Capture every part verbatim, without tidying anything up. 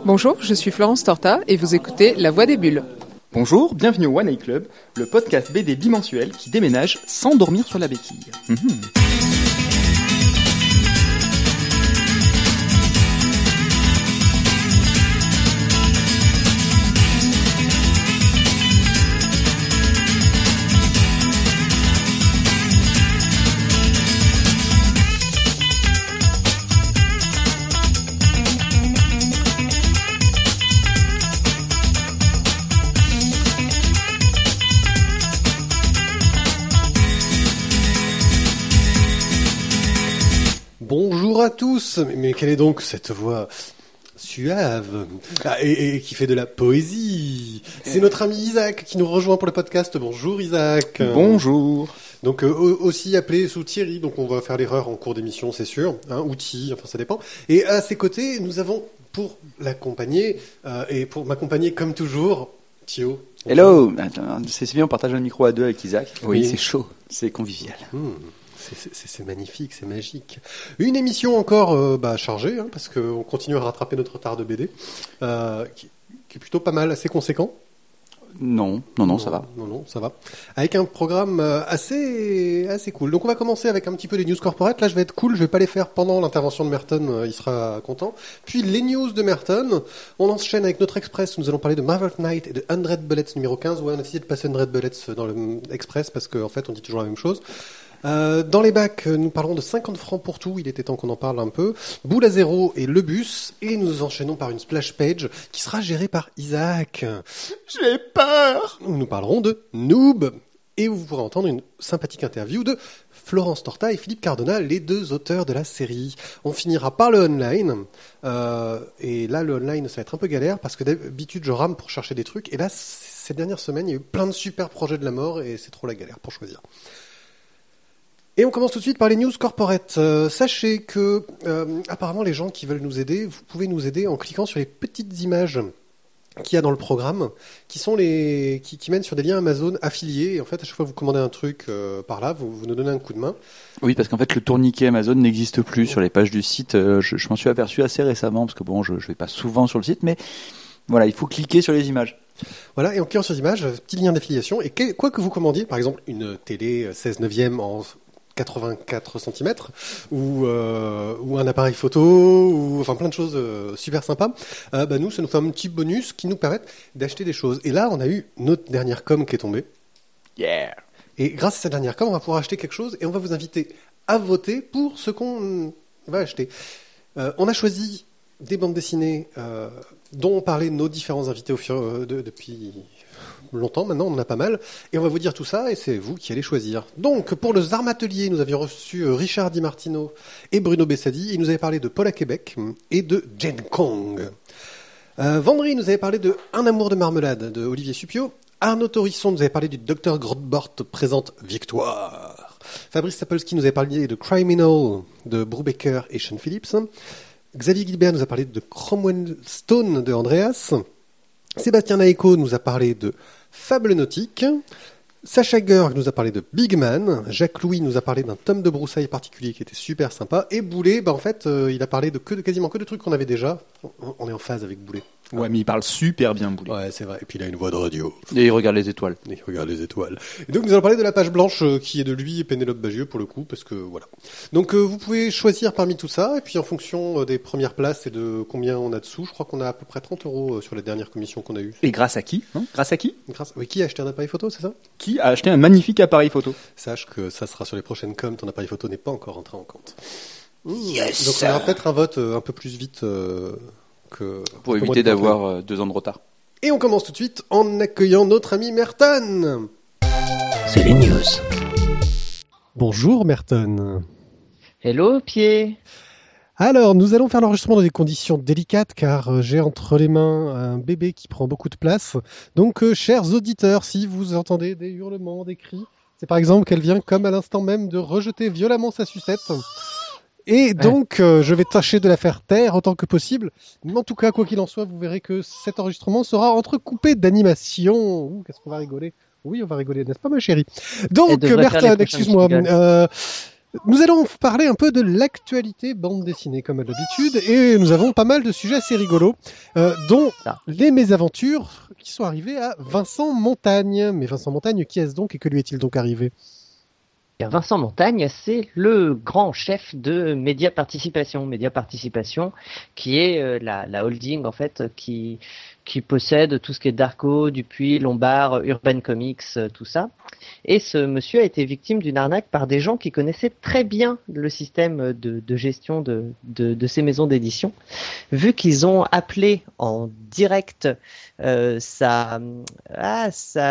Bonjour, je suis Florence Torta et vous écoutez La Voix des Bulles. Bonjour, bienvenue au One Eye Club, le podcast B D bimensuel qui déménage sans dormir sur la béquille. Mmh. Bonjour à tous, mais quelle est donc cette voix suave ah, et, et qui fait de la poésie? C'est notre ami Isaac qui nous rejoint pour le podcast. Bonjour Isaac. Bonjour. Donc euh, aussi appelé sous Thierry, donc on va faire l'erreur en cours d'émission, c'est sûr, hein, outil, enfin ça dépend. Et à ses côtés, nous avons pour l'accompagner euh, et pour m'accompagner comme toujours, Thio. Hello. Attends, c'est bien, on partage un micro à deux avec Isaac. Oui, oui. C'est chaud, c'est convivial. Mmh. C'est, c'est, c'est magnifique, c'est magique. Une émission encore euh, bah, chargée, hein, parce qu'on continue à rattraper notre retard de B D, euh, qui, qui est plutôt pas mal, assez conséquent. Non, non, non, non, ça va. Non, non, ça va. Avec un programme assez, assez cool. Donc on va commencer avec un petit peu les news corporate. Là, je vais être cool, je vais pas les faire pendant l'intervention de Merton, il sera content. Puis les news de Merton. On enchaîne avec notre express. Nous allons parler de Marvel Knight et de cent Bullets numéro quinze. Ouais, on a décidé de passer cent Bullets dans le express parce qu'en en fait, on dit toujours la même chose. Euh, dans les bacs, nous parlerons de cinquante francs pour tout, il était temps qu'on en parle un peu. Boule à zéro et le bus, et nous enchaînons par une splash page qui sera gérée par Isaac. J'ai peur. Nous parlerons de Noob, et vous pourrez entendre une sympathique interview de Florence Torta et Philippe Cardona, les deux auteurs de la série. On finira par le online, euh, et là le online ça va être un peu galère, parce que d'habitude je rame pour chercher des trucs, et là ces dernières semaines il y a eu plein de super projets de la mort, et c'est trop la galère pour choisir. Et on commence tout de suite par les news corporate. Euh, sachez que, euh, apparemment, les gens qui veulent nous aider, vous pouvez nous aider en cliquant sur les petites images qu'il y a dans le programme, qui sont les, qui, qui mènent sur des liens Amazon affiliés. Et en fait, à chaque fois que vous commandez un truc euh, par là, vous, vous nous donnez un coup de main. Oui, parce qu'en fait, le tourniquet Amazon n'existe plus sur les pages du site. Euh, je, je m'en suis aperçu assez récemment, parce que bon, je, je vais pas souvent sur le site, mais voilà, il faut cliquer sur les images. Voilà, et en cliquant sur les images, petit lien d'affiliation. Et que, quoi que vous commandiez, par exemple, une télé seize neuvième en quatre-vingt-quatre centimètres ou euh, ou un appareil photo ou enfin plein de choses euh, super sympas. Euh, bah nous, ça nous fait un petit bonus qui nous permet d'acheter des choses. Et là, on a eu notre dernière com qui est tombée. Yeah. Et grâce à cette dernière com, on va pouvoir acheter quelque chose et on va vous inviter à voter pour ce qu'on va acheter. Euh, on a choisi des bandes dessinées euh, dont on parlait nos différents invités au fur, euh, de, depuis longtemps, maintenant on en a pas mal, et on va vous dire tout ça, et c'est vous qui allez choisir. Donc, pour le Zarmatelier, nous avions reçu Richard Di Martino et Bruno Bessadi, et ils nous avaient parlé de Paul à Québec et de Jen Kong. Euh, Vendry nous avait parlé de Un amour de marmelade de Olivier Suppiot. Arnaud Torisson nous avait parlé du docteur Grothbort présente Victoire. Fabrice Sapolsky nous avait parlé de Criminal de Brubaker et Sean Phillips. Xavier Guilbert nous a parlé de Cromwell Stone de Andreas. Sébastien Naeko nous a parlé de Fable nautique. Sacha Gerg nous a parlé de Big Man. Jacques Louis nous a parlé d'un tome de broussailles particulier qui était super sympa. Et Boulet, bah en fait, euh, il a parlé de, que, de quasiment que de trucs qu'on avait déjà. On, on est en phase avec Boulet. Ouais, mais il parle super bien, Boulet. Ouais, c'est vrai. Et puis il a une voix de radio. Et il regarde les étoiles. Et il regarde les étoiles. Et donc nous allons parler de la page blanche euh, qui est de lui et Pénélope Bagieux pour le coup, parce que voilà. Donc euh, vous pouvez choisir parmi tout ça, et puis en fonction euh, des premières places et de combien on a dessous, je crois qu'on a à peu près trente euros euh, sur la dernière commission qu'on a eue. Et grâce à qui hein Grâce à qui Grâce... Oui, qui a acheté un appareil photo, c'est ça? Qui a acheté un magnifique appareil photo? Sache que ça sera sur les prochaines coms, ton appareil photo n'est pas encore entré en compte. Yes. Donc on aura peut-être un vote euh, un peu plus vite euh, que... Pour éviter d'avoir euh, deux ans de retard. Et on commence tout de suite en accueillant notre ami Merton. C'est les news. Bonjour Merton. Hello Pierre. Alors, nous allons faire l'enregistrement dans des conditions délicates car euh, j'ai entre les mains un bébé qui prend beaucoup de place. Donc, euh, chers auditeurs, si vous entendez des hurlements, des cris, c'est par exemple qu'elle vient comme à l'instant même de rejeter violemment sa sucette. Et donc, euh, je vais tâcher de la faire taire autant que possible. Mais en tout cas, quoi qu'il en soit, vous verrez que cet enregistrement sera entrecoupé d'animations. Ouh, qu'est-ce qu'on va rigoler. Oui, on va rigoler, n'est-ce pas, ma chérie? Donc, Merton, excuse-moi. Euh, Nous allons parler un peu de l'actualité bande dessinée comme à l'habitude et nous avons pas mal de sujets assez rigolos, euh, dont Ça. les mésaventures qui sont arrivées à Vincent Montagne. Mais Vincent Montagne, qui est-ce donc et que lui est-il donc arrivé? Bien, Vincent Montagne, c'est le grand chef de Média Participation. Média Participation, qui est euh, la, la holding en fait, qui qui possède tout ce qui est Darko, Dupuis, Lombard, Urban Comics, euh, tout ça. Et ce monsieur a été victime d'une arnaque par des gens qui connaissaient très bien le système de, de gestion de, de, de ces maisons d'édition, vu qu'ils ont appelé en direct euh, sa, ah,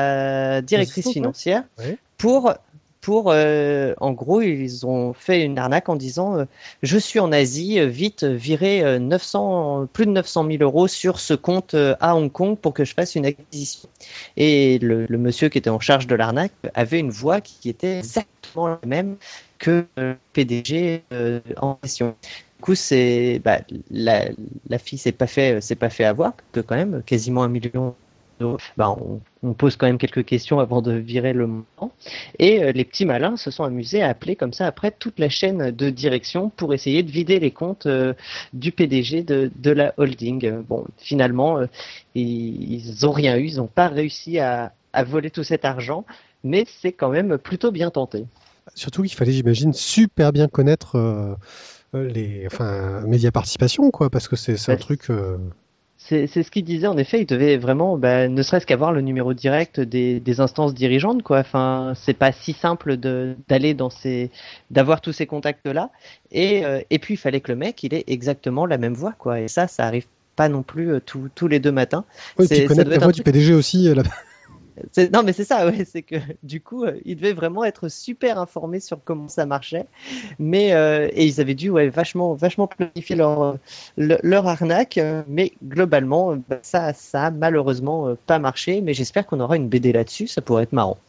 sa directrice Assistante, financière ouais. pour pour euh, en gros ils ont fait une arnaque en disant euh, je suis en Asie, euh, vite euh, virez euh, neuf cents, plus de neuf cent mille euros sur ce compte euh, à Hong Kong pour que je fasse une acquisition. Et le, le monsieur qui était en charge de l'arnaque avait une voix qui était exactement la même que le P D G euh, en question. Du coup, c'est bah, la, la fille s'est pas fait s'est pas fait avoir, que quand même quasiment un million. Bah, on, on pose quand même quelques questions avant de virer le montant. Et euh, les petits malins se sont amusés à appeler comme ça après toute la chaîne de direction pour essayer de vider les comptes euh, du P D G de, de la holding. Euh, Bon, finalement, euh, ils, ils ont rien eu, ils n'ont pas réussi à, à voler tout cet argent, mais c'est quand même plutôt bien tenté. Surtout qu'il fallait, j'imagine, super bien connaître euh, euh, les, enfin, Média Participation, quoi, parce que c'est, c'est un Ouais. truc. euh, C'est c'est ce qu'il disait, en effet, il devait vraiment, bah, ne serait-ce qu'avoir le numéro direct des, des instances dirigeantes, quoi. Enfin, c'est pas si simple de d'aller dans ces, d'avoir tous ces contacts-là. Et, euh, et puis, il fallait que le mec, il ait exactement la même voix, quoi. Et ça, ça arrive pas non plus euh, tous tous les deux matins. Oui, C'est- puis ça connaître doit la être voix un du truc- P D G aussi. euh, là- c'est- Non, mais c'est ça, ouais, c'est que du coup, euh, ils devaient vraiment être super informés sur comment ça marchait. Mais euh, et ils avaient dû, ouais, vachement, vachement planifier leur euh, le- leur arnaque. euh, Mais globalement, euh, bah, ça, ça a malheureusement euh, pas marché. Mais j'espère qu'on aura une B D là-dessus. Ça pourrait être marrant.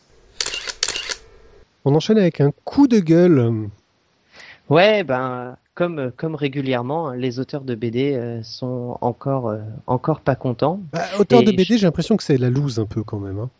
On enchaîne avec un coup de gueule. Ouais, ben comme comme régulièrement, hein, les auteurs de B D euh, sont encore euh, encore pas contents. Bah, auteur Et de B D, j'ai l'impression que c'est la loose un peu quand même. hein.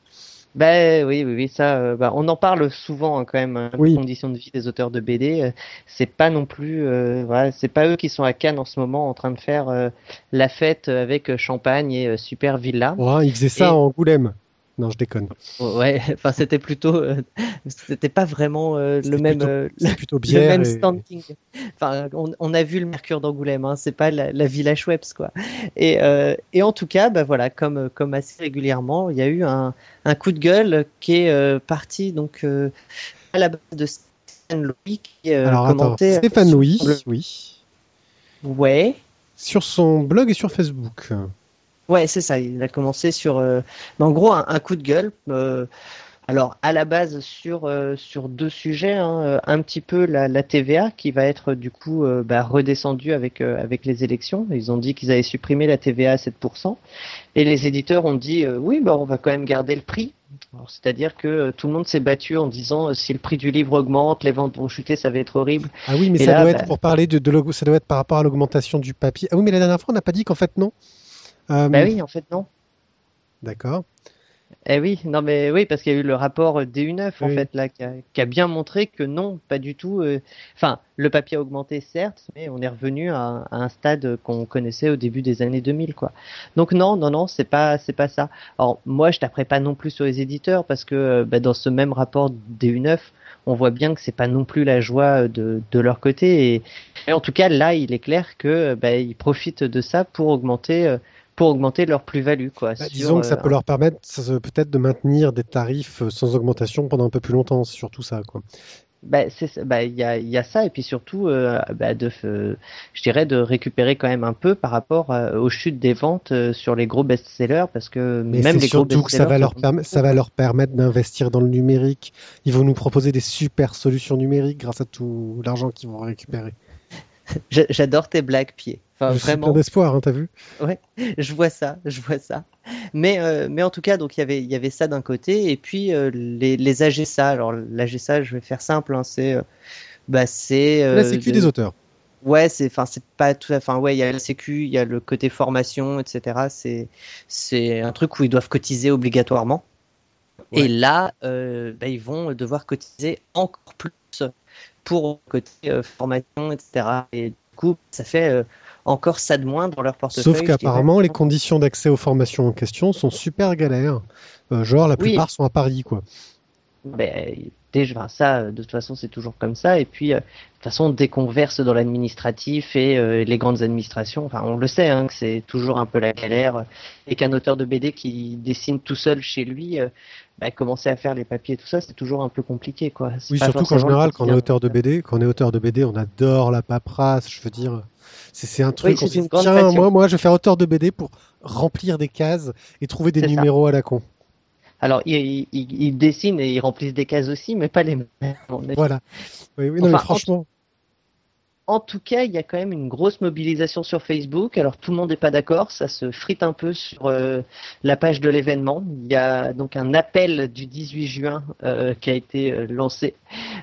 Ben oui, oui, oui, ça, euh, bah, on en parle souvent hein, quand même. Hein, Oui. des conditions de vie des auteurs de B D, euh, c'est pas non plus, euh, voilà, c'est pas eux qui sont à Cannes en ce moment en train de faire euh, la fête avec euh, champagne et euh, super villa. Oh, il faisait ça Et- à Angoulême. Non, je déconne. Ouais, enfin c'était plutôt, euh, c'était pas vraiment euh, le C'était même, plutôt- euh, C'est plutôt le bière. même et- standing. Enfin, on, on a vu le Mercure d'Angoulême, hein, c'est pas la, la Villa Schweppes, quoi. Et, euh, et en tout cas, bah voilà, comme, comme assez régulièrement, il y a eu un, un coup de gueule qui est euh, parti donc euh, à la base de Stéphane Louis qui euh, Alors attends, commentait. Stéphane sur Louis, le- oui, Ouais. sur son blog et sur Facebook. Ouais, c'est ça. Il a commencé sur, euh, mais en gros, un, un coup de gueule. euh, alors, à la base, sur euh, sur deux sujets, hein, euh, un petit peu la, la T V A qui va être du coup euh, bah, redescendue avec euh, avec les élections. Ils ont dit qu'ils avaient supprimé la T V A à sept pour cent, et les éditeurs ont dit euh, oui, bah on va quand même garder le prix. Alors, c'est-à-dire que euh, tout le monde s'est battu en disant euh, si le prix du livre augmente, les ventes vont chuter, ça va être horrible. Ah oui, mais Et ça là, doit bah- être pour parler de, de l'aug- ça doit être par rapport à l'augmentation du papier. Ah oui, mais la dernière fois, on n'a pas dit qu'en fait non. Euh, Bah oui, en fait non. D'accord. Eh oui, non mais oui, parce qu'il y a eu le rapport D U neuf en Oui. fait là qui a, qui a bien montré que non, pas du tout. euh, Enfin, le papier a augmenté certes, mais on est revenu à, à un stade qu'on connaissait au début des années deux mille quoi. Donc non, non, non, c'est pas, c'est pas ça. Alors moi, je taperai pas non plus sur les éditeurs parce que euh, bah, dans ce même rapport D U neuf, on voit bien que c'est pas non plus la joie de, de leur côté. Et, et en tout cas là, il est clair que bah, ils profitent de ça pour augmenter. euh, pour augmenter leur plus-value quoi. Bah, sur, disons que ça euh, peut leur permettre ça, peut-être de maintenir des tarifs euh, sans augmentation pendant un peu plus longtemps, c'est surtout ça, quoi. Bah, c'est ça. Bah, il y a, il y a ça et puis surtout euh, bah, de euh, je dirais de récupérer quand même un peu par rapport euh, aux chutes des ventes euh, sur les gros best-sellers parce que Mais même c'est les gros surtout que ça best-sellers va, se leur vendent perm- beaucoup. ça va leur permettre d'investir dans le numérique. Ils vont nous proposer des super solutions numériques grâce à tout l'argent qu'ils vont récupérer. J'a- J'adore tes blagues pieds. Enfin Je suis plein vraiment, d'espoir, hein, t'as vu? ouais, je vois ça, je vois ça. Mais euh, mais en tout cas donc il y avait il y avait ça d'un côté et puis euh, les les A G S A. Alors l'A G S A, je vais faire simple, hein, c'est euh, bah c'est La euh, sécu de- des auteurs. Ouais, c'est, enfin, c'est pas tout à fait, enfin, ouais, il y a la sécu, il y a le côté formation, et cetera. C'est, c'est un truc où ils doivent cotiser obligatoirement. Ouais. Et là, euh, bah, ils vont devoir cotiser encore plus pour le côté euh, formation, et cetera. Et du coup, ça fait euh, encore ça de moins dans leur portefeuille. Sauf qu'apparemment, les conditions d'accès aux formations en question sont super galères. Euh, genre, la plupart oui. sont à Paris, quoi. Ben, déjà, ça, de toute façon, c'est toujours comme ça. Et puis, euh, de toute façon, dès qu'on verse dans l'administratif et euh, les grandes administrations, enfin, on le sait, hein, que c'est toujours un peu la galère. Et qu'un auteur de B D qui dessine tout seul chez lui, euh, bah, commencer à faire les papiers et tout ça, c'est toujours un peu compliqué, quoi. C'est oui, surtout qu'en général, quand on est auteur de B D, quand on est auteur de B D, on adore la paperasse. Je veux dire, c'est, c'est un truc. Oui, c'est une dit, grande tiens, passion. moi, moi, je vais faire auteur de B D pour remplir des cases et trouver des c'est numéros ça. à la con. Alors, ils, ils, ils dessinent et ils remplissent des cases aussi, mais pas les mêmes. Voilà. Oui, oui, non, enfin, mais franchement. En, en tout cas, il y a quand même une grosse mobilisation sur Facebook. Alors, tout le monde n'est pas d'accord. Ça se frite un peu sur euh, la page de l'événement. Il y a donc un appel du dix-huit juin euh, qui a été euh, lancé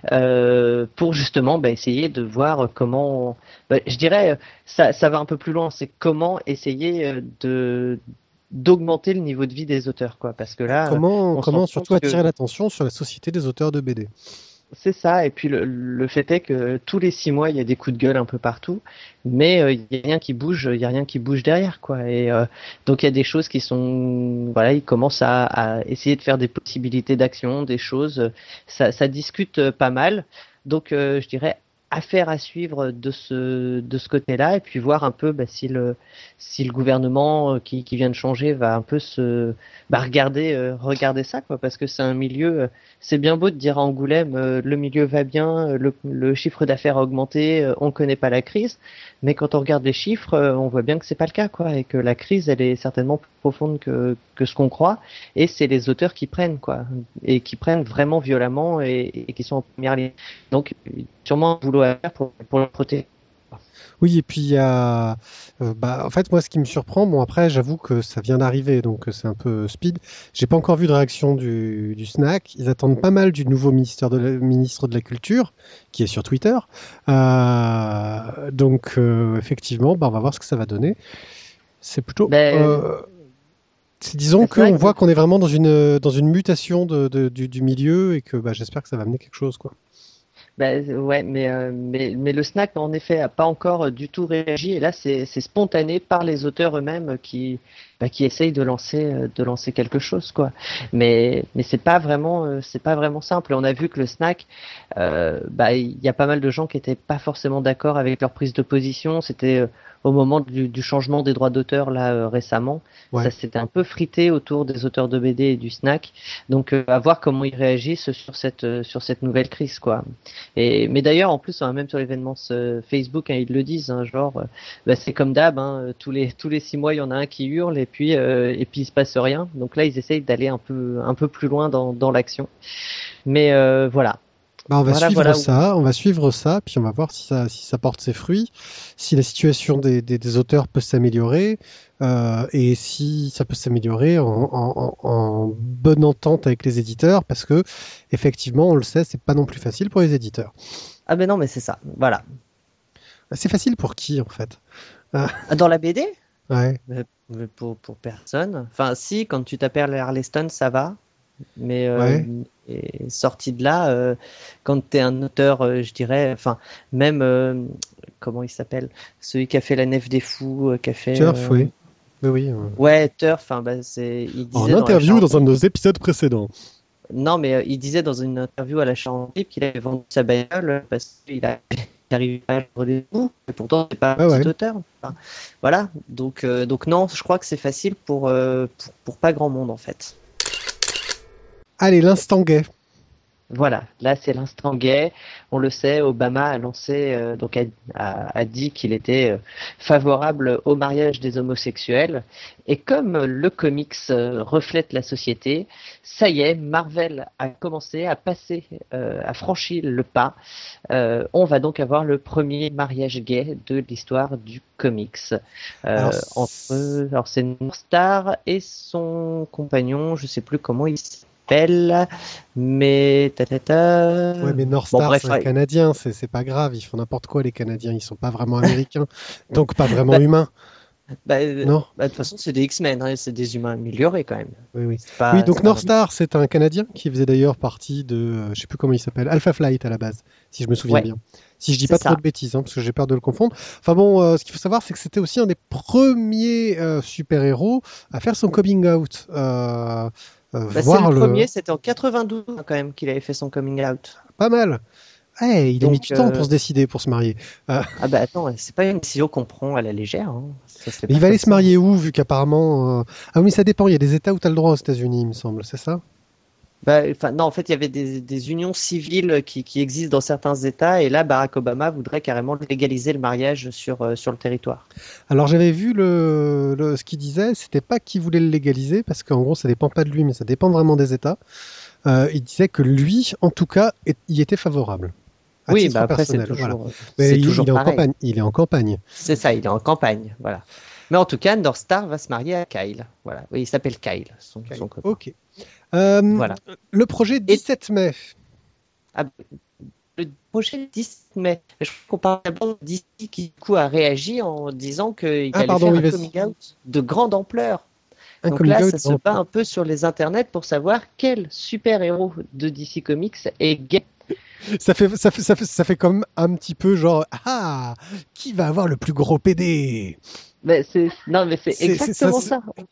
euh, pour justement bah, essayer de voir comment. Bah, je dirais, ça, ça va un peu plus loin. C'est comment essayer de d'augmenter le niveau de vie des auteurs, quoi, parce que là, comment, comment surtout attirer que... l'attention sur la société des auteurs de B D. C'est ça, et puis le, le fait est que tous les six mois, il y a des coups de gueule un peu partout, mais euh, il y a rien qui bouge, il y a rien qui bouge derrière, quoi. Et euh, donc il y a des choses qui sont, voilà, ils commencent à, à essayer de faire des possibilités d'action, des choses, ça, ça discute pas mal. Donc euh, je dirais affaire à suivre de ce de ce côté-là, et puis voir un peu bah, si le si le gouvernement qui qui vient de changer va un peu se bah, regarder euh, regarder ça, quoi, parce que c'est un milieu, euh, c'est bien beau de dire à Angoulême euh, le milieu va bien, le le chiffre d'affaires a augmenté, euh, on connaît pas la crise, mais quand on regarde les chiffres, euh, on voit bien que c'est pas le cas, quoi, et que la crise elle est certainement plus profonde que que ce qu'on croit, et c'est les auteurs qui prennent, quoi, et qui prennent vraiment violemment et, et qui sont en première ligne. Donc sûrement un boulot à faire pour, pour le protéger. Oui, et puis il y a, euh, bah, en fait, moi, ce qui me surprend, bon, après, j'avoue que ça vient d'arriver, donc c'est un peu speed. J'ai pas encore vu de réaction du, du snack. Ils attendent pas mal du nouveau ministère de la, ministre de la Culture, qui est sur Twitter. Euh, donc, euh, effectivement, bah, on va voir ce que ça va donner. C'est plutôt. Ben, euh, c'est, disons c'est qu'on que... voit qu'on est vraiment dans une, dans une mutation de, de, du, du milieu et que bah, j'espère que ça va amener quelque chose, quoi. Bah, ouais, mais, euh, mais, mais le snack, en effet, n'a pas encore du tout réagi. Et là, c'est, c'est spontané par les auteurs eux-mêmes qui, bah, qui essayent de lancer, de lancer quelque chose, quoi. Mais, mais c'est pas vraiment, c'est pas vraiment simple. Et on a vu que le snack, euh, bah, il y a pas mal de gens qui étaient pas forcément d'accord avec leur prise de position. C'était euh, au moment du, du changement des droits d'auteur là euh, récemment. Ouais. Ça s'était un peu frité autour des auteurs de B D et du snack. Donc, euh, à voir comment ils réagissent sur cette, euh, sur cette nouvelle crise, quoi. Et, mais d'ailleurs, en plus, hein, même sur l'événement euh, Facebook, hein, ils le disent, hein, genre, euh, bah, c'est comme d'hab, hein, tous les tous les six mois, il y en a un qui hurle et puis euh, et puis il se passe rien. Donc là, ils essayent d'aller un peu un peu plus loin dans dans l'action. Mais euh, voilà. Bah, on va voilà, suivre voilà ça, où... on va suivre ça, puis on va voir si ça, si ça porte ses fruits, si la situation des, des, des auteurs peut s'améliorer, euh, et si ça peut s'améliorer en, en, en bonne entente avec les éditeurs, parce que effectivement, on le sait, c'est pas non plus facile pour les éditeurs. Ah ben non, mais c'est ça, voilà. C'est facile pour qui en fait? Dans la B D? Ouais. Pour, pour personne. Enfin, si, quand tu t'appelles Harleston, ça va. Mais euh, ouais. et sorti de là, euh, quand tu es un auteur, euh, je dirais, enfin, même, euh, comment il s'appelle, celui qui a fait La Nef des Fous, euh, qui a fait. Turf, euh... oui. Oui, oui. Euh... Ouais, Turf, enfin, bah, c'est. Il disait en interview dans, dans un de nos épisodes précédents. Non, mais euh, il disait dans une interview à la Charente qu'il avait vendu sa bagnole parce qu'il a. Arrive à lire des bouts, et pourtant c'est pas un ah petit ouais. auteur. Enfin, voilà, donc euh, donc non, je crois que c'est facile pour, euh, pour pour pas grand monde en fait. Allez, l'instant gay. Voilà, là c'est l'instant gay. On le sait, Obama a lancé, euh, donc a, a, a dit qu'il était euh, favorable au mariage des homosexuels. Et comme le comics euh, reflète la société, ça y est, Marvel a commencé à passer, euh, à franchir le pas. Euh, on va donc avoir le premier mariage gay de l'histoire du comics. Euh, alors, entre, alors c'est North Star et son compagnon, je sais plus comment il s'appelle. Mais ta, ta, ta... ouais, mais North Star, bon, bref, c'est un ouais. Canadien, c'est, c'est pas grave, ils font n'importe quoi les Canadiens, ils sont pas vraiment américains, donc pas vraiment bah, humains. Bah, euh, Non. bah, de toute façon, c'est des X-Men, hein, c'est des humains améliorés quand même. Oui, oui. C'est pas- oui, c'est donc pas North vraiment- Star, c'est un Canadien qui faisait d'ailleurs partie de, euh, je sais plus comment il s'appelle, Alpha Flight à la base, si je me souviens Ouais. bien. Si je dis C'est pas trop ça. de bêtises, hein, parce que j'ai peur de le confondre. Enfin bon, euh, ce qu'il faut savoir, c'est que c'était aussi un des premiers euh, super-héros à faire son coming out. Euh, euh, Bah, c'est voir le le... premier, c'était en quatre-vingt-douze hein, quand même qu'il avait fait son coming out. Pas mal. Hey, il a Donc, mis du temps euh, pour se décider pour se marier. Euh, Ah bah attends, c'est pas une décision qu'on prend à la légère. Hein. Ça se fait mais il pas va aller comme se ça. marier où, vu qu'apparemment... euh, Ah oui, ça dépend, il y a des États où tu as le droit aux États-Unis, il me semble, c'est ça? Bah, enfin, non, en fait, il y avait des, des unions civiles qui, qui existent dans certains États, et là, Barack Obama voudrait carrément légaliser le mariage sur, euh, sur le territoire. Alors j'avais vu le, le- ce qu'il disait, c'était pas qu'il voulait le légaliser, parce qu'en gros ça dépend pas de lui, mais ça dépend vraiment des États. Euh, il disait que lui, en tout cas, est- y était favorable. À Oui, titre bah après, c'est personnel, toujours, voilà. euh, Mais c'est il, toujours il est en pareil. campagne. Il est en campagne. C'est ça, il est en campagne, voilà. Mais en tout cas, North Star va se marier à Kyle. Voilà. Oui, il s'appelle Kyle, son, son copain. Ok. Euh, Voilà. Le projet dix-sept mai. Ah, le prochain dix mai. Je crois qu'on parle d'abord D C qui du coup a réagi en disant qu'il Ah, allait pardon, faire oui, un vas-y. coming out de grande ampleur. Un Donc coming là, out ça se dans- bat un peu sur les internets pour savoir quel super-héros de D C Comics est gay. Ça fait, ça fait, ça fait, ça fait comme un petit peu genre ah, qui va avoir le plus gros P D? Mais c'est... Non, mais c'est C'est- c'est- exactement ça, ça.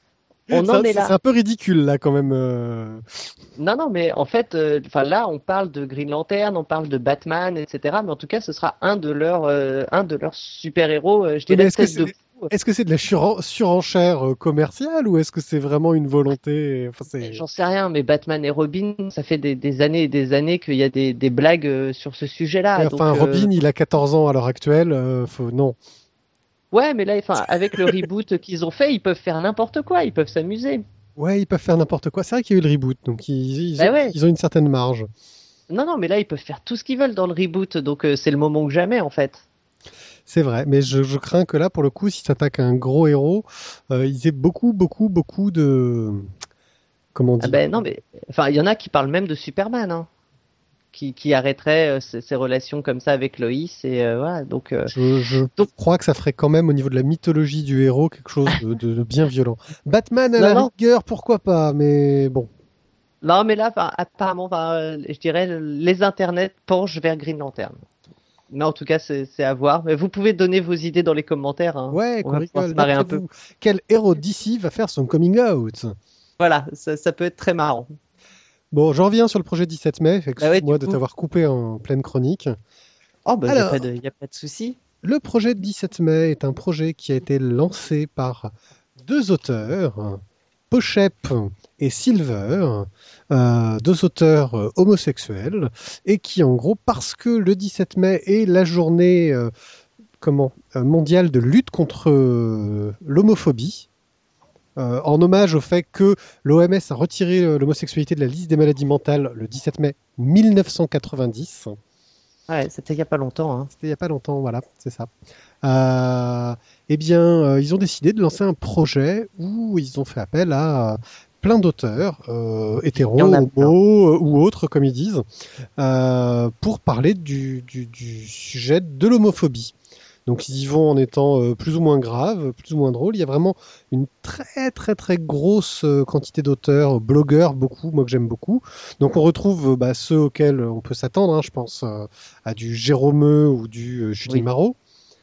On Ça, en est c'est là. c'est un peu ridicule là quand même. euh. Non, non, mais en fait, euh, enfin là, on parle de Green Lantern, on parle de Batman, et cetera. Mais en tout cas, ce sera un de leurs, euh, un de leurs super-héros. euh, je Oui, mais dirais est-ce que tête de c'est- fou. Est-ce que c'est de la suren- surenchère euh, commerciale ou est-ce que c'est vraiment une volonté? Enfin, c'est- J'en sais rien, mais Batman et Robin, ça fait des, des années et des années qu'il y a des, des blagues euh, sur ce sujet-là. Ouais, donc, enfin, euh, Robin, il a quatorze ans à l'heure actuelle. euh, faut... Non. Ouais, mais là, enfin, avec le reboot qu'ils ont fait, ils peuvent faire n'importe quoi, ils peuvent s'amuser. Ouais, ils peuvent faire n'importe quoi. C'est vrai qu'il y a eu le reboot, donc ils, ils Bah ont, ouais. ils ont une certaine marge. Non, non, mais là, ils peuvent faire tout ce qu'ils veulent dans le reboot, donc euh, c'est le moment que jamais, en fait. C'est vrai, mais je, je crains que là, pour le coup, s'ils s'attaquent à un gros héros, euh, ils aient beaucoup, beaucoup, beaucoup de... Comment Ah dire? ben non, mais enfin, il y en a qui parlent même de Superman, hein, qui, qui arrêterait euh, ses, ses relations comme ça avec Lois, et euh, voilà, donc... euh, Je, je Donc- crois que ça ferait quand même, au niveau de la mythologie du héros, quelque chose de, de- de bien violent. Batman, à Non, la non. rigueur, pourquoi pas, mais bon. Non, mais là, enfin, apparemment, enfin, euh, je dirais, les internets penchent vers Green Lantern. Mais en tout cas, c'est c'est à voir. Mais vous pouvez donner vos idées dans les commentaires. Hein. Ouais, On qu'on va pouvoir rigole. se marrer un D'après peu. vous, quel héros d'ici va faire son coming out? Voilà, ça, ça peut être très marrant. Bon, j'en reviens sur le projet dix-sept mai. Bah ouais, Excuse-moi du de coup. t'avoir coupé en pleine chronique. Oh, bah, il n'y a Alors. pas de, y a pas de souci. Le projet dix-sept mai est un projet qui a été lancé par deux auteurs, Pochep et Silver, euh, deux auteurs euh, homosexuels, et qui en gros, parce que le dix-sept mai est la journée euh, comment, euh, mondiale de lutte contre euh, l'homophobie, euh, en hommage au fait que l'O M S a retiré euh, l'homosexualité de la liste des maladies mentales le dix-sept mai mille neuf cent quatre-vingt-dix. Ouais, c'était il n'y a pas longtemps. Hein. C'était il n'y a pas longtemps, voilà, c'est ça. Euh, eh bien, euh, ils ont décidé de lancer un projet où ils ont fait appel à euh, plein d'auteurs, euh, hétéros, Il y en a plein. homo euh, ou autres, comme ils disent, euh, pour parler du, du, du sujet de l'homophobie. Donc ils y vont en étant euh, plus ou moins graves, plus ou moins drôles. Il y a vraiment une très très très grosse euh, quantité d'auteurs, blogueurs, beaucoup, moi que j'aime beaucoup. Donc on retrouve euh, bah, ceux auxquels on peut s'attendre, hein, je pense euh, à du Jérôme ou du euh, Julie Oui. Marot.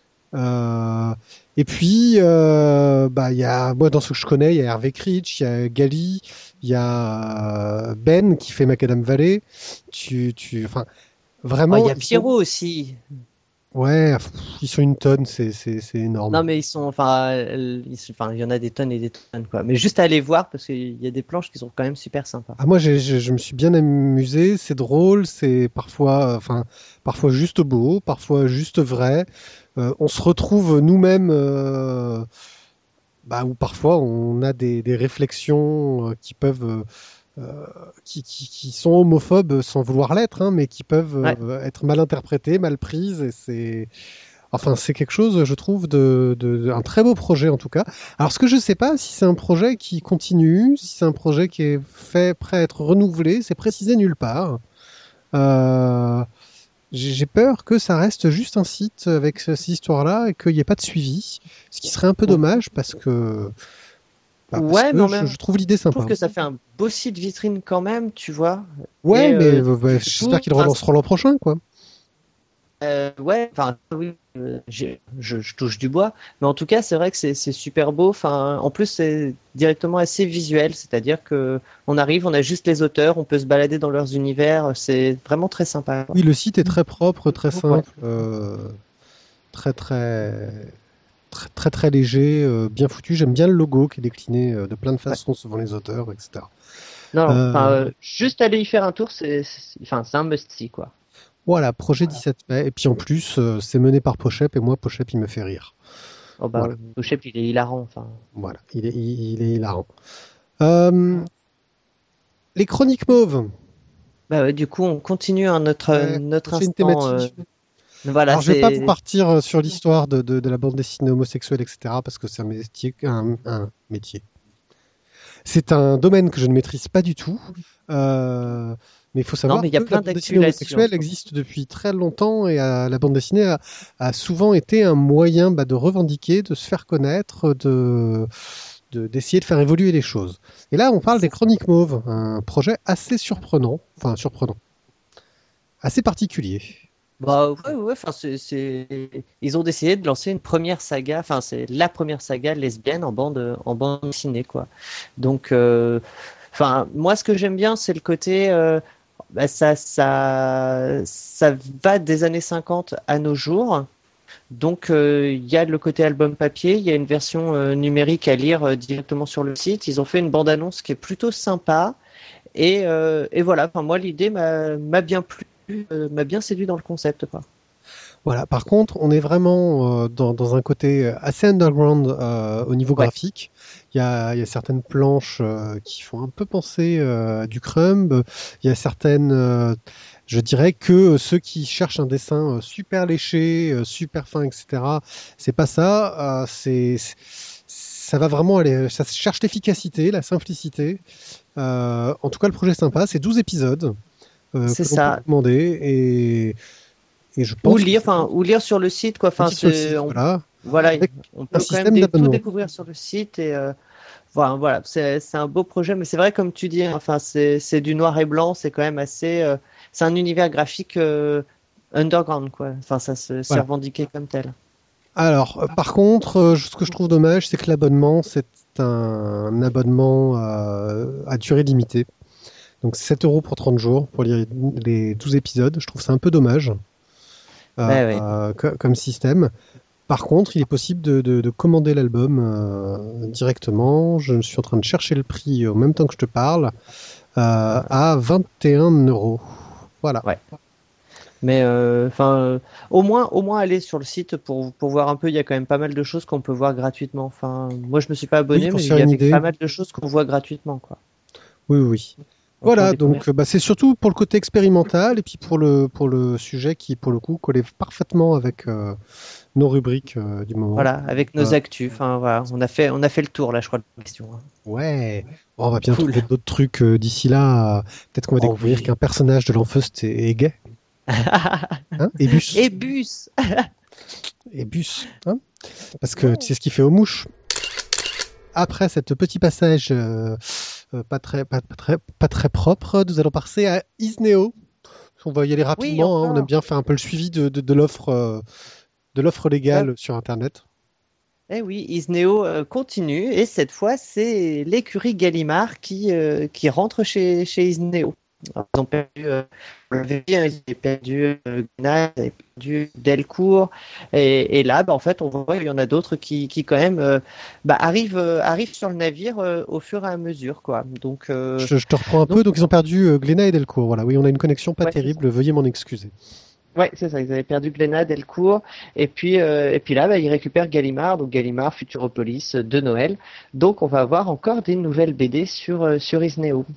Euh, et puis, euh, bah, il y a, moi dans ceux que je connais, il y a Hervé Critch, il y a Gali, il y a euh, Ben qui fait Macadam Valley. Tu, tu, enfin, vraiment. Oh, il y a ils sont- Pierrot aussi. Ouais, pff, ils sont une tonne, c'est, c'est, c'est énorme. Non, mais ils sont, enfin, euh, ils- enfin, il y en a des tonnes et des tonnes, quoi. Mais juste à aller voir parce qu'il y a des planches qui sont quand même super sympas. Ah, moi, j'ai, j'ai- je me suis bien amusé. C'est drôle, c'est parfois, enfin, parfois juste beau, parfois juste vrai. Euh, on se retrouve nous-mêmes, euh, bah, où parfois on a des, des réflexions euh, qui peuvent, euh, euh, qui, qui, qui sont homophobes sans vouloir l'être, hein, mais qui peuvent euh, Ouais. être mal interprétées, mal prises. Et c'est, enfin, c'est quelque chose, je trouve, de, de, de- un très beau projet en tout cas. Alors, ce que je sais pas, si c'est un projet qui continue, si c'est un projet qui est fait, prêt à être renouvelé, c'est précisé nulle part. Euh, j'ai j'ai peur que ça reste juste un site avec ce- ces histoires-là et qu'il n'y ait pas de suivi, ce qui serait un peu dommage parce que, bah, parce Ouais, que mais en je, même je trouve l'idée je sympa. trouve que ça fait un beau site vitrine quand même, tu vois. Ouais, Et mais euh, euh, bah, du j'espère coup, qu'ils le enfin, relanceront l'an prochain, quoi. Euh, ouais, enfin oui, euh, j'ai- je, je touche du bois, mais en tout cas c'est vrai que c'est c'est super beau. Enfin, en plus c'est directement assez visuel, c'est-à-dire que on arrive, on a juste les auteurs, on peut se balader dans leurs univers, c'est vraiment très sympa, quoi. Oui, le site est très propre, très Ouais. simple, euh, très très très très très léger, euh, bien foutu. J'aime bien le logo qui est décliné euh, de plein de Ouais. façons selon les auteurs, et cetera. Non, non, enfin Euh, euh, juste aller y faire un tour, c'est c'est- enfin c'est un must-see, quoi. voilà, projet dix-sept mai. Et puis en plus, euh, c'est mené par Pochep et moi, Pochep, il me fait rire. Oh bah Voilà, Bouchep, il est hilarant, enfin. voilà, il est, il, il est hilarant. Euh, les Chroniques Mauves. Bah ouais, du coup on continue hein, notre Ouais, notre c'est une instant. euh, thématique. Voilà, Alors, je vais pas vous c'est partir euh, sur l'histoire de, de, de la bande dessinée homosexuelle, et cetera, parce que c'est un métier, un, un métier. C'est un domaine que je ne maîtrise pas du tout. Euh, mais il faut non, savoir mais il y a que la plein bande d'actu dessinée là-dessus en homosexuelle ce moment. existe depuis très longtemps et euh, la bande dessinée a, a souvent été un moyen bah, de revendiquer, de se faire connaître, de de- d'essayer de faire évoluer les choses. Et là, on parle des Chroniques Mauves, un projet assez surprenant, enfin surprenant, assez particulier. Bah ouais, ouais, enfin c'est, c'est... Ils ont décidé de lancer une première saga, enfin c'est la première saga lesbienne en bande, en bande dessinée, quoi. Donc, euh, enfin, moi ce que j'aime bien, c'est le côté, euh, bah, ça, ça, ça va des années cinquante à nos jours. Donc euh, il y a le côté album papier, il y a une version euh, numérique à lire euh, directement sur le site. Ils ont fait une bande-annonce qui est plutôt sympa. Et, euh, et voilà, enfin, moi l'idée m'a, m'a bien plu, euh, m'a bien séduit dans le concept, quoi. Voilà. Par contre, on est vraiment euh, dans, dans un côté assez underground euh, au niveau Ouais. graphique. Il y a, il y a certaines planches euh, qui font un peu penser euh, à du crumb. Il y a certaines, euh, je dirais que ceux qui cherchent un dessin euh, super léché, euh, super fin, et cetera. C'est pas ça. Euh, c'est, c'est- ça va vraiment aller. Ça cherche l'efficacité, la simplicité. Euh, en tout cas, le projet est sympa. C'est douze épisodes euh, C'est que l'on peut ça. commander et et je Ou pense que lire, c'est enfin, ou lire sur le site, quoi. un Enfin, site sur le c'est, site, on, voilà, voilà, avec on un peut quand même système dé- tout d'abonnement. découvrir sur le site et euh, voilà, voilà, c'est, c'est un beau projet, mais c'est vrai, comme tu dis, hein, enfin, c'est, c'est du noir et blanc, c'est quand même assez, euh, c'est un univers graphique euh, underground, quoi. Enfin, ça se, c'est Voilà. revendiqué comme tel. Alors, euh, par contre, euh, ce que je trouve dommage, c'est que l'abonnement, c'est un abonnement euh, à durée limitée. Donc, c'est sept euros pour trente jours pour lire les douze épisodes. Je trouve ça un peu dommage euh, Ouais, ouais. euh, co- comme système. Par contre, il est possible de, de- de commander l'album euh, directement. Je suis en train de chercher le prix en même temps que je te parle euh, à vingt et un euros. Voilà. Ouais. Mais euh, enfin, euh, au moins, au moins aller sur le site pour pour voir un peu. Il y a quand même pas mal de choses qu'on peut voir gratuitement. Enfin, moi, je me suis pas Oui, abonné, pour mais se il faire y une avait idée. pas mal de choses qu'on voit gratuitement, quoi. Oui, oui, oui. On peut en Voilà, découvrir. donc euh, bah, c'est surtout pour le côté expérimental et puis pour le, pour le sujet qui, pour le coup, collait parfaitement avec euh, nos rubriques euh, du moment. Voilà, avec nos Euh, actus. Enfin, voilà, on a fait, on a fait le tour là, je crois, de la question, hein. ouais, Bon, on va bien Cool. trouver d'autres trucs euh, d'ici là. euh, Peut-être qu'on va Oh découvrir oui. qu'un personnage de l'Enfeust est, est gay. Hein et bus. Et bus. Et bus. Hein Parce que tu sais ce qu'il fait aux mouches. Après cette petit passage euh, euh, pas, très, pas, pas très, pas très propre, nous allons passer à Isneo. On va y aller Oui, rapidement. Hein, on aime encore. bien faire un peu le suivi de, de, de l'offre euh, de l'offre légale Ouais. sur Internet. Eh oui, Isneo euh, continue et cette fois c'est l'écurie Gallimard qui euh, qui rentre chez chez Isneo. Alors, ils ont perdu, euh, on l'avait dit, hein, ils avaient perdu euh, Grenade, ils avaient perdu Delcourt et, et là, bah, en fait, on voit qu'il y en a d'autres qui qui quand même euh, bah, arrivent euh, arrivent sur le navire euh, au fur et à mesure, quoi. Donc euh, Je, je te reprends un donc peu. Donc ils ont perdu euh, Glénat et Delcourt. Voilà, oui, on a une connexion pas ouais, c'est ça. terrible. Veuillez m'en excuser. Ouais, c'est ça. Ils avaient perdu Glénat, Delcourt, et puis euh, et puis là, bah, ils récupèrent Gallimard, donc Gallimard, Futuropolis, euh, de Noël. Donc, on va avoir encore des nouvelles B D sur euh, sur Isneo.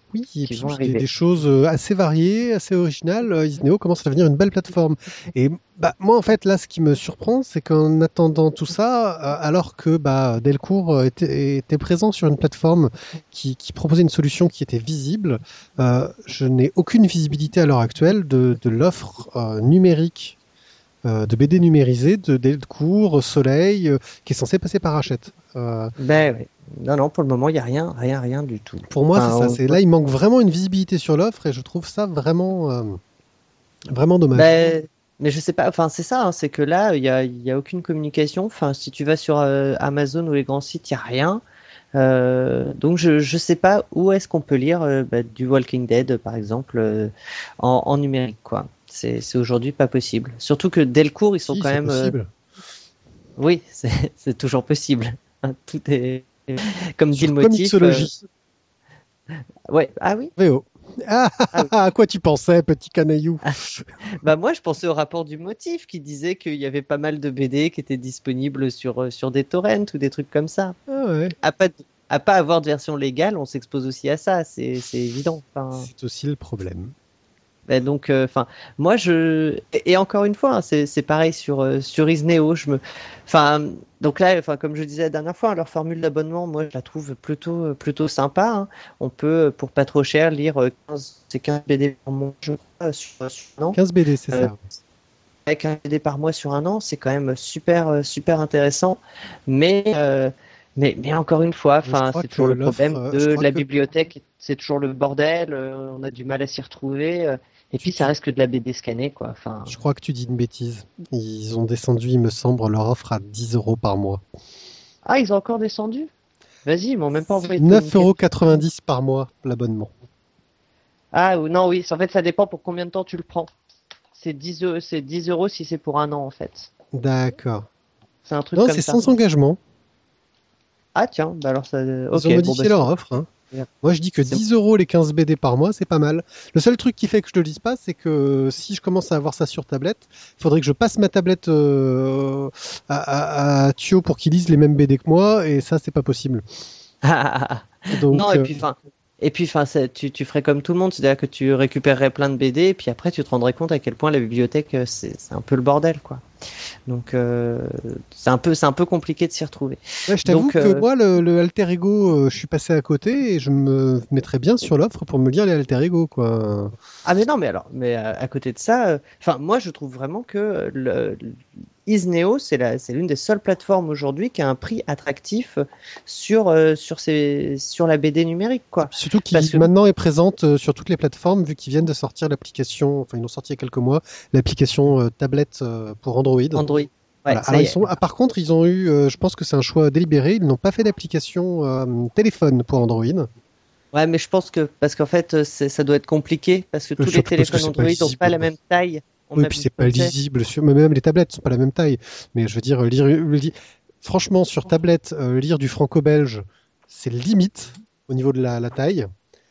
Oui, et qui puis vont des, arriver. des choses euh, assez variées, assez originales. Euh, Isneo commence à devenir une belle plateforme. Et bah, moi, en fait, là, ce qui me surprend, c'est qu'en attendant tout ça, euh, alors que bah, Delcourt euh, était, était présent sur une plateforme qui, qui proposait une solution qui était visible, euh, je n'ai aucune visibilité à l'heure actuelle de, de l'offre euh, numérique euh, de B D numérisée de Delcourt, Soleil, euh, qui est censée passer par Hachette. Euh, Ben ouais. Non, non, pour le moment, il n'y a rien, rien, rien du tout. Pour moi, Enfin, c'est ça. on- C'est, là, il manque vraiment une visibilité sur l'offre et je trouve ça vraiment, euh, vraiment dommage. Ben, mais je sais pas, enfin, c'est ça, hein, c'est que là, il y a, il y a aucune communication. Enfin, si tu vas sur euh, Amazon ou les grands sites, il n'y a rien. Euh, donc, je, je sais pas où est-ce qu'on peut lire euh, bah, du Walking Dead, par exemple, euh, en, en numérique, quoi. C'est, c'est aujourd'hui pas possible. Surtout que Delcourt, ils sont Si, quand c'est même. euh, possible. Oui, c'est, c'est toujours possible. Hein, tout est. Comme dit Sur le motif. Comixologie. euh, Ouais, ah oui. V O. Ah, Ah oui. à quoi tu pensais, petit canaillou? Bah moi, je pensais au rapport du motif qui disait qu'il y avait pas mal de B D qui étaient disponibles sur, euh, sur des torrents ou des trucs comme ça. Ah ouais, À pas, à pas avoir de version légale, on s'expose aussi à ça, c'est, c'est évident. Enfin, c'est aussi le problème. bah donc, euh, enfin, moi, je et, et encore une fois, hein, c'est, c'est pareil sur euh, sur Isneo. Je me, enfin, donc là, enfin, comme je disais la dernière fois, leur formule d'abonnement, moi, je la trouve plutôt euh, plutôt sympa. Hein. On peut, pour pas trop cher, lire euh, quinze, c'est quinze B D par mois, je crois, sur, sur un an. quinze B D, c'est Euh, ça. Avec un B D par mois sur un an, c'est quand même super euh, super intéressant. Mais euh, mais, mais encore une fois, Je enfin, crois c'est toujours que le problème l'offre, euh, je de crois la que- bibliothèque, c'est toujours le bordel. euh, on a du mal à s'y retrouver. euh, et puis ça reste que de la B D scannée, quoi. Enfin, Je crois que tu dis une bêtise. Ils ont descendu, il me semble, leur offre à dix euros par mois. ah, ils ont encore descendu? Vas-y, ils m'ont même pas envoyé de neuf communiqué. euros quatre-vingt-dix par mois, l'abonnement. Ah ou- non, oui, en fait, ça dépend pour combien de temps tu le prends. C'est dix euros, c'est dix euros si c'est pour un an, en fait. D'accord. C'est un truc Non, comme c'est ça. sans engagement. Ah tiens, bah alors ça. Ils Ok, ont bon, modifié bah, leur c'est- offre. Hein. Bien. Moi, je dis que C'est- dix euros les quinze B D par mois, c'est pas mal. Le seul truc qui fait que je te le dise pas, c'est que si je commence à avoir ça sur tablette, il faudrait que je passe ma tablette euh, à, à, à Thio pour qu'il lise les mêmes B D que moi, et ça, c'est pas possible. Donc, non, et euh, puis enfin, et puis enfin, c'est- tu, tu ferais comme tout le monde, c'est-à-dire que tu récupérerais plein de B D, et puis après tu te rendrais compte à quel point la bibliothèque euh, c'est c'est un peu le bordel, quoi. Donc euh, c'est un peu c'est un peu compliqué de s'y retrouver. ouais, je t'avoue donc, que euh, moi, le, le Alter Ego, euh, je suis passé à côté et je me mettrais bien sur l'offre pour me lire les Alter Ego, quoi. Ah mais non, mais alors, mais à, à côté de ça, euh, enfin moi je trouve vraiment que le, le Isneo c'est la c'est l'une des seules plateformes aujourd'hui qui a un prix attractif sur euh, sur ces sur la B D numérique, quoi. Surtout qui Parce que- maintenant est présente euh, sur toutes les plateformes, vu qu'ils viennent de sortir l'application, enfin ils l'ont sorti il y a quelques mois, l'application euh, tablette euh, pour Android. Android. Ouais, Voilà. ça Alors, y ils est. sont, ah, par contre, ils ont eu, euh, je pense que c'est un choix délibéré, ils n'ont pas fait d'application euh, téléphone pour Android. Ouais, mais je pense que parce qu'en fait, euh, c'est- ça doit être compliqué parce que tous les surtout parce que téléphones c'est pas Android n'ont lisible. pas la même taille. ont Oui, même puis c'est pas budget. lisible, sur... mais même les tablettes sont pas la même taille. Mais je veux dire, lire, li- franchement, sur tablette, euh, lire du franco-belge, c'est limite au niveau de la, la taille.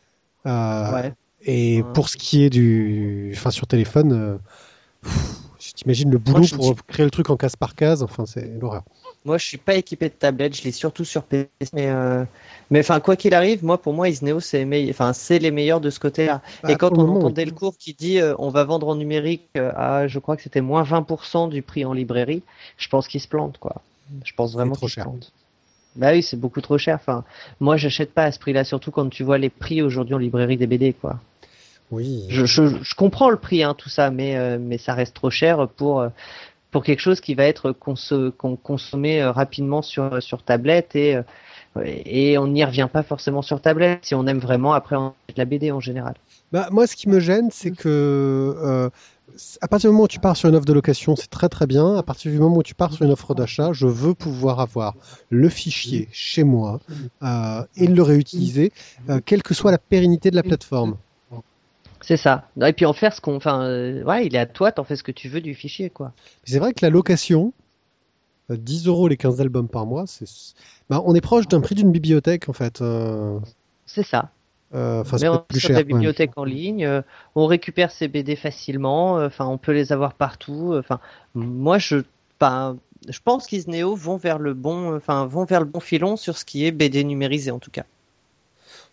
Euh, Ouais. Et Ouais. pour ce qui est du, enfin sur téléphone, euh, pff, je t'imagine le boulot Moi, je pour dis- créer le truc en case par case. Enfin, c'est l'horreur. Moi, je suis pas équipé de tablette, je lis surtout sur P C. Mais, euh, mais enfin, quoi qu'il arrive, moi, pour moi, Isneo, c'est me... enfin, c'est les meilleurs de ce côté-là. Bah, Et quand pour le on moment, entend oui. Delcourt qui dit euh, on va vendre en numérique euh, à, je crois que c'était moins vingt pour cent du prix en librairie, je pense qu'il se plante, quoi. Je pense vraiment trop qu'il se cher. plante. Bah oui, c'est beaucoup trop cher. Enfin, moi, j'achète pas à ce prix-là, surtout quand tu vois les prix aujourd'hui en librairie des B D, quoi. Oui. Je, je, je comprends le prix, hein, tout ça, mais, euh, mais ça reste trop cher pour, euh, pour quelque chose qui va être conso- con- consommé euh, rapidement sur, sur tablette et, euh, et on n'y revient pas forcément sur tablette si on aime vraiment après on achète la B D en général. Bah, moi, ce qui me gêne, c'est que euh, à partir du moment où tu pars sur une offre de location, c'est très très bien. À partir du moment où tu pars sur une offre d'achat, je veux pouvoir avoir le fichier chez moi euh, et le réutiliser, euh, quelle que soit la pérennité de la plateforme. C'est ça. Et puis en faire ce qu'on, enfin, euh, ouais, il est à toi, t'en fais ce que tu veux du fichier, quoi. C'est vrai que la location, euh, dix euros les quinze albums par mois, c'est, bah, on est proche d'un prix d'une bibliothèque en fait. Euh, C'est ça. euh, Enfin, Mais c'est on peut-être plus est sur cher. la quand même. bibliothèque en ligne, euh, on récupère ces B D facilement, euh, enfin, on peut les avoir partout. euh, Enfin, moi, je, enfin, je pense qu'Isneo vont vers le bon, enfin, vont vers le bon filon sur ce qui est B D numérisé en tout cas.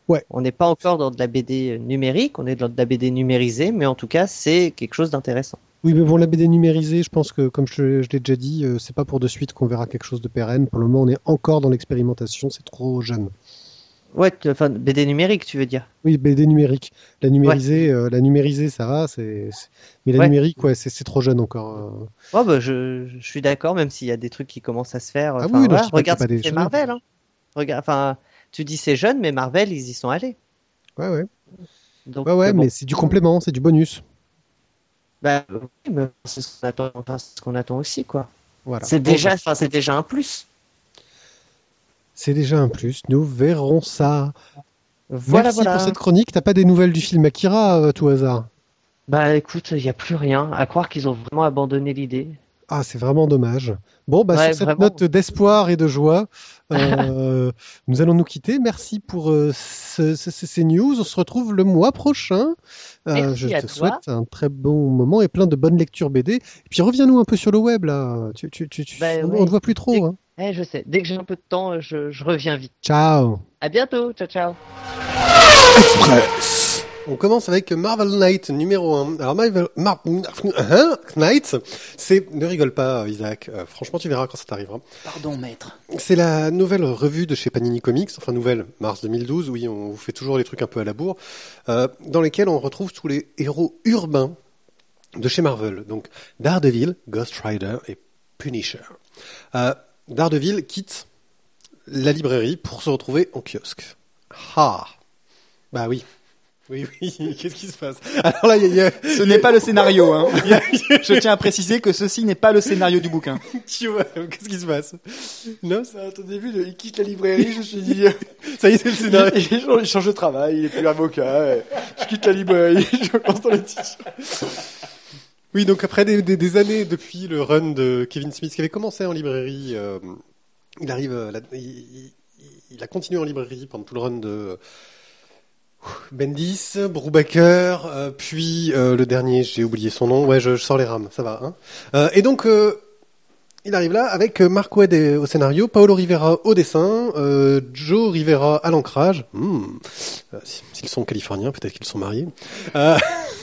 Ouais. On n'est pas encore dans de la B D numérique, on est dans de la B D numérisée, mais en tout cas, c'est quelque chose d'intéressant. Oui, mais bon, la B D numérisée, je pense que, comme je, je l'ai déjà dit, euh, c'est pas pour de suite qu'on verra quelque chose de pérenne. Pour le moment, on est encore dans l'expérimentation, c'est trop jeune. Ouais, tu- enfin, B D numérique, tu veux dire? Oui, B D numérique. La numérisée, euh, la numérisée, ça va, c'est, c'est- mais la Ouais. numérique, ouais, c'est, c'est trop jeune encore. euh. Ouais, bah, je, je suis d'accord, même s'il y a des trucs qui commencent à se faire. Ah Enfin, oui, non, voilà, je dis pas regarde qu'il y a ce pas que des fait choses. Marvel. Hein. Regarde, enfin, tu dis c'est jeune, mais Marvel, ils y sont allés. Ouais, ouais, Donc, ouais, ouais, euh, bon. mais c'est du complément, c'est du bonus. Bah, oui, mais c'est ce qu'on attend, enfin, c'est ce qu'on attend aussi, quoi. Voilà. C'est Bon, déjà, enfin, c'est déjà un plus. c'est déjà un plus. Nous verrons ça. Voilà, Merci voilà. pour cette chronique. T'as pas des nouvelles du film Akira, euh, à tout hasard? Bah, écoute, il n'y a plus rien. À croire qu'ils ont vraiment abandonné l'idée. Ah, c'est vraiment dommage. Bon, bah, Ouais, sur cette vraiment. note d'espoir et de joie, euh, nous allons nous quitter. Merci pour euh, ce- ce- ce- ces news. On se retrouve le mois prochain. Euh, Merci je à te toi. souhaite un très bon moment et plein de bonnes lectures B D. Et puis reviens-nous un peu sur le web, là. Tu, tu, tu, tu- Bah, on, ouais. on te voit plus trop. Hein. Eh, je sais. Dès que j'ai un peu de temps, je, je reviens vite. Ciao. À bientôt. Ciao, ciao. On commence avec Marvel Knight numéro un. Alors Marvel Mar- hein Knight, c'est ne rigole pas Isaac. Euh, franchement, tu verras quand ça t'arrivera. Pardon, maître. C'est la nouvelle revue de chez Panini Comics, enfin nouvelle, mars deux mille douze. Oui, on vous fait toujours les trucs un peu à la bourre, euh, dans lesquels on retrouve tous les héros urbains de chez Marvel. Donc Daredevil, Ghost Rider et Punisher. Euh, Daredevil quitte la librairie pour se retrouver en kiosque. Ah, bah oui. Oui, oui, qu'est-ce qui se passe? Alors là, il y a, il y a- Ce n'est pas le scénario, hein. Je tiens à préciser que ceci n'est pas le scénario du bouquin. tu vois, qu'est-ce qui se passe? Non, C'est à ton début, de, il quitte la librairie, je me suis dit, ça y est, c'est le scénario. il, il change- il change de travail, il est plus avocat, et je quitte la librairie, je pense dans les titres. Oui, donc après des, des, des années depuis le run de Kevin Smith qui avait commencé en librairie, euh, il arrive, euh, là- il, il- il a continué en librairie pendant tout le run de euh, Bendis, Brubaker, euh, puis euh, le dernier, j'ai oublié son nom. Ouais, je, je sors les rames, ça va. Hein. Euh, et donc, euh, il arrive là avec Mark Waid au scénario, Paolo Rivera au dessin, euh, Joe Rivera à l'ancrage. Hmm. Euh, S'ils sont californiens, peut-être qu'ils sont mariés. Euh,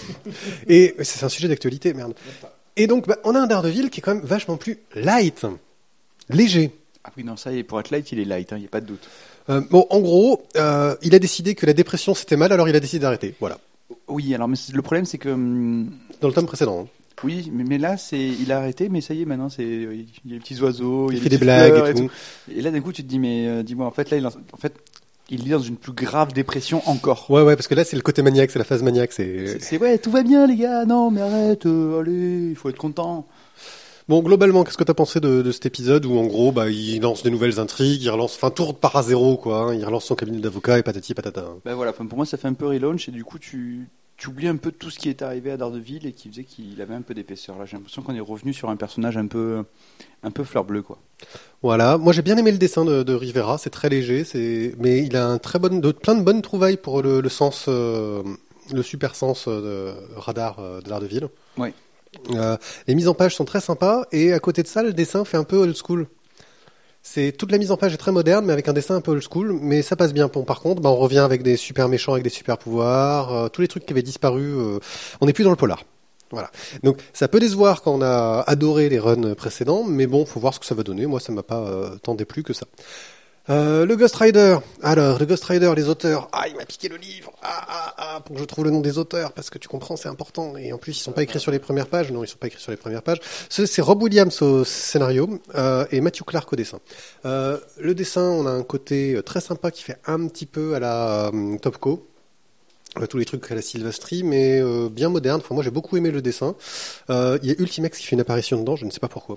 et c'est un sujet d'actualité, merde. Et donc, bah, on a un Daredevil qui est quand même vachement plus light, léger. Ah oui, non, ça y est, pour être light, il est light, il n'y a pas de doute. Euh, bon, en gros, euh, il a décidé que la dépression c'était mal, alors il a décidé d'arrêter. Voilà. Oui, alors mais c'est- le problème, c'est que... hum, Dans le tome précédent. hein. Oui, mais, mais là, c'est, il a arrêté, mais ça y est, maintenant, c'est, il y a les petits oiseaux, Il y a fait les des petites blagues fleurs et tout. Et là, d'un coup, tu te dis, mais euh, dis-moi, en fait, là, il, en en fait, il est dans une plus grave dépression encore. Ouais, ouais, parce que là c'est le côté maniaque, c'est la phase maniaque. C'est, C'est c'est, ouais, tout va bien, les gars, non, mais arrête, euh, allez, il faut être content. bon. Globalement, qu'est-ce que t'as pensé de, de cet épisode où en gros, bah, il lance des nouvelles intrigues, il relance, enfin, tout repart à zéro, quoi. hein. Il relance son cabinet d'avocat et patati patata. hein. Ben voilà, enfin, pour moi, ça fait un peu relaunch, et du coup, tu, tu oublies un peu tout ce qui est arrivé à Daredevil et qui faisait qu'il avait un peu d'épaisseur. Là, j'ai l'impression qu'on est revenu sur un personnage un peu, un peu fleur bleue, quoi. Voilà. Moi, j'ai bien aimé le dessin de, de Rivera. C'est très léger, c'est, mais il a un très bonne, de, plein de bonnes trouvailles pour le, le sens, euh, le super sens euh, de radar euh, de Daredevil. Ouais. Euh, les mises en page sont très sympas et à côté de ça, le dessin fait un peu old school. C'est toute la mise en page est très moderne, mais avec un dessin un peu old school, mais ça passe bien. Bon, par contre, bah, on revient avec des super méchants, avec des super pouvoirs, euh, tous les trucs qui avaient disparu. Euh, on n'est plus dans le polar. Voilà. Donc, ça peut décevoir quand on a adoré les runs précédents, mais bon, faut voir ce que ça va donner. Moi, ça m'a pas euh, tant déplu que ça. Euh, le Ghost Rider. Alors, le Ghost Rider, les auteurs. Ah, il m'a piqué le livre. Ah, ah, ah, pour que je trouve le nom des auteurs, parce que tu comprends, c'est important. Et en plus, ils sont pas écrits sur les premières pages. Non, ils sont pas écrits sur les premières pages. C'est, c'est Rob Williams au scénario euh, et Matthew Clark au dessin. Euh, le dessin, on a un côté euh, très sympa qui fait un petit peu à la euh, Topco. Euh, tous les trucs à la Silvestri, mais euh, bien moderne. Enfin, moi, j'ai beaucoup aimé le dessin. Euh, Il y a Ultimex qui fait une apparition dedans, je ne sais pas pourquoi.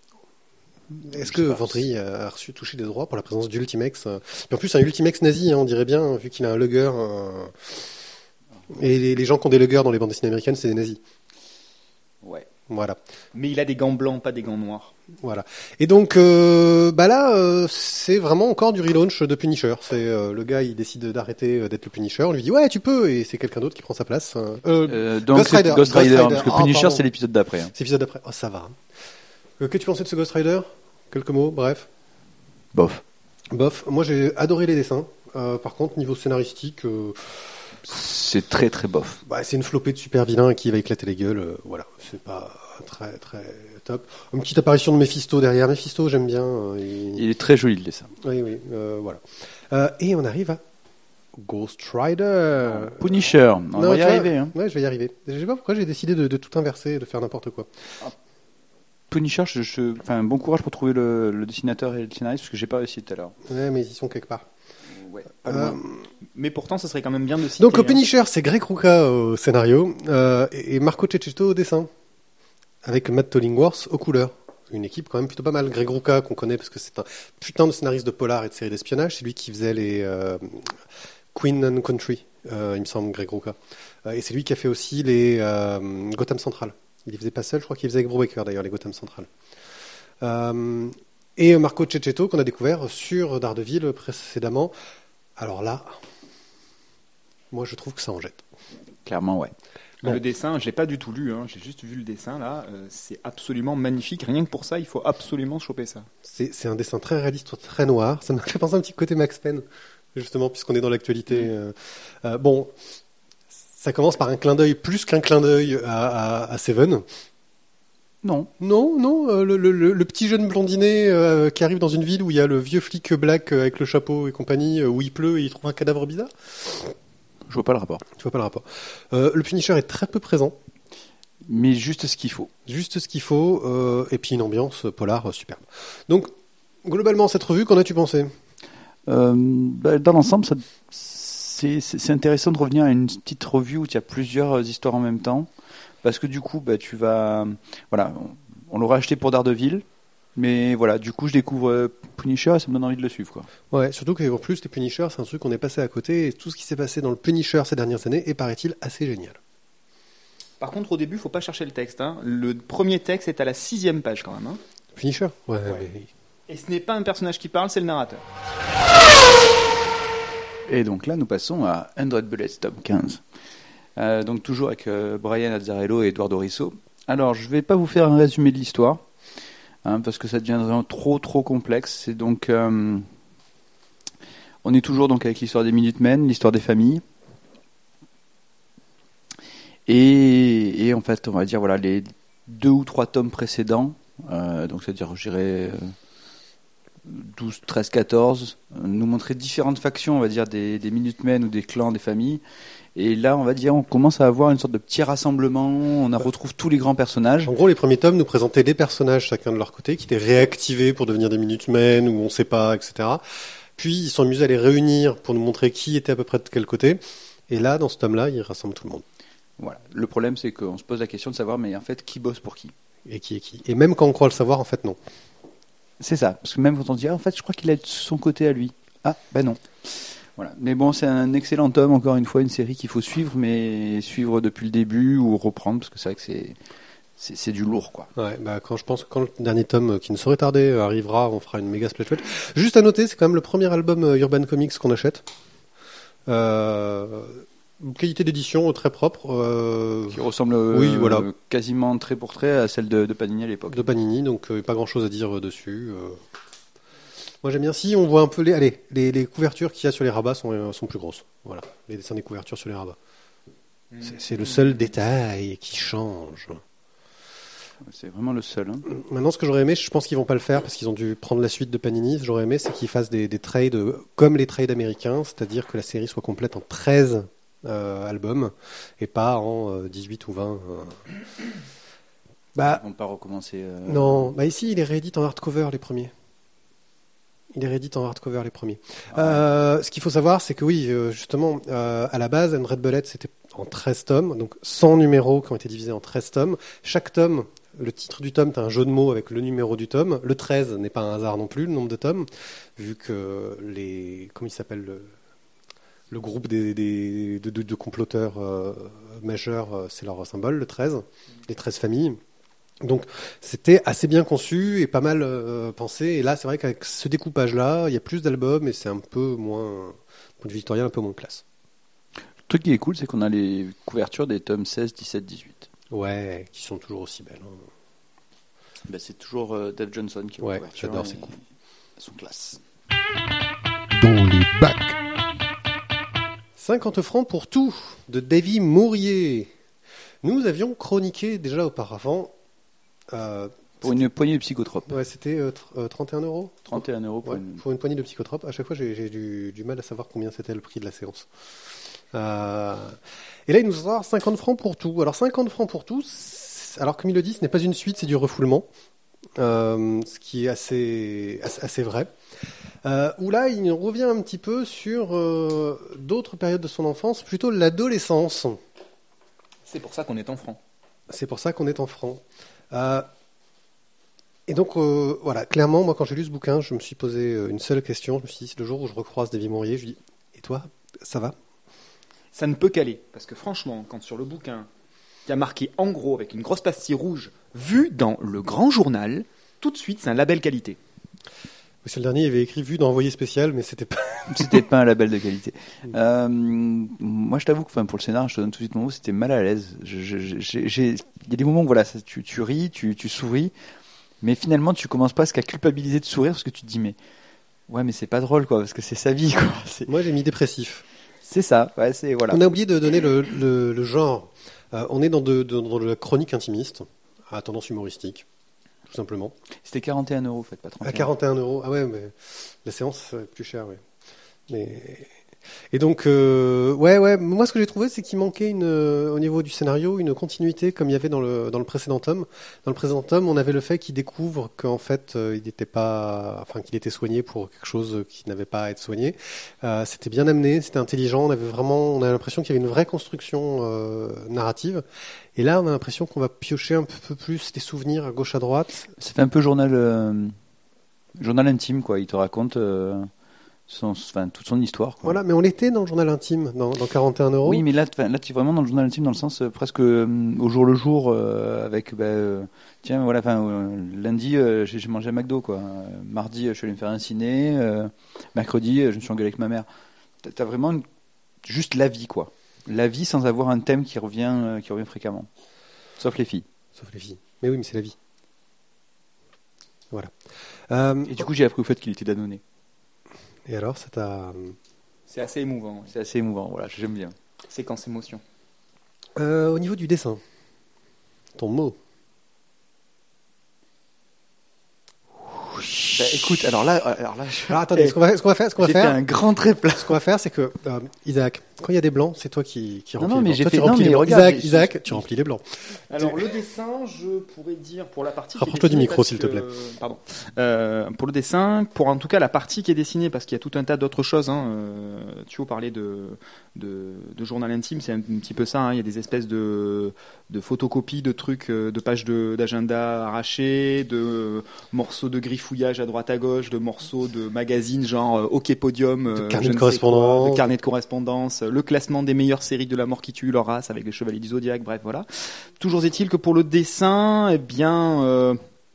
Est-ce que Vendry a reçu toucher des droits pour la présence d'Ultimex euh, puis en plus, un Ultimex nazi, hein, on dirait bien, vu qu'il a un lugger. euh, Et les, les gens qui ont des luggers dans les bandes dessinées américaines, c'est des nazis. Ouais. Voilà. Mais il a des gants blancs, pas des gants noirs. Voilà. Et donc, euh, bah là, euh, c'est vraiment encore du relaunch de Punisher. C'est euh, le gars, il décide d'arrêter euh, d'être le Punisher. On lui dit ouais, tu peux, et c'est quelqu'un d'autre qui prend sa place. Euh, Euh, donc, Ghost c'est Rider. Ghost Rider, Ghost Rider. parce que Ah, Punisher, pardon. c'est l'épisode d'après. hein. C'est l'épisode d'après. Oh, ça va. Euh, que tu pensais de ce Ghost Rider? Quelques mots, bref. Bof. Bof. Moi, j'ai adoré les dessins. Euh, par contre, niveau scénaristique, euh, C'est très très bof. bah, c'est une flopée de super vilains qui va éclater les gueules. euh, voilà, c'est pas très très top. Une petite apparition de Mephisto derrière. Mephisto, j'aime bien. euh, il- Il est très joli le dessin. Oui, oui, euh, voilà. Euh, et on arrive à Ghost Rider. Punisher, on Non, va y tu vois, arriver. Hein. Ouais, je vais y arriver. Je sais pas pourquoi j'ai décidé de, de tout inverser et de faire n'importe quoi. Punisher, je, je- enfin, bon courage pour trouver le, le dessinateur et le scénariste parce que j'ai pas réussi tout à l'heure. Ouais, mais ils sont quelque part. Ouais, pas Euh, loin. Mais pourtant, ce serait quand même bien de citer. donc, au hein. Punisher, c'est Greg Rucka au scénario euh, et et Marco Cecchetto au dessin. Avec Matt Hollingworth aux couleurs. Une équipe quand même plutôt pas mal. Greg Rucka, qu'on connaît parce que c'est un putain de scénariste de polar et de séries d'espionnage. C'est lui qui faisait les euh, Queen and Country, euh, il me semble, Greg Rucka. Euh, et c'est lui qui a fait aussi les euh, Gotham Central. Il les faisait pas seul, je crois qu'il faisait avec Brubaker d'ailleurs, les Gotham Central. Euh, et Marco Cecchetto, qu'on a découvert sur Daredevil précédemment. Alors là, moi je trouve que ça en jette. Clairement, ouais. Bon. Le dessin, je l'ai pas du tout lu, hein. J'ai juste vu le dessin là. Euh, c'est absolument magnifique. Rien que pour ça, il faut absolument choper ça. C'est, c'est un dessin très réaliste, très noir. Ça m'a fait penser un petit côté Max Payne, justement, puisqu'on est dans l'actualité. Euh, euh, bon, ça commence par un clin d'œil, plus qu'un clin d'œil à, à, à Seven. Non. Non, non, euh, le, le, le, le petit jeune blondinet euh, qui arrive dans une ville où il y a le vieux flic black euh, avec le chapeau et compagnie, euh, où il pleut et il trouve un cadavre bizarre. Je vois pas le rapport. Tu vois pas le rapport. Euh, le Punisher est très peu présent, Mais juste ce qu'il faut. juste ce qu'il faut, euh, et puis une ambiance polar euh, superbe. Donc, globalement, cette revue, qu'en as-tu pensé ? Euh, bah, dans l'ensemble, ça, c'est, c'est, c'est intéressant de revenir à une petite revue où il y a plusieurs histoires en même temps. Parce que du coup, bah, tu vas. Voilà, on, on l'aurait acheté pour Daredevil. Mais voilà, du coup, je découvre euh, Punisher et ça me donne envie de le suivre, quoi. Ouais, surtout qu'en plus, les Punisher, c'est un truc qu'on est passé à côté, et tout ce qui s'est passé dans le Punisher ces dernières années est, paraît-il, assez génial. Par contre, au début, faut pas chercher le texte. Hein. Le premier texte est à la sixième page quand même. Hein. Punisher ? Ouais, Ouais. mais- Et ce n'est pas un personnage qui parle, c'est le narrateur. Et donc là, nous passons à cent Bullets, tome quinze. Euh, donc toujours avec euh, Brian Azzarello et Eduardo Risso. Alors, je vais pas vous faire un résumé de l'histoire, hein, parce que ça devient vraiment trop trop complexe. C'est donc, euh, on est toujours donc avec l'histoire des Minutemen, l'histoire des familles, et, et en fait, on va dire voilà les deux ou trois tomes précédents, euh, donc c'est-à-dire, je dirais. Euh, douze, treize, quatorze, euh, nous montrer différentes factions, on va dire, des, des Minutemen ou des clans, des familles. Et là, on va dire, on commence à avoir une sorte de petit rassemblement, on a, retrouve tous les grands personnages. En gros, les premiers tomes nous présentaient des personnages chacun de leur côté qui étaient réactivés pour devenir des Minutemen ou on sait pas, et cetera. Puis ils sont amusés à les réunir pour nous montrer qui était à peu près de quel côté. Et là, dans ce tome-là, ils rassemblent tout le monde. Voilà. Le problème, c'est qu'on se pose la question de savoir, mais en fait, qui bosse pour qui ? Et qui est qui. Et même quand on croit le savoir, en fait, non. C'est ça, parce que même quand on se dit, ah, en fait, je crois qu'il a de son côté à lui. Ah, ben non. Voilà. Mais bon, c'est un excellent tome, encore une fois, une série qu'il faut suivre, mais suivre depuis le début ou reprendre, parce que c'est vrai que c'est, c'est, c'est du lourd, quoi. Ouais, bah quand je pense que quand le dernier tome, euh, qui ne saurait tarder, euh, arrivera, on fera une méga splash page. Juste à noter, c'est quand même le premier album euh, Urban Comics qu'on achète. Euh, qualité d'édition euh, très propre. Euh, Qui ressemble euh, Oui, voilà. quasiment trait pour trait à celle de, de Panini à l'époque. de Panini, donc euh, pas grand chose à dire euh, dessus. euh. Moi j'aime bien si on voit un peu les, allez, les, les couvertures qu'il y a sur les rabats sont, euh, sont plus grosses. Voilà, les dessins des couvertures sur les rabats. C'est, c'est le seul détail qui change. C'est vraiment le seul. Hein. Maintenant, ce que j'aurais aimé, je pense qu'ils vont pas le faire parce qu'ils ont dû prendre la suite de Panini. Ce que j'aurais aimé, c'est qu'ils fassent des, des trades euh, comme les trades américains, c'est-à-dire que la série soit complète en treize euh, albums et pas en euh, dix-huit ou vingt. euh. Bah, Ils vont pas recommencer. euh, non, bah ici, il est réédité en hardcover les premiers. Il est réédité en hardcover les premiers. Euh, ce qu'il faut savoir, c'est que oui, euh, justement, euh, à la base, cent Bullets, c'était en treize tomes, donc cent numéros qui ont été divisés en treize tomes. Chaque tome, le titre du tome, tu as un jeu de mots avec le numéro du tome. Le treize n'est pas un hasard non plus, le nombre de tomes, vu que les... Comment il s'appelle le, le groupe des, des, de, de, de comploteurs euh, majeurs, euh, c'est leur symbole, le treize, les treize familles. Donc c'était assez bien conçu et pas mal euh, pensé. Et là, c'est vrai qu'avec ce découpage-là, il y a plus d'albums et c'est un peu moins, point de vue historien, un peu moins classe. Le truc qui est cool, c'est qu'on a les couvertures des tomes seize, dix-sept, dix-huit. Ouais, qui sont toujours aussi belles. hein. Ben, c'est toujours euh, Dave Johnson qui est aux Ouais, couvertures j'adore, et c'est cool. Elles sont classe. Dans les bacs. cinquante francs pour tout, de Davy Mourier. Nous avions chroniqué déjà auparavant. Euh, Pour une poignée de psychotropes. Ouais, c'était euh, tr- euh, trente et un euros. trente et un euros pour Ouais, une... pour une poignée de psychotropes. À chaque fois, j'ai, j'ai du, du mal à savoir combien c'était le prix de la séance. Euh, et là, il nous sort cinquante francs pour tout. Alors, cinquante francs pour tout, c'est- alors comme il le dit, ce n'est pas une suite, c'est du refoulement. Euh, ce qui est assez, assez, assez vrai. Euh, où là, il revient un petit peu sur euh, d'autres périodes de son enfance, plutôt l'adolescence. C'est pour ça qu'on est en franc. C'est pour ça qu'on est en franc. Euh, et donc, euh, voilà, clairement, moi, quand j'ai lu ce bouquin, je me suis posé une seule question. Je me suis dit, le jour où je recroise Davy Mourier, je lui dis, et toi, ça va ? Ça ne peut qu'aller. Parce que franchement, quand sur le bouquin, il y a marqué en gros avec une grosse pastille rouge, vu dans le grand journal, tout de suite, c'est un label qualité. Monsieur le dernier, il avait écrit vu dans Envoyé spécial, mais c'était pas. C'était pas un label de qualité. Euh, moi, je t'avoue que, enfin, pour le scénar, je te donne tout de suite mon mot, c'était mal à l'aise. Je, je, j'ai, j'ai, il y a des moments où voilà, ça, tu, tu ris, tu, tu souris, mais finalement, tu commences presque à culpabiliser de sourire parce que tu te dis, mais ouais, mais c'est pas drôle, quoi, parce que c'est sa vie, quoi. C'est, Moi, j'ai mis dépressif. c'est ça, ouais, c'est voilà. On a oublié de donner le, le, le genre. Euh, on est dans de, de, dans de la chronique intimiste, à tendance humoristique, tout simplement. C'était quarante et un euros, en fait, pas trente et un. À quarante et un euros. Ah ouais, mais la séance, c'est plus cher, oui. Mais... Et donc, euh, ouais, ouais, moi ce que j'ai trouvé, c'est qu'il manquait une, euh, au niveau du scénario une continuité comme il y avait dans le, dans le précédent tome. Dans le précédent tome, on avait le fait qu'il découvre qu'en fait, euh, il n'était pas, enfin, qu'il était soigné pour quelque chose qui n'avait pas à être soigné. Euh, c'était bien amené, c'était intelligent, on avait vraiment, on a l'impression qu'il y avait une vraie construction euh, narrative. Et là, on a l'impression qu'on va piocher un peu plus des souvenirs à gauche à droite. Ça fait un peu journal, euh, journal intime, quoi. Il te raconte euh, son, enfin, toute son histoire, quoi. Voilà, mais on l'était dans le journal intime, dans, dans quarante et un euros. Oui, mais là, là, tu es vraiment dans le journal intime dans le sens euh, presque euh, au jour le jour, euh, avec, bah, euh, tiens, voilà, enfin, euh, lundi, euh, j'ai, j'ai mangé à McDo, quoi. Euh, mardi, euh, je suis allé me faire un ciné. Euh, mercredi, euh, je me suis engueulé avec ma mère. T'as, t'as vraiment une, juste la vie, quoi. La vie sans avoir un thème qui revient, euh, qui revient fréquemment. Sauf les filles. Sauf les filles. Mais oui, mais c'est la vie. Voilà. Euh, Et du coup, j'ai appris au fait qu'il était danonné. et alors, ça t'a... C'est assez émouvant. Ouais. C'est assez émouvant, voilà, j'aime bien. Séquence émotion. Euh, au niveau du dessin, ton mot. Bah, écoute, alors là, alors là, je... Alors attendez, Eh, ce qu'on va, ce qu'on va faire, ce qu'on va j'ai fait faire, un grand trait plat. ce qu'on va faire, c'est que euh, Isaac, quand il y a des blancs, c'est toi qui, qui Non, remplis non, les mais blancs. j'ai Toi, fait- tu non, remplis mais les blancs. regarde, Isaac, j'ai- Isaac, tu remplis les blancs. Alors le dessin, je pourrais dire pour la partie. Rapproche-toi qui est du dessinée micro, parce s'il te que- plaît. Pardon. Euh, pour le dessin, pour en tout cas la partie qui est dessinée, parce qu'il y a tout un tas d'autres choses. Hein, euh, tu veux parler de, de de journal intime, c'est un, un petit peu ça. Hein, il y a des espèces de de photocopies de trucs, euh, de pages de, d'agenda arrachées, de euh, morceaux de griffouillage à droite à gauche, de morceaux de magazines genre euh, OK Podium, euh, De carnet je de ne sais correspondance. quoi, de carnet de correspondance, euh, le classement des meilleures séries de la mort qui tue leur race avec les Chevaliers du Zodiaque, bref voilà. Toujours est-il que pour le dessin, eh bien, euh,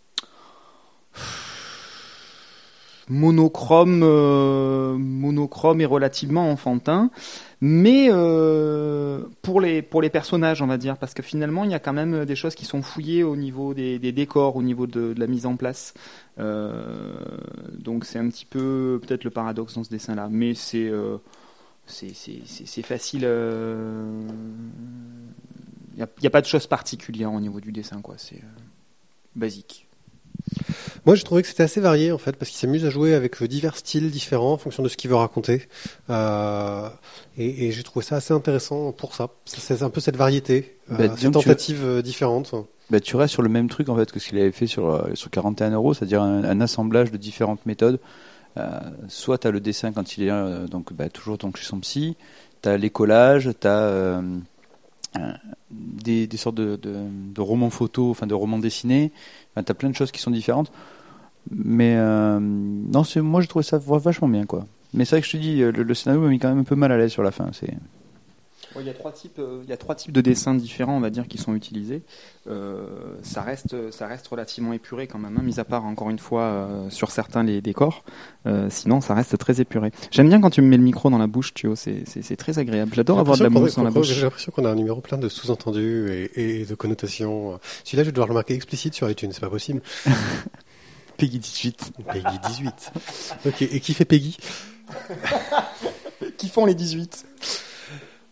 monochrome, euh, monochrome et relativement enfantin, mais euh, pour les pour les personnages, on va dire, parce que finalement, il y a quand même des choses qui sont fouillées au niveau des, des décors, au niveau de, de la mise en place. Euh, donc c'est un petit peu peut-être le paradoxe dans ce dessin-là, mais c'est euh, c'est, c'est, c'est, c'est facile. Euh, Il n'y a, y a pas de choses particulières au niveau du dessin, quoi. C'est euh, basique. Moi, j'ai trouvé que c'était assez varié, en fait, parce qu'il s'amuse à jouer avec divers styles différents en fonction de ce qu'il veut raconter. Euh, et, et j'ai trouvé ça assez intéressant pour ça. C'est un peu cette variété, Bah, euh, disons ces que tu- tentatives euh, différentes. Bah, tu restes sur le même truc en fait que ce qu'il avait fait sur, euh, sur quarante et un euros, c'est-à-dire un, un assemblage de différentes méthodes. Euh, soit tu as le dessin quand il est euh, donc, bah, toujours donc, chez son psy, tu as les collages, tu as euh, euh, des, des sortes de, de, de romans photos, enfin de romans dessinés, enfin, tu as plein de choses qui sont différentes. Mais euh, non, c'est, moi je trouvais ça vachement bien, quoi. Mais c'est vrai que je te dis, le, le scénario m'a mis quand même un peu mal à l'aise sur la fin. C'est... Ouais, il y a trois types, euh, il y a trois types de dessins différents, on va dire, qui sont utilisés. Euh, ça reste, ça reste relativement épuré quand même, hein, mis à part encore une fois euh, sur certains les décors. Euh, sinon, ça reste très épuré. J'aime bien quand tu me mets le micro dans la bouche, tu vois, c'est, c'est, c'est très agréable. J'adore J'ai avoir de la l'impression mousse qu'on- dans la qu'on- bouche. J'ai l'impression qu'on a un numéro plein de sous-entendus et, et de connotations. Celui-là, je vais devoir le marquer explicite sur iTunes, c'est pas possible. Peggy dix-huit. Peggy dix-huit. Ok, et qui fait Peggy? Qui font les dix-huit.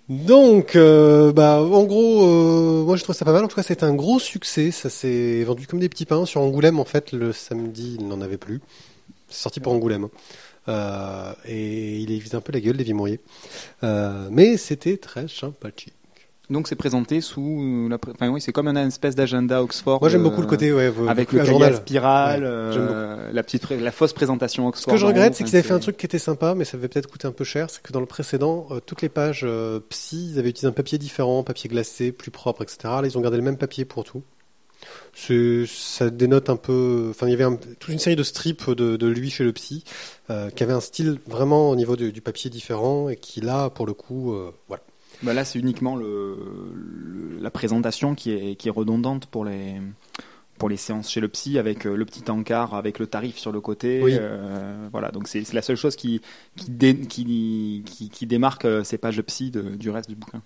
Donc, euh, bah, en gros, euh, moi je trouve ça pas mal. En tout cas, c'était un gros succès. Ça s'est vendu comme des petits pains. Sur Angoulême, en fait, le samedi, il n'en avait plus. C'est sorti pour Angoulême. Euh, et il évite un peu la gueule, Lévi Mourier. Euh, mais c'était très sympathique. Donc c'est présenté sous la... enfin oui, c'est comme un espèce d'agenda Oxford. Moi j'aime euh, beaucoup le côté ouais, avec le un cahier journal. à spirale, Ouais, euh, la petite pré- la fausse présentation Ce Oxford. que je regrette, en haut, c'est qu'ils enfin, avaient fait un truc qui était sympa, mais ça avait peut-être coûté un peu cher. C'est que dans le précédent, euh, toutes les pages euh, psy, ils avaient utilisé un papier différent, papier glacé, plus propre, et cetera. Là, ils ont gardé le même papier pour tout. C'est, ça dénote un peu. Enfin, il y avait un- toute une série de strips de, de lui chez le psy, euh, qui avait un style vraiment au niveau du, du papier différent et qui là, pour le coup, euh, voilà. Bah là, c'est uniquement le, le- la présentation qui est, qui est redondante pour les, pour les séances chez le psy, avec euh, le petit encart, avec le tarif sur le côté. Oui. euh, voilà, donc c'est, c'est la seule chose qui, qui, dé- qui, qui, qui démarque euh, ces pages de psy de- du reste du bouquin.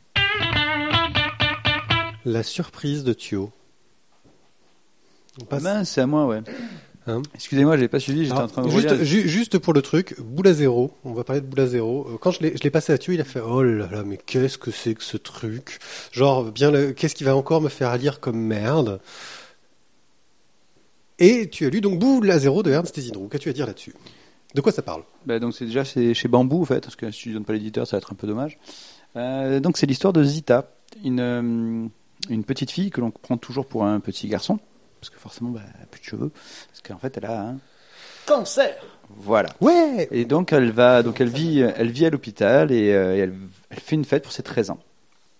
La surprise de Thio. On passe- Ben, c'est à moi, ouais. Hein Excusez-moi, j'ai pas suivi, j'étais Alors, en train de juste, relire. ju- juste pour le truc, Boule à zéro, on va parler de Boule à zéro. Euh, Quand je l'ai, je l'ai passé à Thio, il a fait oh là là, mais qu'est-ce que c'est que ce truc? Genre, bien, le- qu'est-ce qui va encore me faire lire comme merde? Et tu as lu donc Boule à zéro de Ernst Zindrow. Qu'as-tu à dire là-dessus? De quoi ça parle? Bah, donc c'est déjà c'est chez Bambou en fait, parce que si tu donnes pas l'éditeur, ça va être un peu dommage. Euh, donc c'est l'histoire de Zita, une euh, une petite fille que l'on prend toujours pour un petit garçon, parce que forcément bah, elle a plus de cheveux, parce qu'en fait elle a un Cancer. voilà. Ouais! Et donc elle va donc elle vit elle vit à l'hôpital et, euh, et elle, elle fait une fête pour ses treize ans.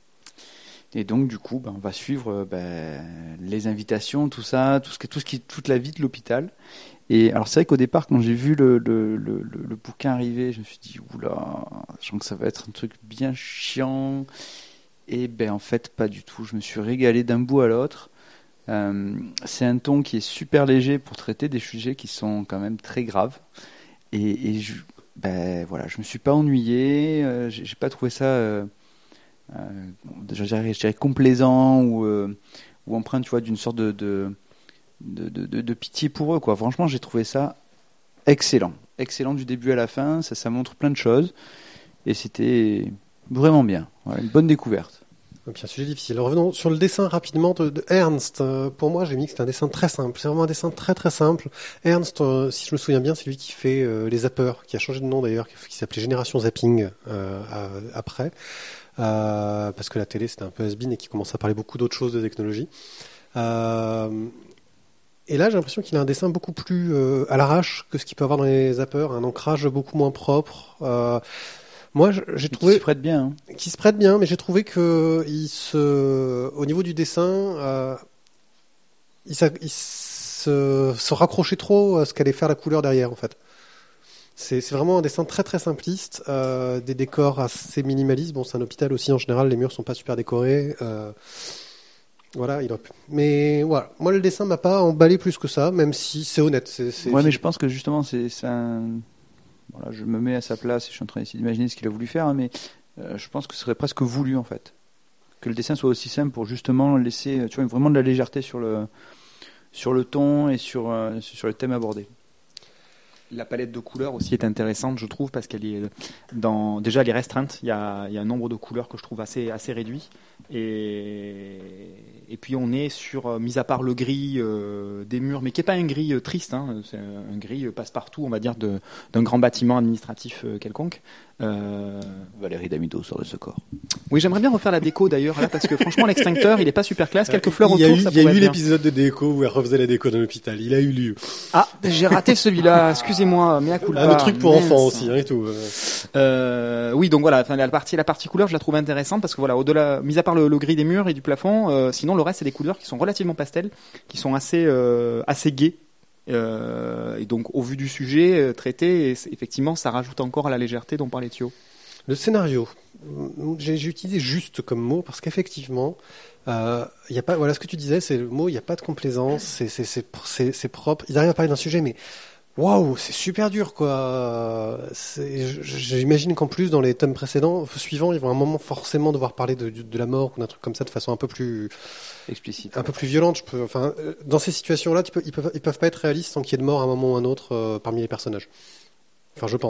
Et donc du coup, bah, on va suivre euh, bah, les invitations, tout ça, tout ce qui, tout ce qui, toute la vie de l'hôpital. Et alors c'est vrai qu'au départ, quand j'ai vu le, le, le, le, le bouquin arriver, je me suis dit oula, je sens que ça va être un truc bien chiant. Et ben en fait pas du tout. Je me suis régalé d'un bout à l'autre. Euh, c'est un ton qui est super léger pour traiter des sujets qui sont quand même très graves. Et, et je, ben voilà, je me suis pas ennuyé. Euh, j'ai, j'ai pas trouvé ça. Euh, Euh, je, dirais, je dirais complaisant ou, euh, ou empreint tu vois, d'une sorte de, de, de, de, de pitié pour eux quoi. Franchement j'ai trouvé ça excellent excellent du début à la fin, ça, ça montre plein de choses et c'était vraiment bien, voilà, une bonne découverte. Puis un sujet difficile. Revenons sur le dessin rapidement de, de Ernst. Euh, pour moi, j'ai mis que c'est un dessin très simple. C'est vraiment un dessin très très simple. Ernst, euh, si je me souviens bien, c'est lui qui fait euh, les zappers, qui a changé de nom d'ailleurs, qui, qui s'appelait Génération Zapping euh, à, après. Euh, parce que la télé c'était un peu has-been et qui commence à parler beaucoup d'autres choses de technologie. Euh, et là j'ai l'impression qu'il a un dessin beaucoup plus euh, à l'arrache que ce qu'il peut avoir dans les zappers, un ancrage beaucoup moins propre. Euh, moi j'ai trouvé qui se prête bien hein. qui se prête bien, mais j'ai trouvé que il se, au niveau du dessin, euh, il, il se, se raccrochait trop à ce qu'allait faire la couleur derrière en fait. C'est, c'est vraiment un dessin très très simpliste, euh, des décors assez minimalistes. Bon, c'est un hôpital aussi en général, les murs sont pas super décorés. Euh, voilà, il aurait pu. Mais voilà, moi le dessin m'a pas emballé plus que ça, même si c'est honnête. C'est, c'est ouais, mais je pense que justement c'est, c'est un. Voilà, je me mets à sa place et je suis en train d'essayer d'imaginer ce qu'il a voulu faire, hein, mais euh, je pense que ce serait presque voulu en fait, que le dessin soit aussi simple pour justement laisser, tu vois, vraiment de la légèreté sur le sur le ton et sur euh, sur le thème abordé. La palette de couleurs aussi est intéressante, je trouve, parce qu'elle est dans déjà elle est restreinte. Il y a, il y a un nombre de couleurs que je trouve assez assez réduit. Et et puis on est sur, euh, mis à part le gris euh, des murs, mais qui est pas un gris euh, triste, hein, c'est un, un gris passe-partout, on va dire, de, d'un grand bâtiment administratif euh, quelconque. Euh... Valérie Damido sort de ce corps. Oui, j'aimerais bien refaire la déco d'ailleurs là, parce que franchement l'extincteur il est pas super classe, quelques fleurs il y a autour. eu, Ça il y a pourrait eu être bien. l'épisode de déco où elle refaisait la déco dans l'hôpital. Il a eu lieu. Ah, j'ai raté celui-là. Excusez-moi, mea culpa. Ah, le truc pour Mince. enfants aussi, hein, et tout. Euh, oui, donc voilà, enfin, la partie, la partie couleur, je la trouve intéressante parce que voilà, au-delà, mis à part le, le gris des murs et du plafond, euh, sinon le reste c'est des couleurs qui sont relativement pastel, qui sont assez, euh, assez gaies. Euh, et donc, au vu du sujet euh, traité, effectivement, ça rajoute encore à la légèreté dont parlait Thio. Le scénario, j'ai, j'ai utilisé juste comme mot parce qu'effectivement, euh, y a pas, voilà ce que tu disais, c'est le mot, il n'y a pas de complaisance, c'est, c'est, c'est, c'est, c'est propre. Ils arrivent à parler d'un sujet, mais waouh, c'est super dur, quoi. C'est, j'imagine qu'en plus, dans les tomes précédents, suivants, ils vont à un moment forcément devoir parler de, de la mort ou d'un truc comme ça de façon un peu plus explicite, un peu plus violente. Je peux, enfin, dans ces situations-là, tu peux, ils peuvent, ils peuvent pas être réalistes sans qu'il y ait de mort à un moment ou à un autre euh, parmi les personnages. Enfin, je pense.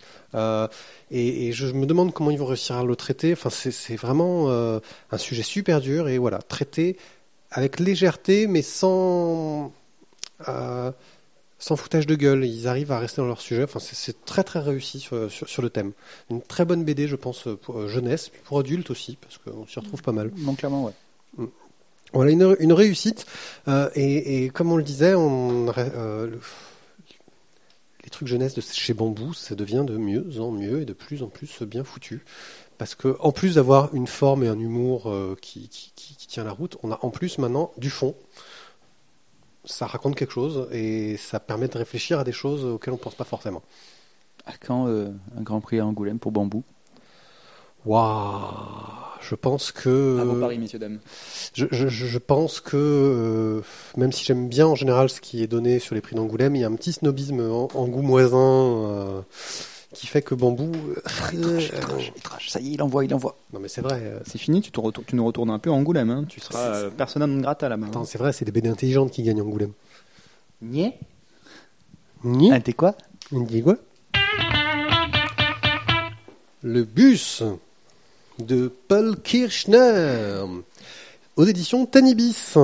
Euh, et, et je me demande comment ils vont réussir à le traiter. Enfin, c'est, c'est vraiment euh, un sujet super dur et voilà, traité avec légèreté, mais sans euh, sans foutage de gueule. Ils arrivent à rester dans leur sujet. Enfin, c'est, c'est très très réussi sur, sur, sur le thème. Une très bonne B D, je pense, pour euh, jeunesse, pour adultes aussi, parce qu'on s'y retrouve pas mal. Non, clairement, ouais. Mm. Voilà, une, une réussite. Euh, et, et comme on le disait, on, euh, le, les trucs jeunesse de chez Bambou, ça devient de mieux en mieux et de plus en plus bien foutu. Parce que en plus d'avoir une forme et un humour euh, qui, qui, qui, qui tient la route, on a en plus maintenant du fond. Ça raconte quelque chose et ça permet de réfléchir à des choses auxquelles on ne pense pas forcément. À quand euh, un Grand Prix à Angoulême pour Bambou? Waouh, je pense que. À vos paris, messieurs, dames. Je, je, je pense que, euh, même si j'aime bien en général ce qui est donné sur les prix d'Angoulême, il y a un petit snobisme en, angoumoisin euh, qui fait que Bambou. Euh, il trache, il trache. Ça y est, il envoie, il envoie. Non mais c'est vrai. Euh... C'est fini, tu, te retour, tu nous retournes un peu à Angoulême. Hein. Tu seras euh, persona non grata là-bas. Attends, c'est vrai, c'est des B D intelligentes qui gagnent Angoulême. Niais. Niais. Ah, t'es quoi? On dit quoi? Le bus de Paul Kirchner aux éditions Tanibis.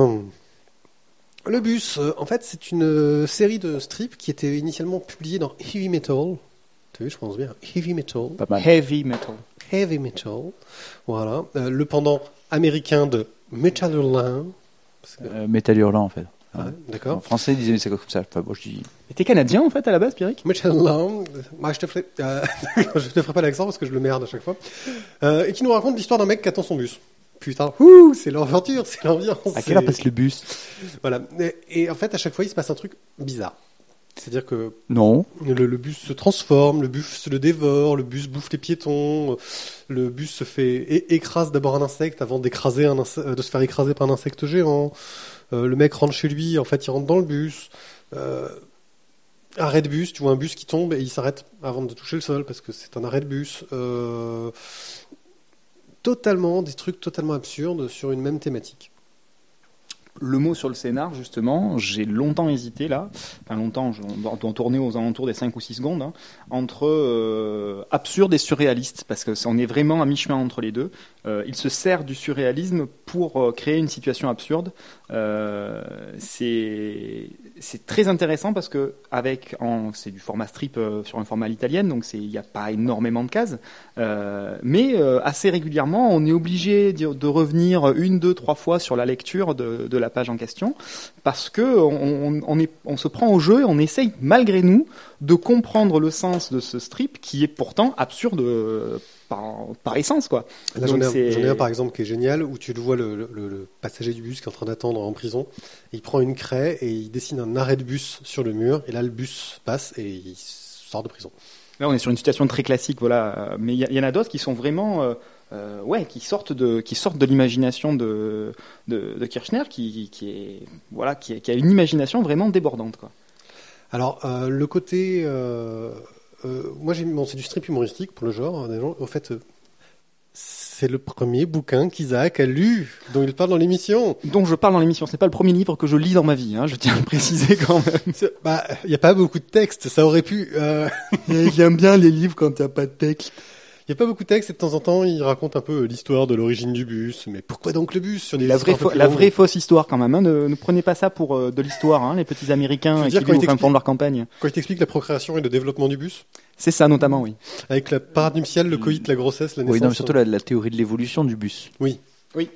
Le bus, en fait, c'est une série de strips qui était initialement publiée dans Heavy Metal. T'as vu, je pense bien. Heavy Metal. Pas mal. Heavy Metal. Heavy Metal. Voilà. Euh, le pendant américain de Metal Hurlant. Que... Euh, Metal Hurlant, en fait. Ah, ouais, d'accord. En français, ils disaient c'est comme ça. Enfin, bon, je dis... Et t'es canadien en fait à la base, Pierrick? Metal Hurlant. Bah, je te ferai, euh, je te ferai pas l'accent parce que je le merde à chaque fois. Euh, et qui nous raconte l'histoire d'un mec qui attend son bus. Putain, ouh, c'est l'aventure, c'est l'ambiance. À quelle heure passe le bus? Voilà. Et, et en fait, à chaque fois, il se passe un truc bizarre. C'est-à-dire que non. Le, le bus se transforme, le bus se le dévore, le bus bouffe les piétons, le bus se fait é- écrase d'abord un insecte avant d'écraser un inse- de se faire écraser par un insecte géant. Euh, le mec rentre chez lui, en fait, il rentre dans le bus. Euh, arrêt de bus, tu vois un bus qui tombe et il s'arrête avant de toucher le sol parce que c'est un arrêt de bus. Euh, totalement, des trucs totalement absurdes sur une même thématique. Le mot sur le scénar, justement, j'ai longtemps hésité là, enfin longtemps, on doit, on doit tourner aux alentours des cinq ou six secondes, hein, entre euh, absurde et surréaliste, parce que on est vraiment à mi-chemin entre les deux. Euh, il se sert du surréalisme pour euh, créer une situation absurde. Euh, c'est, c'est très intéressant parce que avec, en, c'est du format strip euh, sur un format à l'italienne, donc il n'y a pas énormément de cases, euh, mais euh, assez régulièrement, on est obligé de, de revenir une, deux, trois fois sur la lecture de, de la page en question, parce que on, on, est, on se prend au jeu et on essaye malgré nous de comprendre le sens de ce strip qui est pourtant absurde euh, par, par essence, quoi. Là, j'en, ai, j'en ai un par exemple qui est génial où tu le vois le, le, le passager du bus qui est en train d'attendre en prison, il prend une craie et il dessine un arrêt de bus sur le mur et là le bus passe et il sort de prison. Là on est sur une situation très classique, voilà, mais il y, y en a d'autres qui sont vraiment euh, Euh, ouais, qui sortent de, qui sortent de l'imagination de, de, de Kirchner, qui, qui est, voilà, qui, est, qui a une imagination vraiment débordante, quoi. Alors, euh, le côté, euh, euh, moi j'ai, bon, c'est du strip humoristique pour le genre. Au fait, euh, c'est le premier bouquin qu'Isaac a lu, dont il parle dans l'émission. Dont je parle dans l'émission. C'est pas le premier livre que je lis dans ma vie, hein, je tiens à le préciser quand même. Bah, il y a pas beaucoup de texte, ça aurait pu. Euh... J'aime bien les livres quand il y a pas de texte. Il n'y a pas beaucoup de texte et de temps en temps, il raconte un peu l'histoire de l'origine du bus. Mais pourquoi donc le bus sur des La vraie, fa- la vraie fausse histoire quand même. Hein. Ne, ne prenez pas ça pour euh, de l'histoire, hein, les petits Américains qui vivent au fin fond de leur campagne. Quand il t'explique la procréation et le développement du bus. C'est ça notamment, oui. Avec la parade nuptiale, le coït, la grossesse, la naissance. Oui, non, mais surtout la, la théorie de l'évolution du bus. Oui. Oui.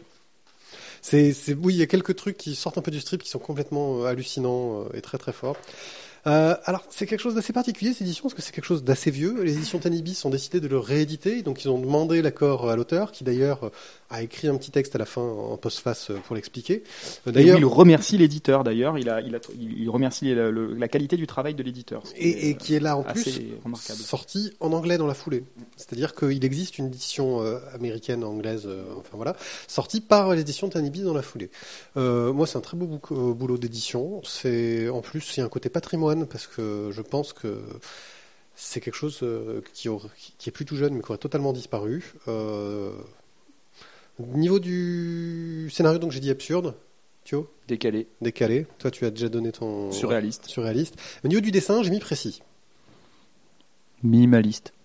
C'est, c'est, oui, il y a quelques trucs qui sortent un peu du strip qui sont complètement euh, hallucinants euh, et très très forts. Euh, alors, c'est quelque chose d'assez particulier, cette édition, parce que c'est quelque chose d'assez vieux. Les éditions Tanibis ont décidé de le rééditer, donc ils ont demandé l'accord à l'auteur, qui d'ailleurs a écrit un petit texte à la fin en postface pour l'expliquer. D'ailleurs, il remercie l'éditeur, d'ailleurs, il, a, il, a, il remercie la, le, la qualité du travail de l'éditeur. Et, et qui est là en plus remarquable. Sorti en anglais dans la foulée. C'est-à-dire qu'il existe une édition euh, américaine, anglaise, euh, enfin voilà, sortie par l'édition Tanibis dans la foulée. Euh, moi, c'est un très beau bou- euh, boulot d'édition. C'est, en plus, il y a un côté patrimoine, parce que je pense que c'est quelque chose euh, qui, aurait, qui est plus tout jeune mais qui aurait totalement disparu. Euh, niveau du scénario, donc j'ai dit absurde, Thio ? Décalé. Décalé. Toi, tu as déjà donné ton surréaliste. Surréaliste. Au niveau du dessin, j'ai mis précis. Minimaliste.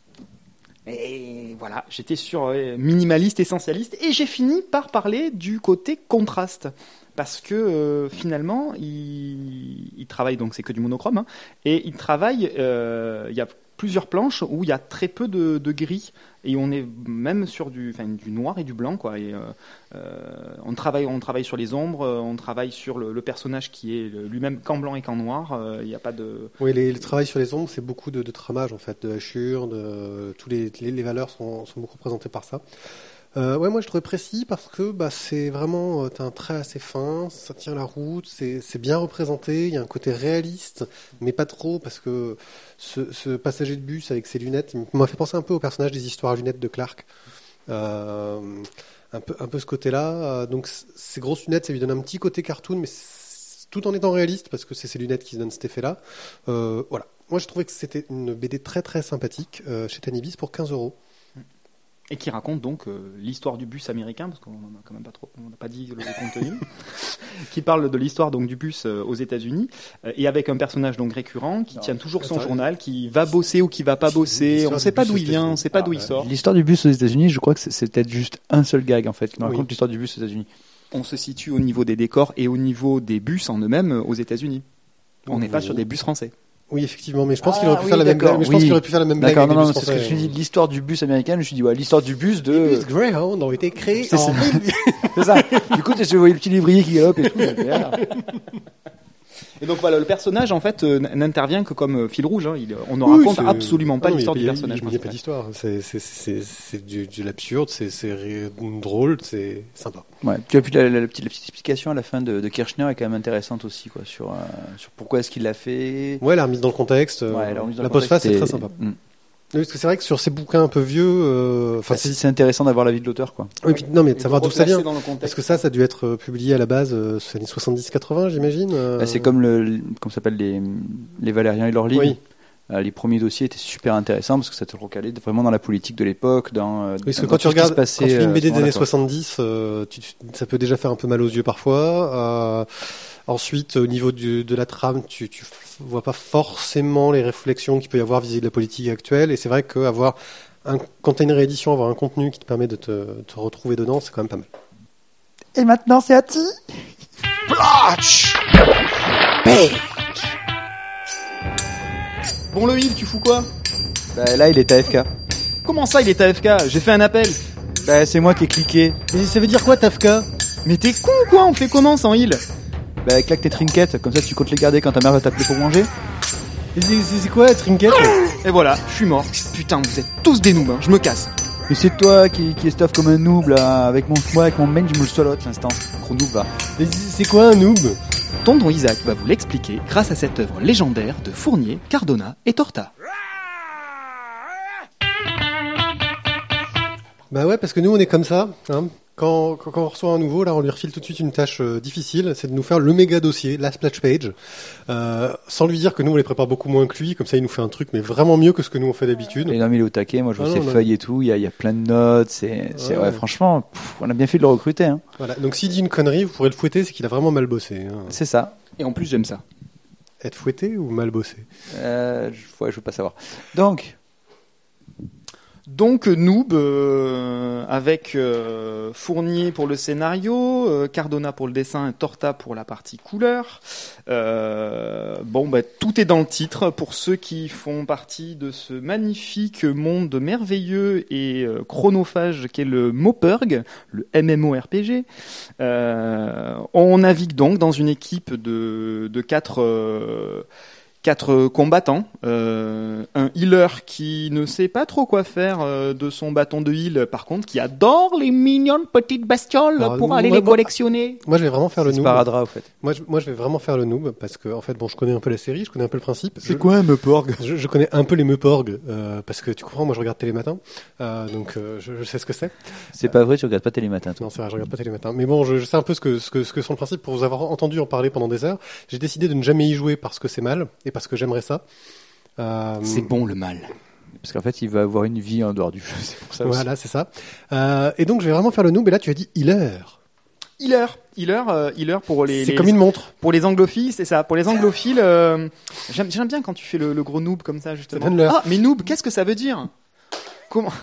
Et voilà, j'étais sur euh, minimaliste, essentialiste, et j'ai fini par parler du côté contraste. Parce que euh, finalement, il, il travaille, donc c'est que du monochrome, hein, et il travaille, euh, il y a plusieurs planches où il y a très peu de, de gris, et on est même sur du, enfin, du noir et du blanc, quoi. Et, euh, euh, on, travaille, on travaille sur les ombres, on travaille sur le, le personnage qui est lui-même qu'en blanc et qu'en noir, euh, il n'y a pas de... Oui, les, le travail sur les ombres, c'est beaucoup de, de tramage, en fait, de hachure, de, tous les, les, les valeurs sont, sont beaucoup représentées par ça. Euh, ouais, moi je trouvais précis parce que bah, c'est vraiment, euh, t'as un trait assez fin, ça tient la route, c'est, c'est bien représenté, il y a un côté réaliste, mais pas trop parce que ce, ce passager de bus avec ses lunettes, il m'a fait penser un peu au personnage des histoires à lunettes de Clark. Euh, un peu, un peu ce côté-là. Euh, donc c- ces grosses lunettes, ça lui donne un petit côté cartoon, mais c- tout en étant réaliste parce que c'est ces lunettes qui se donnent cet effet-là. Euh, voilà. Moi, j'ai trouvé que c'était une B D très très sympathique euh, chez Tanibis pour quinze euros. Et qui raconte donc euh, l'histoire du bus américain, parce qu'on n'a quand même pas trop, on n'a pas dit le, le contenu, qui parle de l'histoire donc du bus euh, aux États-Unis, euh, et avec un personnage donc récurrent qui Alors, tient toujours son attends, journal, qui va bosser ou qui va pas bosser, l'histoire on ne du sait pas bus d'où aux il vient, on ne sait pas Ah, d'où il ouais. sort. L'histoire du bus aux États-Unis, je crois que c'est, c'est peut-être juste un seul gag en fait qui nous raconte Oui. l'histoire du bus aux États-Unis. On se situe au niveau des décors et au niveau des bus en eux-mêmes euh, aux États-Unis. On n'est pas Oui. sur des bus français. Oui, effectivement, mais je pense Ah, qu'il aurait pu oui, faire la même d'accord, blague. Mais je pense oui. qu'il aurait pu faire la même blague. D'accord, avec non, les non, bus c'est ce que je français. me suis dit, l'histoire du bus américain, je me suis dit, ouais, l'histoire du bus de... Les bus Greyhound ont été créés C'est en ça. mille- C'est ça. Du coup, tu voyais le petit lévrier qui galope et tout. Voilà. Et donc voilà, le personnage en fait euh, n'intervient que comme euh, fil rouge. Hein. Il, on ne Oui, raconte c'est- absolument pas Ah non, l'histoire il y du a- personnage. Il n'y a pas principal. d'histoire. C'est, c'est, c'est, c'est du, de l'absurde, c'est, c'est ré- drôle, c'est sympa. Ouais. Tu as pu la, la, la petite, la petite explication à la fin de, de Kirchner est quand même intéressante aussi, quoi, sur, euh, sur pourquoi est-ce qu'il l'a fait. Ouais, la remise dans le contexte. euh, Ouais, la remise dans la le postface, contexte c'est est- très sympa. Mm. Oui, parce que c'est vrai que sur ces bouquins un peu vieux, euh, enfin, Enfin, c'est, c'est intéressant d'avoir l'avis de l'auteur, quoi. oui, puis, non, mais de Et savoir pour d'où ça replacer vient. dans le contexte. Parce que ça, ça a dû être euh, publié à la base, euh, ces années soixante-dix quatre-vingts, j'imagine. euh. Bah, c'est comme le, le- comment ça s'appelle les, les Valériens et leur livre. Oui. Euh, les premiers dossiers étaient super intéressants parce que ça te recalait vraiment dans la politique de l'époque, dans. euh, Oui, parce que dans quand tout tu ce qui regardes, se passait, quand tu lis une euh, B D à des ce années moment-là, quoi. soixante-dix, euh, tu, tu- ça peut déjà faire un peu mal aux yeux parfois. Euh, ensuite, au niveau du, de la trame, tu, tu f- vois pas forcément les réflexions qu'il peut y avoir vis-à-vis de la politique actuelle. Et c'est vrai qu'avoir un, quand t'as une réédition, avoir un contenu qui te permet de te, te retrouver dedans, c'est quand même pas mal. Et maintenant, c'est Ati. Bon Loïc, tu fous quoi? Bah, là, il est A F K. Comment ça, il est A F K? J'ai fait un appel. Bah, c'est moi qui ai cliqué. Mais ça veut dire quoi, Tafka? Mais t'es con ou quoi? On fait comment sans heal? Bah, claque tes trinkets, comme ça tu comptes les garder quand ta mère va t'appeler pour manger. Et C'est, c'est, c'est quoi, Trinket? Et voilà, je suis mort. Putain, vous êtes tous des noobs, hein. Je me casse. Mais c'est toi qui, qui est stuff comme un noob là, avec mon, moi avec mon main, je me le solote l'instant. Gros noob va. Mais c'est c'est quoi un noob? Tonton Isaac va vous l'expliquer grâce à cette œuvre légendaire de Fournier, Cardona et Torta. Bah ouais, parce que nous, on est comme ça. Hein. Quand, quand, quand on reçoit un nouveau, là, on lui refile tout de suite une tâche euh, difficile, c'est de nous faire le méga dossier, la splash page, euh, sans lui dire que nous, on les prépare beaucoup moins que lui, comme ça, il nous fait un truc, mais vraiment mieux que ce que nous, on fait d'habitude. Et non, mais il est au taquet, moi je Ah vois non, ses non. feuilles et tout, il y a, il y a plein de notes, c'est, c'est Ouais, ouais, ouais. franchement, pff, on a bien fait de le recruter. Hein. Voilà. Donc, s'il dit une connerie, vous pourrez le fouetter, c'est qu'il a vraiment mal bossé. Hein. C'est ça. Et en plus, j'aime ça. Être fouetté ou mal bossé? Euh, je, ouais, je veux pas savoir. Donc, Donc Noob euh, avec euh, Fournier pour le scénario, euh, Cardona pour le dessin et Torta pour la partie couleur. Euh, bon, bah, tout est dans le titre pour ceux qui font partie de ce magnifique monde merveilleux et euh, chronophage qu'est le Mopurg, le MMORPG. Euh, on navigue donc dans une équipe de, de quatre... Euh, Quatre combattants, euh, un healer qui ne sait pas trop quoi faire euh, de son bâton de heal, par contre, qui adore les mignonnes petites bestioles Alors, pour moi, aller moi, les collectionner. Moi, je vais vraiment faire le c'est noob. Sparadra au fait. Moi je, moi, je vais vraiment faire le noob, parce que, en fait, bon, je connais un peu la série, je connais un peu le principe. Je- quoi un Meporg? Je, je connais un peu les Meuporg, euh, parce que tu comprends, moi je regarde Télématin, euh, donc euh, je, je sais ce que c'est. C'est pas vrai, tu regardes pas Télématin, toi. Non, c'est vrai, je regarde pas Télématin. Mais bon, je, je sais un peu ce que, ce que, ce que sont le principe. Pour vous avoir entendu en parler pendant des heures, j'ai décidé de ne jamais y jouer parce que c'est mal et parce que j'aimerais ça. Euh, C'est bon le mal. Parce qu'en fait, il va avoir une vie en dehors du jeu, c'est pour ça aussi. Voilà, c'est ça. Euh, et donc je vais vraiment faire le noob. Et là, tu as dit healer. Healer, Healer, euh, Healer pour les. C'est les- comme une montre. Pour les anglophiles, c'est ça. Pour les anglophiles, euh, j'aime, j'aime bien quand tu fais le, le gros noob comme ça, justement. Ça donne l'heure. Ah, mais noob, qu'est-ce que ça veut dire? Comment?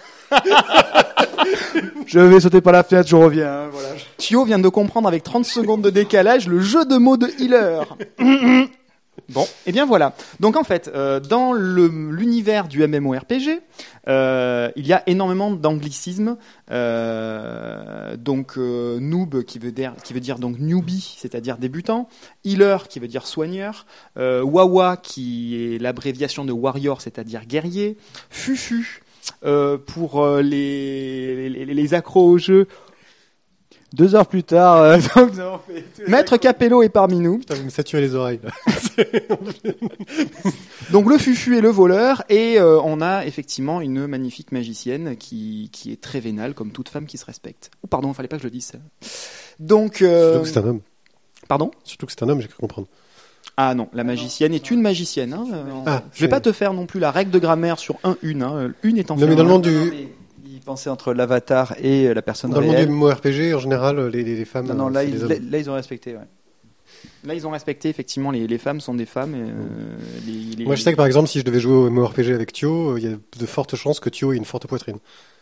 Je vais sauter par la fenêtre, je reviens. Hein, voilà. Thio vient de comprendre avec trente secondes de décalage le jeu de mots de Healer. Bon, et bien voilà. Donc en fait, euh, dans le, l'univers du MMORPG, euh, il y a énormément d'anglicismes. Euh, donc euh, noob qui veut dire, qui veut dire donc newbie, c'est-à-dire débutant. Healer qui veut dire soigneur. Euh, Wawa qui est l'abréviation de warrior, c'est-à-dire guerrier. Fufu euh, pour euh, les, les les accros au jeu. Deux heures plus tard, euh, donc, nous avons fait- Maître Capello est parmi nous. Putain, vous me saturez les oreilles. Là. Donc le fufu et le voleur, et euh, on a effectivement une magnifique magicienne qui, qui est très vénale, comme toute femme qui se respecte. Oh, pardon, il fallait pas que je le dise. Ça. Donc, euh, Surtout que c'est un homme. pardon. Surtout que c'est un homme, j'ai cru comprendre. Ah non, la magicienne est une magicienne. Hein. Euh, Ah, je vais c'est- pas te faire non plus la règle de grammaire sur un une. Hein. Une étant Non, mais dans le monde du, Il pensait entre l'avatar et la personne dans le monde du réelle. MMORPG, en général, les, les, les femmes. Non, non, euh, là, c'est ils, des hommes. là, là, ils ont respecté. Ouais. Là, ils ont respecté effectivement les, les femmes sont des femmes. Et, euh, les, les- Moi, je sais que par exemple, si je devais jouer au MMORPG avec Thio, euh, il y a de fortes chances que Thio ait une forte poitrine.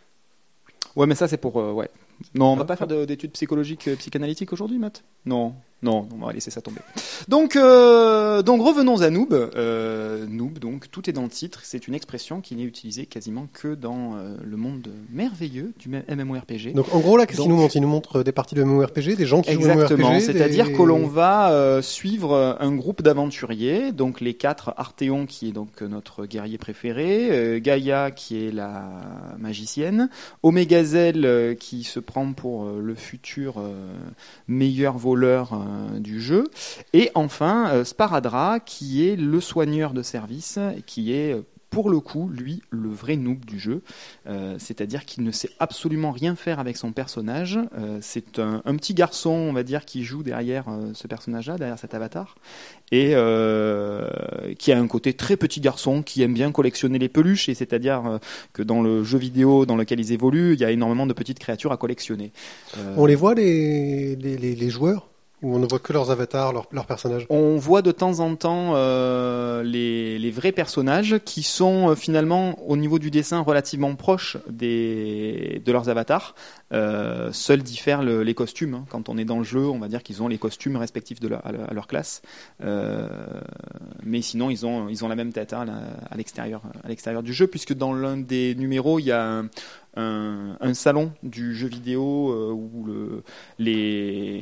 Ouais, mais ça c'est pour euh, ouais. Non, on va pas faire de- d'études psychologiques, euh, psychanalytiques aujourd'hui, Matt. Non, non, on va laisser ça tomber. Donc, euh, donc revenons à noob. Euh, noob, donc tout est dans le titre. C'est une expression qui n'est utilisée quasiment que dans euh, le monde merveilleux du MMORPG. Donc, en gros, là, qu'est-ce qu'il Donc- nous montre? Il nous montre des parties de MMORPG, des gens qui jouent au Exactement, MMORPG. c'est-à-dire des- que l'on va euh, suivre un groupe d'aventuriers, donc les quatre, Arthéon qui est donc notre guerrier préféré, euh, Gaïa qui est la magicienne, Omégazel euh, qui se prend pour euh, le futur euh, meilleur voleur euh, du jeu, et enfin euh, Sparadra qui est le soigneur de service, qui est pour le coup, lui, le vrai noob du jeu, euh, c'est-à-dire qu'il ne sait absolument rien faire avec son personnage. Euh, c'est un, un petit garçon, on va dire, qui joue derrière euh, ce personnage-là, derrière cet avatar, et euh, qui a un côté très petit garçon, qui aime bien collectionner les peluches, et c'est-à-dire euh, que dans le jeu vidéo dans lequel ils évoluent, il y a énormément de petites créatures à collectionner. Euh, On les voit, les, les, les, les joueurs? Ou on ne voit que leurs avatars, leurs, leurs personnages? On voit de temps en temps euh, les, les vrais personnages qui sont euh, finalement au niveau du dessin relativement proches des, de leurs avatars. Euh, seuls diffèrent le- les costumes. Hein. Quand on est dans le jeu, on va dire qu'ils ont les costumes respectifs de leur, à, leur, à leur classe. Euh, mais sinon, ils ont, ils ont la même tête hein, là, à l'extérieur, à l'extérieur du jeu, puisque dans l'un des numéros, il y a un, un, un salon du jeu vidéo euh, où le, les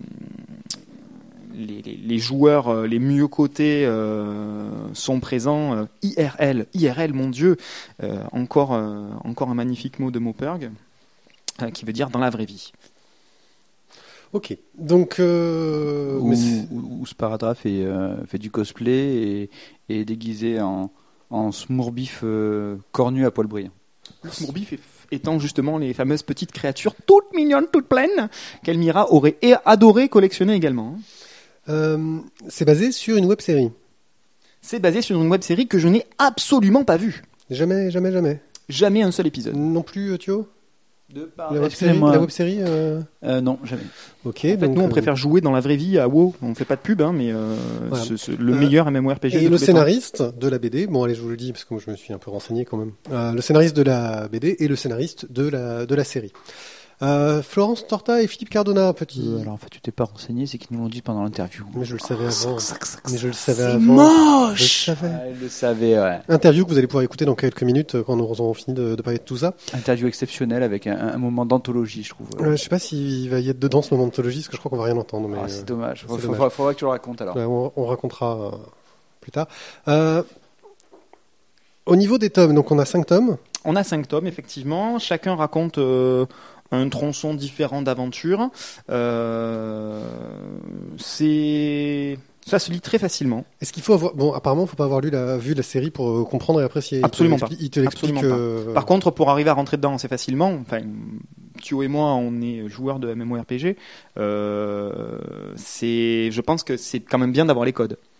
Les, les, les joueurs euh, les mieux cotés euh, sont présents. euh, I R L, I R L, mon Dieu, euh, encore, euh, encore un magnifique mot de Mopurg, euh, qui veut dire dans la vraie vie. Ok. Donc, euh, Où, mais c'est- où- où Sparadra fait, euh, fait du cosplay et, et est déguisé en, en smourbif euh, cornu à poil brillant. Le Smourbif étant justement les fameuses petites créatures toutes mignonnes, toutes pleines, qu'Elmira aurait et adoré collectionner également. hein. euh, c'est basé sur une web-série. C'est basé sur une web-série que je n'ai absolument pas vue. Jamais, jamais, jamais. Jamais un seul épisode. Non plus, euh, Thio? De La web-série, Excusez-moi. la web-série euh... Euh, non, jamais. Ok. En fait, donc, nous, on euh, préfère jouer dans la vraie vie à WoW. On fait pas de pub, hein, mais euh, Voilà. ce- ce- le Euh, meilleur MMORPG de Et tous le les temps. scénariste de la B D, bon allez je vous le dis parce que moi je me suis un peu renseigné quand même, euh, le scénariste de la B D et le scénariste de la, de la série. Euh, Florence Torta et Philippe Cardona, petit... Euh, alors en fait, tu t'es pas renseigné, c'est qu'ils nous l'ont dit pendant l'interview. Mais je le savais avant. Mais je le savais C'est avant. moche. Je le savais. Ah, il le savait, ouais. Interview que vous allez pouvoir écouter dans quelques minutes euh, quand nous aurons fini de, de parler de tout ça. Interview exceptionnelle avec un, un moment d'anthologie, je trouve. Euh, je sais pas s'il va y être dedans ce moment d'anthologie parce que je crois qu'on va rien entendre. Mais Ah, euh, c'est dommage. c'est Il dommage. faudra que tu le racontes alors. ouais, on, on racontera euh, plus tard. Euh, au niveau des tomes, donc on a cinq tomes. On a cinq tomes, effectivement. Chacun raconte euh, un tronçon différent d'aventure. Euh, c'est... Ça se lit très facilement. Est-ce qu'il faut avoir... Bon, apparemment, il faut pas avoir lu la, vu la série pour euh, comprendre et apprécier. Il te Absolument l'expli- pas. Il te l'explique. Absolument pas. euh, Par contre, pour arriver à rentrer dedans assez facilement, enfin, Thio et moi, on est joueurs de MMORPG. Euh, c'est, je pense que c'est quand même bien d'avoir les codes.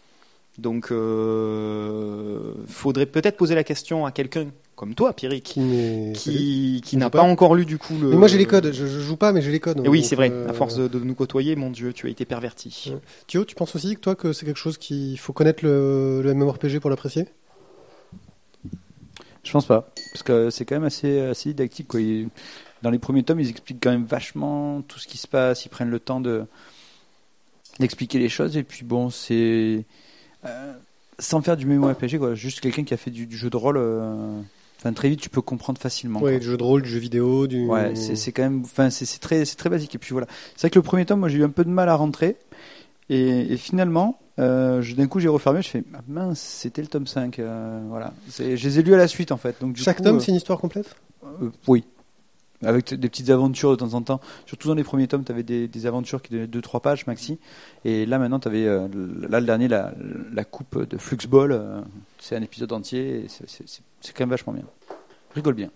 Donc, euh, faudrait peut-être poser la question à quelqu'un comme toi, Pierrick, Qui, n'est- qui, qui On n'a joue pas pas encore lu du coup le. Mais moi j'ai les codes, je, je joue pas mais j'ai les codes. Et oui, Donc, c'est vrai. euh, À force de, de nous côtoyer, mon Dieu, tu as été perverti. Ouais. Thio, tu penses aussi que toi que c'est quelque chose qu'il faut connaître le, le MMORPG pour l'apprécier? Je pense pas, parce que c'est quand même assez, assez didactique, quoi. Ils- dans les premiers tomes, ils expliquent quand même vachement tout ce qui se passe, ils prennent le temps de d'expliquer les choses, et puis bon, c'est euh, sans faire du MMORPG, quoi. Juste quelqu'un qui a fait du, du jeu de rôle, euh, enfin très vite, tu peux comprendre facilement. Ouais, quoi. du jeu de rôle, du jeu vidéo, du. Ouais, c'est, c'est quand même, enfin c'est, c'est très, c'est très basique. Et puis voilà, c'est vrai que le premier tome, moi j'ai eu un peu de mal à rentrer, et, et finalement, euh, je- d'un coup j'ai refermé, je fais ah, mince, c'était le tome cinq, euh, voilà. C'est, je les ai lus à la suite en fait. Donc du Chaque coup, tome, euh, c'est une histoire complète? euh, oui. Avec t- des petites aventures de temps en temps. Surtout dans les premiers tomes, tu avais des, des aventures qui donnaient deux trois pages maxi. Et là, maintenant, tu avais, euh, là, le dernier, la, la coupe de Fluxball. Euh, c'est un épisode entier. Et c'est, c'est, c'est, c'est quand même vachement bien. Rigole bien.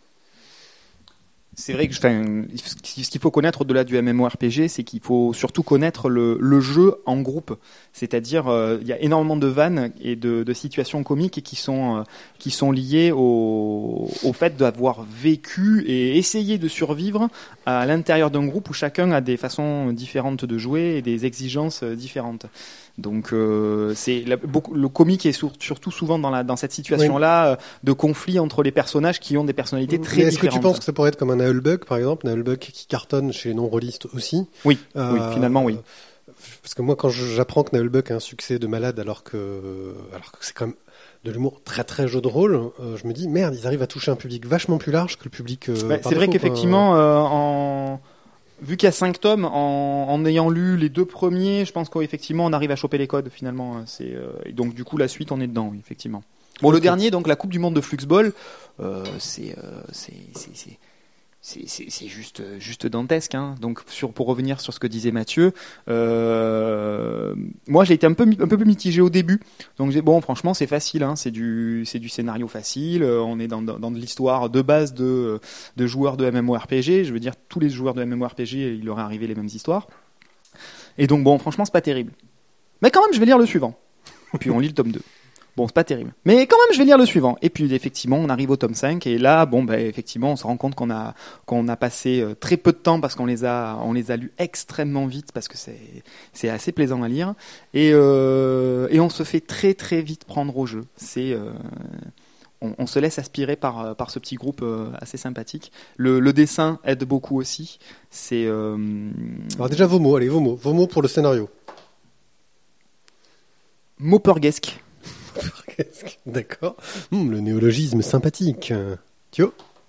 C'est vrai que enfin, ce qu'il faut connaître au-delà du MMORPG, c'est qu'il faut surtout connaître le, le jeu en groupe. C'est-à-dire, euh, il y a énormément de vannes et de, de situations comiques qui sont, euh, qui sont liées au, au fait d'avoir vécu et essayé de survivre à l'intérieur d'un groupe où chacun a des façons différentes de jouer et des exigences différentes. Donc, euh, c'est la- beaucoup, le comique est sur- surtout souvent dans, la, dans cette situation-là euh, de conflit entre les personnages qui ont des personnalités très Mais est-ce différentes. que tu penses que ça pourrait être comme un Nailbug, par exemple, Nailbug qui cartonne chez les non-rôlistes aussi? Oui, Euh, oui, finalement, oui. Parce que moi, quand je- j'apprends que Nailbug a un succès de malade, alors que, alors que c'est quand même de l'humour très très jeu de rôle, euh, je me dis merde, ils arrivent à toucher un public vachement plus large que le public. Euh, Ouais, par c'est vrai défaut, qu'effectivement, euh, en... vu qu'il y a cinq tomes, en... en ayant lu les deux premiers, je pense qu'effectivement on arrive à choper les codes finalement. C'est, euh, et donc du coup la suite on est dedans, oui, effectivement. Bon, le Ok. dernier, donc la Coupe du Monde de Fluxball, euh, c'est, euh, c'est, c'est, c'est, c'est, c'est, c'est juste, juste dantesque. Hein. Donc sur, pour revenir sur ce que disait Mathieu, euh, moi j'ai été un peu, un peu plus mitigé au début. Donc j'ai, bon, franchement c'est facile, hein. c'est du, c'est du scénario facile. euh, On est dans, dans, dans de l'histoire de base de, de joueurs de MMORPG. Je veux dire, tous les joueurs de MMORPG, il leur est arrivé les mêmes histoires. Et donc bon, franchement c'est pas terrible. Mais quand même, je vais lire le suivant. Puis on lit le tome deux. Bon, c'est pas terrible. Mais quand même, je vais lire le suivant. Et puis, effectivement, on arrive au tome cinq. Et là, bon, bah, effectivement, on se rend compte qu'on a, qu'on a passé euh, très peu de temps parce qu'on les a, on les a lus extrêmement vite parce que c'est, c'est assez plaisant à lire. Et, euh, et on se fait très, très vite prendre au jeu. C'est, euh, on, on se laisse aspirer par, par ce petit groupe euh, assez sympathique. Le, le dessin aide beaucoup aussi. C'est, euh, Alors déjà vos mots, allez vos mots, vos mots pour le scénario. Mauperguesque. D'accord. Hum, le néologisme sympathique. Thio.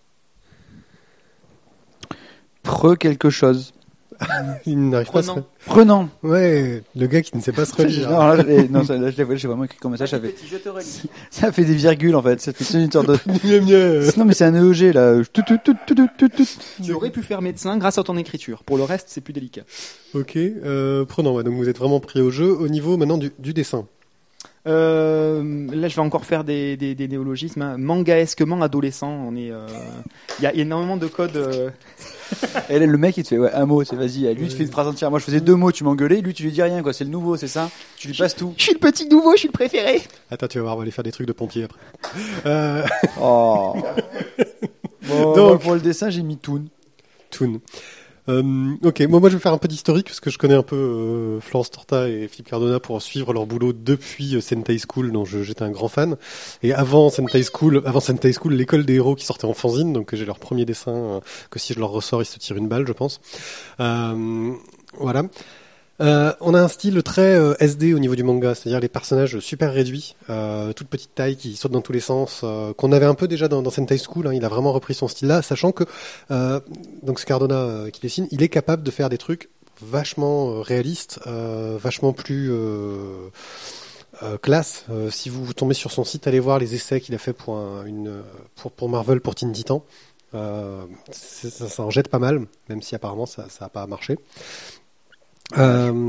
Pre quelque chose. Il n'arrive pas à se. Prenant. Prenant. Ouais, le gars qui ne sait pas se relire. non, là, je- non, ça, là, je l'ai j'ai vraiment écrit comme ça. Ça fait, ça fait des virgules en fait. Ça fait une sorte de. Mieux, mieux. Non, mais c'est un E E G là. Tout, tout, tout, tout, tout, tout, tout. Tu aurais pu faire médecin grâce à ton écriture. Pour le reste, c'est plus délicat. Ok, euh, prenons. Ouais, donc vous êtes vraiment pris au jeu au niveau maintenant du, du dessin. Euh, là, je vais encore faire des, des, des néologismes. Hein. Mangaesquement adolescent. On est. euh, Il y a énormément de codes. euh, Et là, le mec il te fait ouais, un mot, c'est vas-y. Lui il te fait une phrase entière. Moi je faisais deux mots, tu m'engueulais. Lui tu lui dis rien quoi. C'est le nouveau, c'est ça. Tu lui passes tout. Je suis le petit nouveau, je suis le préféré. Attends, tu vas voir, on va aller faire des trucs de pompier après. Euh, Oh. Bon, Donc- moi, pour le dessin j'ai mis Toon. Toon. Euh, ok, moi, moi je vais faire un peu d'historique parce que je connais un peu euh, Florence Torta et Philippe Cardona pour suivre leur boulot depuis euh, Sentai School, dont je- j'étais un grand fan. Et avant Sentai School, avant Sentai School, l'école des héros qui sortait en fanzine, donc j'ai leur premier dessin euh, que si je leur ressors, ils se tirent une balle, je pense. Euh, voilà. Euh, on a un style très euh, S D au niveau du manga, c'est-à-dire les personnages super réduits, euh, toute petite taille qui sautent dans tous les sens, euh, qu'on avait un peu déjà dans, dans Sentai School. Hein, il a vraiment repris son style-là, sachant que euh, donc c'est Cardona euh, qui dessine, il est capable de faire des trucs vachement euh, réalistes, euh, vachement plus euh, euh, classe. Euh, si vous tombez sur son site, allez voir les essais qu'il a fait pour un, une pour, pour Marvel, pour Teen Titan. Euh, c'est- ça, ça en jette pas mal, même si apparemment ça n'a pas marché. Euh,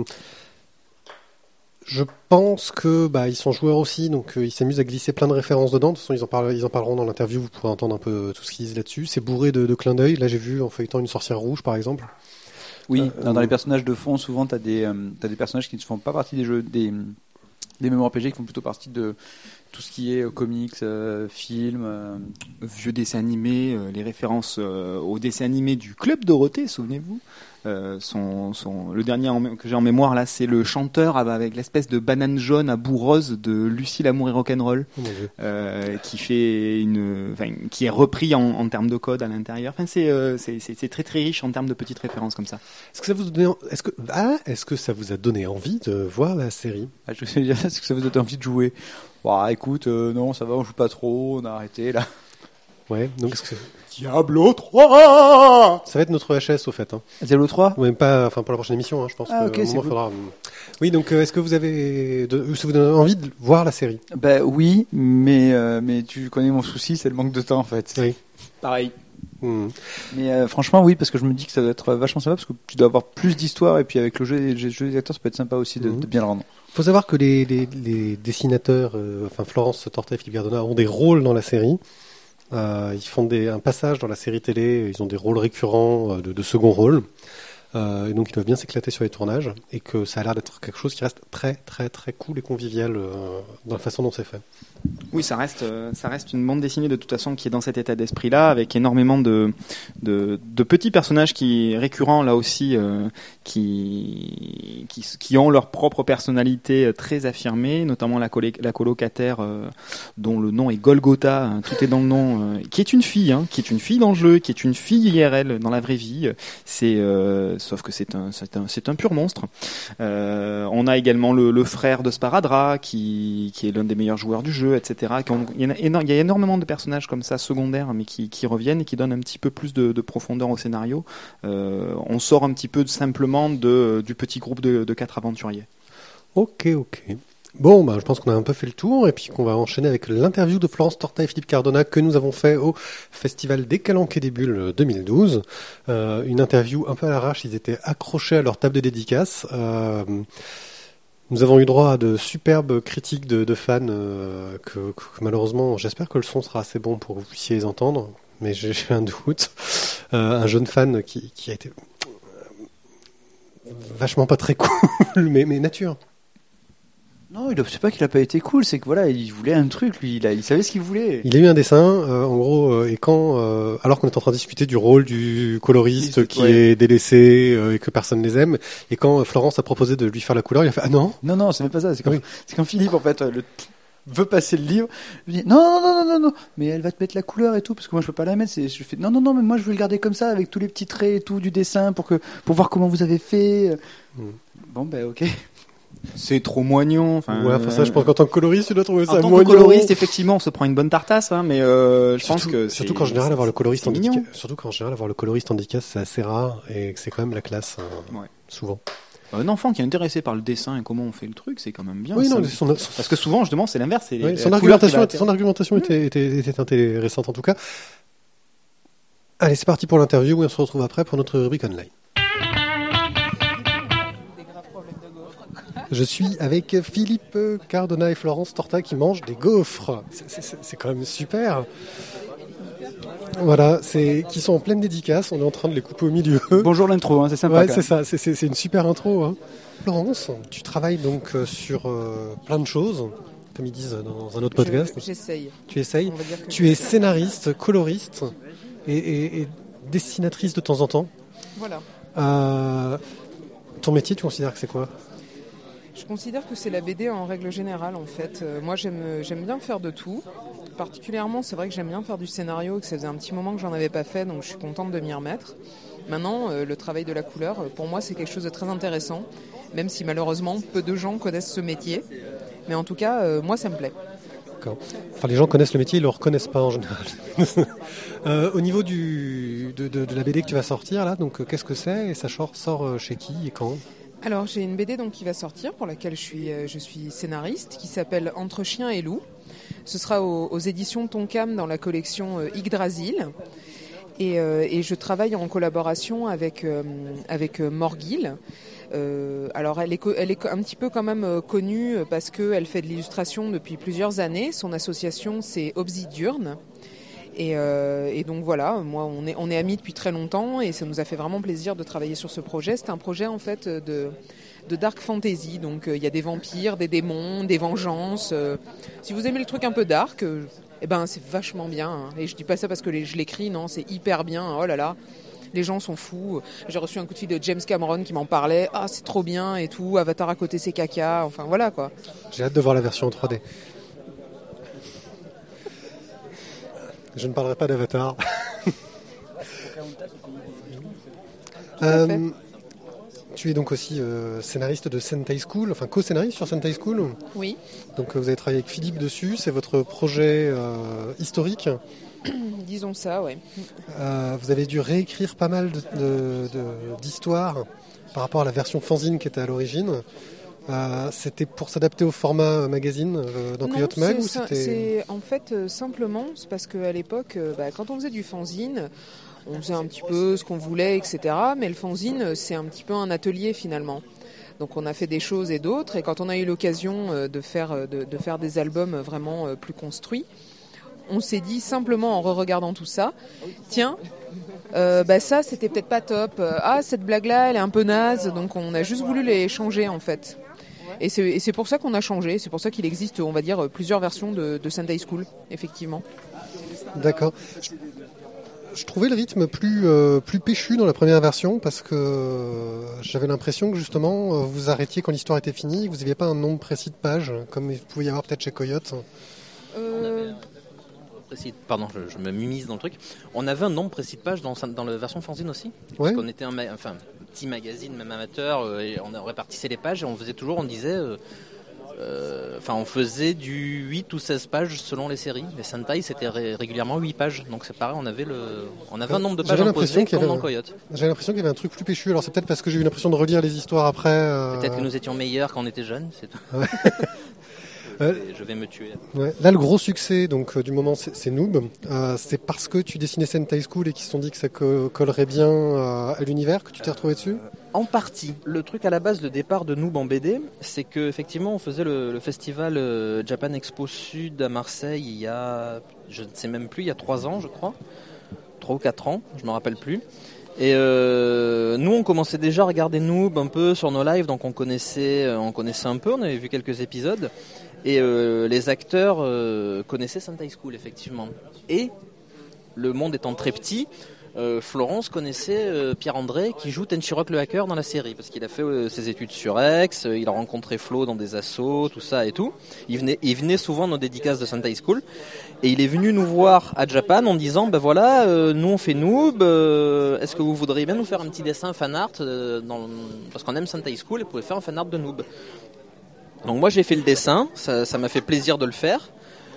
je pense que bah ils sont joueurs aussi, donc euh, ils s'amusent à glisser plein de références dedans. De toute façon, ils en parlent, ils en parleront dans l'interview. Vous pourrez entendre un peu tout ce qu'ils disent là-dessus. C'est bourré de, de clins d'œil. Là, j'ai vu en feuilletant une sorcière rouge, par exemple. Oui, Euh, dans, dans les personnages de fond, souvent, tu as des, euh, t'as des personnages qui ne font pas partie des jeux, des, des MMORPG qui font plutôt partie de tout ce qui est euh, comics, euh, films. Euh... Vieux dessins animés, euh, les références euh, aux dessins animés du Club Dorothée, souvenez-vous. Euh, son, son, le dernier en, que j'ai en mémoire là, c'est le chanteur avec l'espèce de banane jaune à bout rose de Lucie l'amour et rock'n'roll, Oh mon Dieu. euh, qui fait une, enfin, qui est repris en, en termes de code à l'intérieur. Enfin, c'est, euh, c'est, c'est, c'est très très riche en termes de petites références comme ça. Est-ce que ça vous donne, est-ce que, ah, est-ce que ça vous a donné envie de voir la série? Ah, je sais dire, est-ce que ça vous donne envie de jouer? Bah écoute, euh, non, ça va, on joue pas trop, on a arrêté là. Ouais. Donc est-ce que Diablo trois. ça va être notre V H S au fait, hein. Diablo trois? Ou même pas, enfin pour la prochaine émission, hein, je pense. Ah, que ok, à un c'est moment, cool. faudra. Oui, donc euh, est-ce que vous avez, de, ça vous donne envie de voir la série? Ben oui, mais euh, mais tu connais mon souci, c'est le manque de temps en fait. Oui. Pareil. Hmm. Mais euh, franchement oui, parce que je me dis que ça doit être vachement sympa parce que tu dois avoir plus d'histoire et puis avec le jeu, le jeu des acteurs, ça peut être sympa aussi de, Mhm. de bien le rendre. Faut savoir que les, les, les dessinateurs, euh, enfin Florence Torta et Philippe Gardona, ont des rôles dans la série. Euh, ils font des, un passage dans la série télé, ils ont des rôles récurrents euh, de, de second rôle. Euh, et donc ils doivent bien s'éclater sur les tournages et que ça a l'air d'être quelque chose qui reste très très très cool et convivial euh, dans la façon dont c'est fait. Oui, ça reste, euh, ça reste une bande dessinée de toute façon qui est dans cet état d'esprit-là, avec énormément de, de, de petits personnages qui récurrents là aussi, euh, qui, qui, qui ont leur propre personnalité très affirmée, notamment la, collé- la colocataire euh, dont le nom est Golgotha, hein, tout est dans le nom, euh, qui est une fille, hein, qui est une fille dans le jeu, qui est une fille I R L dans la vraie vie. C'est, euh, sauf que c'est un, c'est un, c'est un pur monstre. Euh, on a également le, le frère de Sparadra, qui, qui est l'un des meilleurs joueurs du jeu, et cetera. Il y, en a éno- il y a énormément de personnages comme ça secondaires, mais qui, qui reviennent et qui donnent un petit peu plus de, de profondeur au scénario. Euh, on sort un petit peu de, simplement de, du petit groupe de, de quatre aventuriers. Ok, ok. Bon, bah, je pense qu'on a un peu fait le tour et puis qu'on va enchaîner avec l'interview de Florence Torta et Philippe Cardona que nous avons fait au Festival des Calanques et des Bulles deux mille douze. Euh, une interview un peu à l'arrache, ils étaient accrochés à leur table de dédicace. Euh, nous avons eu droit à de superbes critiques de, de fans euh, que, que malheureusement, j'espère que le son sera assez bon pour que vous puissiez les entendre, mais j'ai j'ai un doute. Euh, un jeune fan qui, qui a été vachement pas très cool, mais, mais nature. Non, il a- c'est pas qu'il a pas été cool, c'est que voilà, il voulait un truc, lui, il, a, il savait ce qu'il voulait. Il a eu un dessin, euh, en gros, euh, et quand, euh, alors qu'on est en train de discuter du rôle du coloriste Liste, qui ouais. est délaissé euh, et que personne les aime, et quand euh, Florence a proposé de lui faire la couleur, il a fait ah non. Non, non, c'est même pas ça. C'est quand, Oui. c'est quand Philippe, en fait, euh, le, veut passer le livre, il dit non, non, non, non, non, non, mais elle va te mettre la couleur et tout, parce que moi je peux pas la mettre. C'est, je fais non, non, non, mais moi je veux le garder comme ça, avec tous les petits traits et tout du dessin pour que, pour voir comment vous avez fait. Mm. Bon, ben ok. C'est trop moignon. Enfin, Ouais, enfin ça, je pense qu'en tant que coloriste, tu dois trouver en ça tant moignon. que coloriste, effectivement, on se prend une bonne tartasse, hein, mais euh, je pense Surtout, que surtout c'est- qu'en général, avoir le coloriste c'est en mignon. dédicace, surtout qu'en général, avoir le coloriste en dédicace, c'est assez rare et que c'est quand même la classe, euh, Ouais. souvent. Un enfant qui est intéressé par le dessin et comment on fait le truc, c'est quand même bien. Oui, ça. non, mais son, son- Parce que souvent, je demande, c'est l'inverse. C'est oui, la son couleur argumentation, qui va était, son argumentation était, était, était intéressante en tout cas. Allez, c'est parti pour l'interview et on se retrouve après pour notre rubrique online. Je suis avec Philippe Cardona et Florence Torta qui mangent des gaufres. C'est, c'est, c'est quand même super. Voilà, c'est qui sont en pleine dédicace. On est en train de les couper au milieu. Bonjour l'intro, hein, c'est sympa. Ouais, quand c'est ça. C'est, c'est, c'est une super intro. Hein. Florence, tu travailles donc euh, sur euh, plein de choses, comme ils disent dans un autre podcast. Je- J'essaye. Tu essayes. On va dire que Tu es j'essaye. scénariste, coloriste et, et- et dessinatrice de temps en temps. Voilà. Euh, ton métier, tu considères que c'est quoi ? Je considère que c'est la B D en règle générale en fait. Euh, moi j'aime j'aime bien faire de tout. Particulièrement c'est vrai que j'aime bien faire du scénario, que ça faisait un petit moment que j'en avais pas fait, donc je suis contente de m'y remettre. Maintenant euh, le travail de la couleur, euh, pour moi c'est quelque chose de très intéressant, même si malheureusement peu de gens connaissent ce métier. Mais en tout cas euh, moi ça me plaît. D'accord. Enfin, les gens connaissent le métier, ils le reconnaissent pas en général. euh, au niveau du, de, de- de la B D que tu vas sortir là, donc euh, qu'est-ce que c'est et ça sort, sort euh, chez qui et quand ? Alors j'ai une B D donc qui va sortir, pour laquelle je suis, euh, je suis scénariste, qui s'appelle Entre chiens et loups. Ce sera aux, aux éditions Tonkam dans la collection euh, Yggdrasil. Et, euh, et je travaille en collaboration avec, euh, avec euh, Morgil. Euh, alors elle est, co- elle est un petit peu quand même euh, connue parce qu'elle fait de l'illustration depuis plusieurs années. Son association c'est Obsidiurne. Et, euh, et donc voilà, moi on est, on est amis depuis très longtemps et ça nous a fait vraiment plaisir de travailler sur ce projet. C'est un projet en fait de, de dark fantasy, donc il euh, y a des vampires, des démons, des vengeances. Euh, si vous aimez le truc un peu dark, euh, eh ben c'est vachement bien. Hein. Et je dis pas ça parce que les, je l'écris, non, c'est hyper bien. Oh là là, les gens sont fous. J'ai reçu un coup de fil de James Cameron qui m'en parlait. Ah c'est trop bien et tout. Avatar à côté c'est caca. Enfin voilà quoi. J'ai hâte de voir la version en trois D. Je ne parlerai pas d'Avatar. euh, tu es donc aussi euh, scénariste de Sentai School, enfin co-scénariste sur Sentai School. Oui. Donc vous avez travaillé avec Philippe dessus, c'est votre projet euh, historique. Disons ça, ouais. Euh, vous avez dû réécrire pas mal de, de, de, d'histoires par rapport à la version fanzine qui était à l'origine. Euh, c'était pour s'adapter au format magazine euh, dans Coyote Mag ou c'est, c'était... c'est en fait euh, simplement c'est parce qu'à l'époque, euh, bah, quand on faisait du fanzine, on faisait un petit peu ce qu'on voulait, et cetera. Mais le fanzine, c'est un petit peu un atelier finalement. Donc on a fait des choses et d'autres. Et quand on a eu l'occasion euh, de faire de, de faire des albums vraiment euh, plus construits, on s'est dit simplement en re-regardant tout ça, tiens. Euh, bah ça c'était peut-être pas top. Ah cette blague là elle est un peu naze. Donc on a juste voulu les changer en fait. Et c'est, et c'est pour ça qu'on a changé, c'est pour ça qu'il existe, on va dire, plusieurs versions de, de Sentai School, effectivement. D'accord. Je, je trouvais le rythme plus, euh, plus péchu dans la première version, parce que euh, j'avais l'impression que justement, euh, vous arrêtiez quand l'histoire était finie, vous n'aviez pas un nombre précis de pages, comme il pouvait y avoir peut-être chez Coyote. Euh... Précis, pardon, je, je me mumise dans le truc. On avait un nombre précis de pages dans, dans la version fanzine aussi. Ouais. Parce qu'on était un, ma- enfin, petit magazine, même amateur, euh, et on répartissait les pages et on faisait toujours, on disait, euh, euh, enfin, on faisait du huit ou seize pages selon les séries. Les Sentai, c'était ré- régulièrement huit pages. Donc c'est pareil, on avait, le, on avait un nombre de pages imposé comme dans Coyote. J'avais l'impression qu'il y avait un truc plus péchu. Alors c'est peut-être parce que j'ai eu l'impression de relire les histoires après. Euh... Peut-être que nous étions meilleurs quand on était jeunes, c'est tout. Ouais. Euh, je vais me tuer. Ouais. Là, le gros succès donc euh, du moment, c'est, c'est Noob. Euh, c'est parce que tu dessinais Sentai School et qu'ils se sont dit que ça co- collerait bien euh, à l'univers que tu t'es retrouvé dessus. Euh, en partie. Le truc à la base, le départ de Noob en B D, c'est que effectivement, on faisait le, le festival euh, Japan Expo Sud à Marseille il y a, je ne sais même plus, il y a trois ans, je crois, trois ou quatre ans, je me rappelle plus. Et euh, nous, on commençait déjà à regarder Noob un peu sur nos lives, donc on connaissait, on connaissait un peu, on avait vu quelques épisodes. Et euh, les acteurs euh, connaissaient Sentai School, effectivement. Et le monde étant très petit, euh, Florence connaissait euh, Pierre-André qui joue Tenchirock le hacker dans la série, parce qu'il a fait euh, ses études sur X, euh, il a rencontré Flo dans des assos, tout ça et tout. Il venait, il venait souvent dans nos dédicaces de Sentai School. Et il est venu nous voir à Japan en disant, ben voilà, euh, nous on fait Noob, euh, est-ce que vous voudriez bien nous faire un petit dessin fan art euh, dans, parce qu'on aime Sentai School et vous pouvez faire un fan art de Noob. Donc moi j'ai fait le dessin, ça, ça m'a fait plaisir de le faire.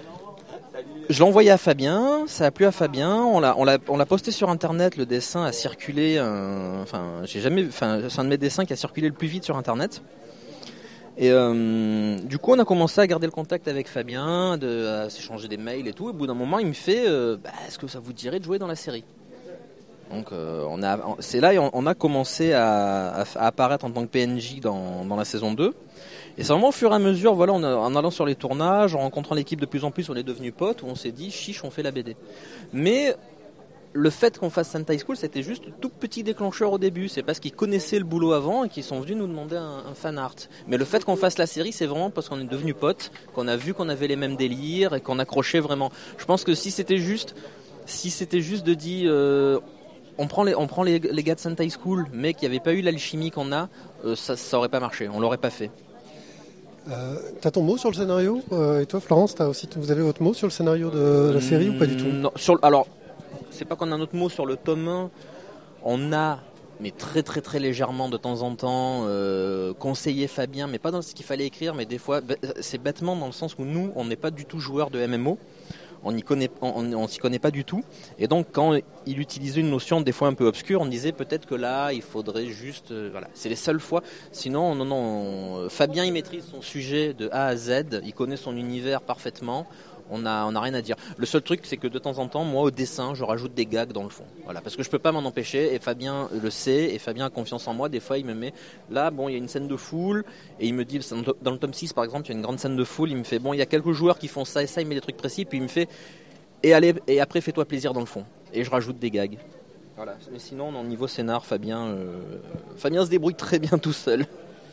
Je l'ai envoyé à Fabien, ça a plu à Fabien, on l'a, on l'a, on l'a posté sur internet, le dessin a circulé, euh, enfin j'ai jamais, enfin c'est un de mes dessins qui a circulé le plus vite sur internet. Et euh, du coup on a commencé à garder le contact avec Fabien, de, à s'échanger des mails et tout. Et au bout d'un moment il me fait, euh, bah, est-ce que ça vous dirait de jouer dans la série ? Donc euh, on a, c'est là on, on a commencé à, à, à apparaître en tant que P N J dans, dans la saison deux. Et c'est vraiment au fur et à mesure, voilà, on a, en allant sur les tournages, en rencontrant l'équipe de plus en plus, on est devenus potes, où on s'est dit, chiche, on fait la B D. Mais le fait qu'on fasse Sentai School, c'était juste tout petit déclencheur au début. C'est parce qu'ils connaissaient le boulot avant et qu'ils sont venus nous demander un, un fan art. Mais le fait qu'on fasse la série, c'est vraiment parce qu'on est devenus potes, qu'on a vu qu'on avait les mêmes délires et qu'on accrochait vraiment. Je pense que si c'était juste, si c'était juste de dire... Euh, On prend, les, on prend les, les gars de Sentai School, mais qu'il n'y avait pas eu l'alchimie qu'on a, euh, ça ça aurait pas marché, on l'aurait pas fait. Euh, t'as ton mot sur le scénario euh, et toi Florence, t'as aussi, vous avez votre mot sur le scénario de, de la série mmh, ou pas du tout? Non, sur, alors, c'est pas qu'on a notre mot sur le tome un, on a, mais très très très légèrement de temps en temps, euh, conseillé Fabien, mais pas dans ce qu'il fallait écrire, mais des fois, c'est bêtement dans le sens où nous, on n'est pas du tout joueurs de M M O. On n'y connaît, on, on s'y connaît pas du tout. Et donc, quand il utilisait une notion des fois un peu obscure, on disait peut-être que là, il faudrait juste... Euh, voilà, c'est les seules fois. Sinon, non, non, on, Fabien, il maîtrise son sujet de A à Z. Il connaît son univers parfaitement. On a, on a rien à dire. Le seul truc, c'est que de temps en temps, moi, au dessin, je rajoute des gags dans le fond. Voilà, parce que je peux pas m'en empêcher. Et Fabien le sait. Et Fabien a confiance en moi. Des fois, il me met... Là, bon, il y a une scène de foule. Et il me dit... Dans le tome six, par exemple, il y a une grande scène de foule. Il me fait... Bon, il y a quelques joueurs qui font ça et ça. Il met des trucs précis. Puis il me fait... et, allez, et après fais-toi plaisir dans le fond. Et je rajoute des gags. Voilà. Mais sinon, au niveau scénar, Fabien, euh, Fabien se débrouille très bien tout seul.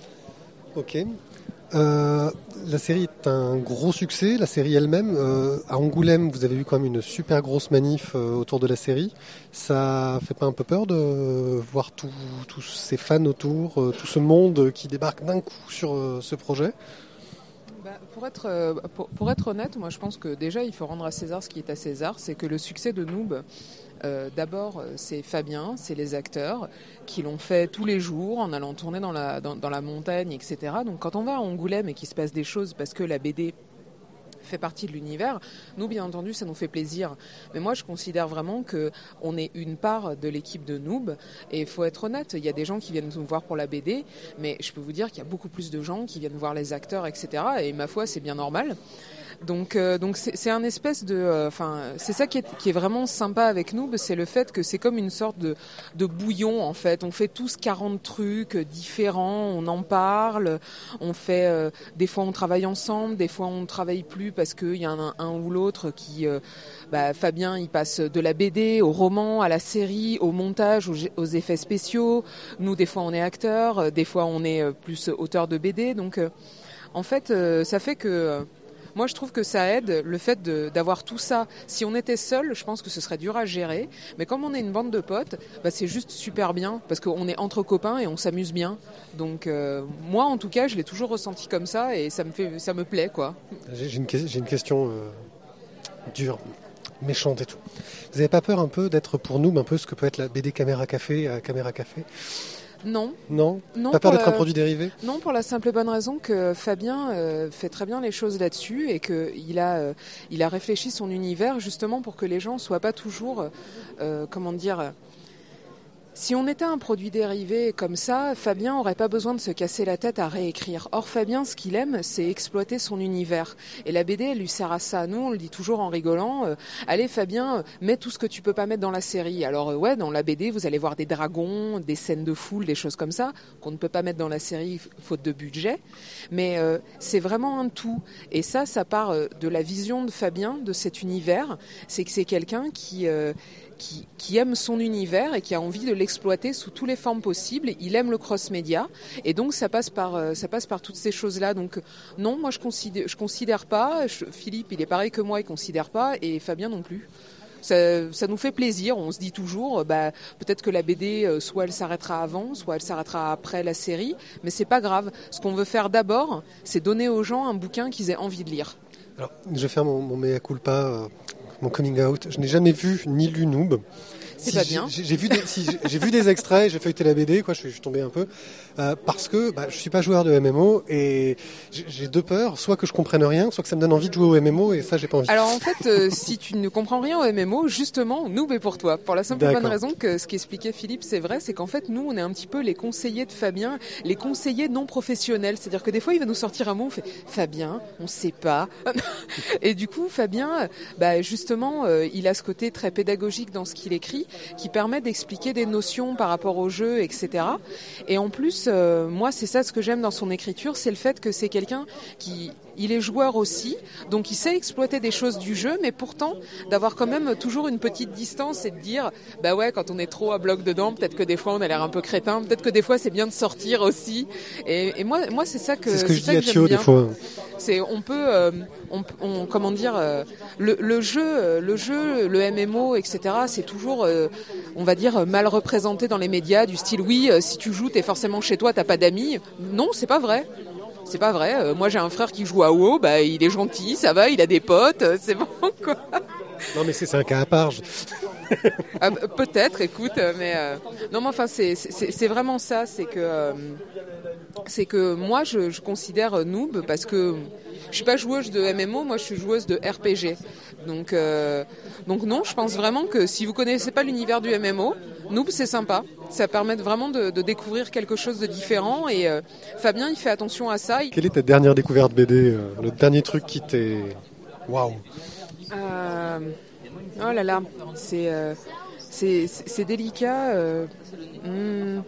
Ok. Euh, la série est un gros succès, la série elle-même. Euh, à Angoulême, vous avez eu quand même une super grosse manif euh, autour de la série. Ça fait pas un peu peur de voir tous ces fans autour, euh, tout ce monde qui débarque d'un coup sur euh, ce projet? Bah, pour, être, euh, pour, pour être honnête, moi je pense que déjà il faut rendre à César ce qui est à César. C'est que le succès de Noob, Euh, d'abord, c'est Fabien, c'est les acteurs qui l'ont fait tous les jours en allant tourner dans la, dans, dans la montagne, et cetera. Donc quand on va à Angoulême et qu'il se passe des choses parce que la B D fait partie de l'univers, nous bien entendu ça nous fait plaisir. Mais moi je considère vraiment qu'on est une part de l'équipe de Noob et il faut être honnête, il y a des gens qui viennent nous voir pour la B D, mais je peux vous dire qu'il y a beaucoup plus de gens qui viennent voir les acteurs, et cetera. Et ma foi c'est bien normal. Donc, euh, donc c'est, c'est un espèce de, enfin, euh, c'est ça qui est, qui est vraiment sympa avec nous, c'est le fait que c'est comme une sorte de, de bouillon en fait. On fait tous quarante trucs différents, on en parle, on fait, euh, des fois on travaille ensemble, des fois on ne travaille plus parce qu'il y a un, un ou l'autre qui, euh, bah, Fabien il passe de la B D au roman, à la série, au montage, aux, aux effets spéciaux. Nous des fois on est acteurs, des fois on est plus auteur de B D. Donc, euh, en fait, euh, ça fait que euh, moi, je trouve que ça aide le fait de, d'avoir tout ça. Si on était seul, je pense que ce serait dur à gérer. Mais comme on est une bande de potes, bah, c'est juste super bien parce qu'on est entre copains et on s'amuse bien. Donc, euh, moi, en tout cas, je l'ai toujours ressenti comme ça et ça me fait, ça me plaît, quoi. J'ai, j'ai, une, j'ai une question euh, dure, méchante et tout. Vous n'avez pas peur un peu d'être pour nous un peu ce que peut être la B D Caméra Café à Caméra Café? Non. Non, non. Pas peur d'être la... un produit dérivé? Non, pour la simple et bonne raison que Fabien euh, fait très bien les choses là-dessus et qu'il a, euh, il a réfléchi son univers justement pour que les gens soient pas toujours, euh, comment dire... Si on était un produit dérivé comme ça, Fabien n'aurait pas besoin de se casser la tête à réécrire. Or, Fabien, ce qu'il aime, c'est exploiter son univers. Et la B D, elle lui sert à ça. Nous, on le dit toujours en rigolant. Euh, Allez, Fabien, mets tout ce que tu peux pas mettre dans la série. Alors, euh, ouais, dans la B D, vous allez voir des dragons, des scènes de foule, des choses comme ça, qu'on ne peut pas mettre dans la série faute de budget. Mais euh, c'est vraiment un tout. Et ça, ça part euh, de la vision de Fabien, de cet univers. C'est que c'est quelqu'un qui... Euh, Qui, qui aime son univers et qui a envie de l'exploiter sous toutes les formes possibles. Il aime le cross-média et donc ça passe par ça passe par toutes ces choses-là. Donc non, moi je considère je considère pas. Je, Philippe, il est pareil que moi, il considère pas et Fabien non plus. Ça, ça nous fait plaisir. On se dit toujours, bah peut-être que la B D, soit elle s'arrêtera avant, soit elle s'arrêtera après la série, mais c'est pas grave. Ce qu'on veut faire d'abord, c'est donner aux gens un bouquin qu'ils aient envie de lire. Alors, je vais faire mon, mon mea culpa. Euh... Mon coming out, je n'ai jamais vu ni lu Noob. C'est si pas bien. J'ai, j'ai, vu des, si, j'ai, j'ai vu des extraits, j'ai feuilleté la B D, quoi, je, suis, je suis tombé un peu. Euh, parce que bah, je suis pas joueur de M M O et j'ai, j'ai deux peurs, soit que je comprenne rien, soit que ça me donne envie de jouer au M M O et ça j'ai pas envie. Alors en fait, euh, si tu ne comprends rien au M M O, justement, Noob est pour toi. Pour la simple et bonne raison que ce qu'expliquait Philippe, c'est vrai, c'est qu'en fait, nous, on est un petit peu les conseillers de Fabien, les conseillers non professionnels. C'est-à-dire que des fois, il va nous sortir un mot, on fait « Fabien, on sait pas ». Et du coup, Fabien, bah, justement, euh, il a ce côté très pédagogique dans ce qu'il écrit, qui permet d'expliquer des notions par rapport au jeu, et cetera. Et en plus, euh, moi, c'est ça ce que j'aime dans son écriture, c'est le fait que c'est quelqu'un qui... Il est joueur aussi, donc il sait exploiter des choses du jeu, mais pourtant d'avoir quand même toujours une petite distance et de dire, bah ouais, quand on est trop à bloc dedans, peut-être que des fois on a l'air un peu crétin, peut-être que des fois c'est bien de sortir aussi. Et, et moi, moi c'est ça que c'est ce que c'est je ça dis que à Thio des fois. C'est on peut, euh, on, on, comment dire, euh, le, le jeu, le jeu, le M M O, et cetera. C'est toujours, euh, on va dire, mal représenté dans les médias, du style oui, euh, si tu joues, t'es forcément chez toi, t'as pas d'amis. Non, c'est pas vrai. C'est pas vrai. Euh, moi, j'ai un frère qui joue à WoW. Bah, il est gentil, ça va, il a des potes, euh, c'est bon, quoi. Non, mais c'est, c'est un cas à part. Je... ah, peut-être, écoute, mais euh, non, mais enfin, c'est, c'est, c'est vraiment ça. C'est que, euh, c'est que moi, je, je considère Noob parce que je suis pas joueuse de M M O, moi, je suis joueuse de R P G. Donc, euh, donc non, je pense vraiment que si vous connaissez pas l'univers du M M O, Noob, c'est sympa. Ça permet vraiment de, de découvrir quelque chose de différent et euh, Fabien, il fait attention à ça. Il... Quelle est ta dernière découverte B D, euh, le dernier truc qui t'est... Waouh. Euh... Oh là là, c'est, euh, c'est, c'est, c'est délicat. Euh... Hmm.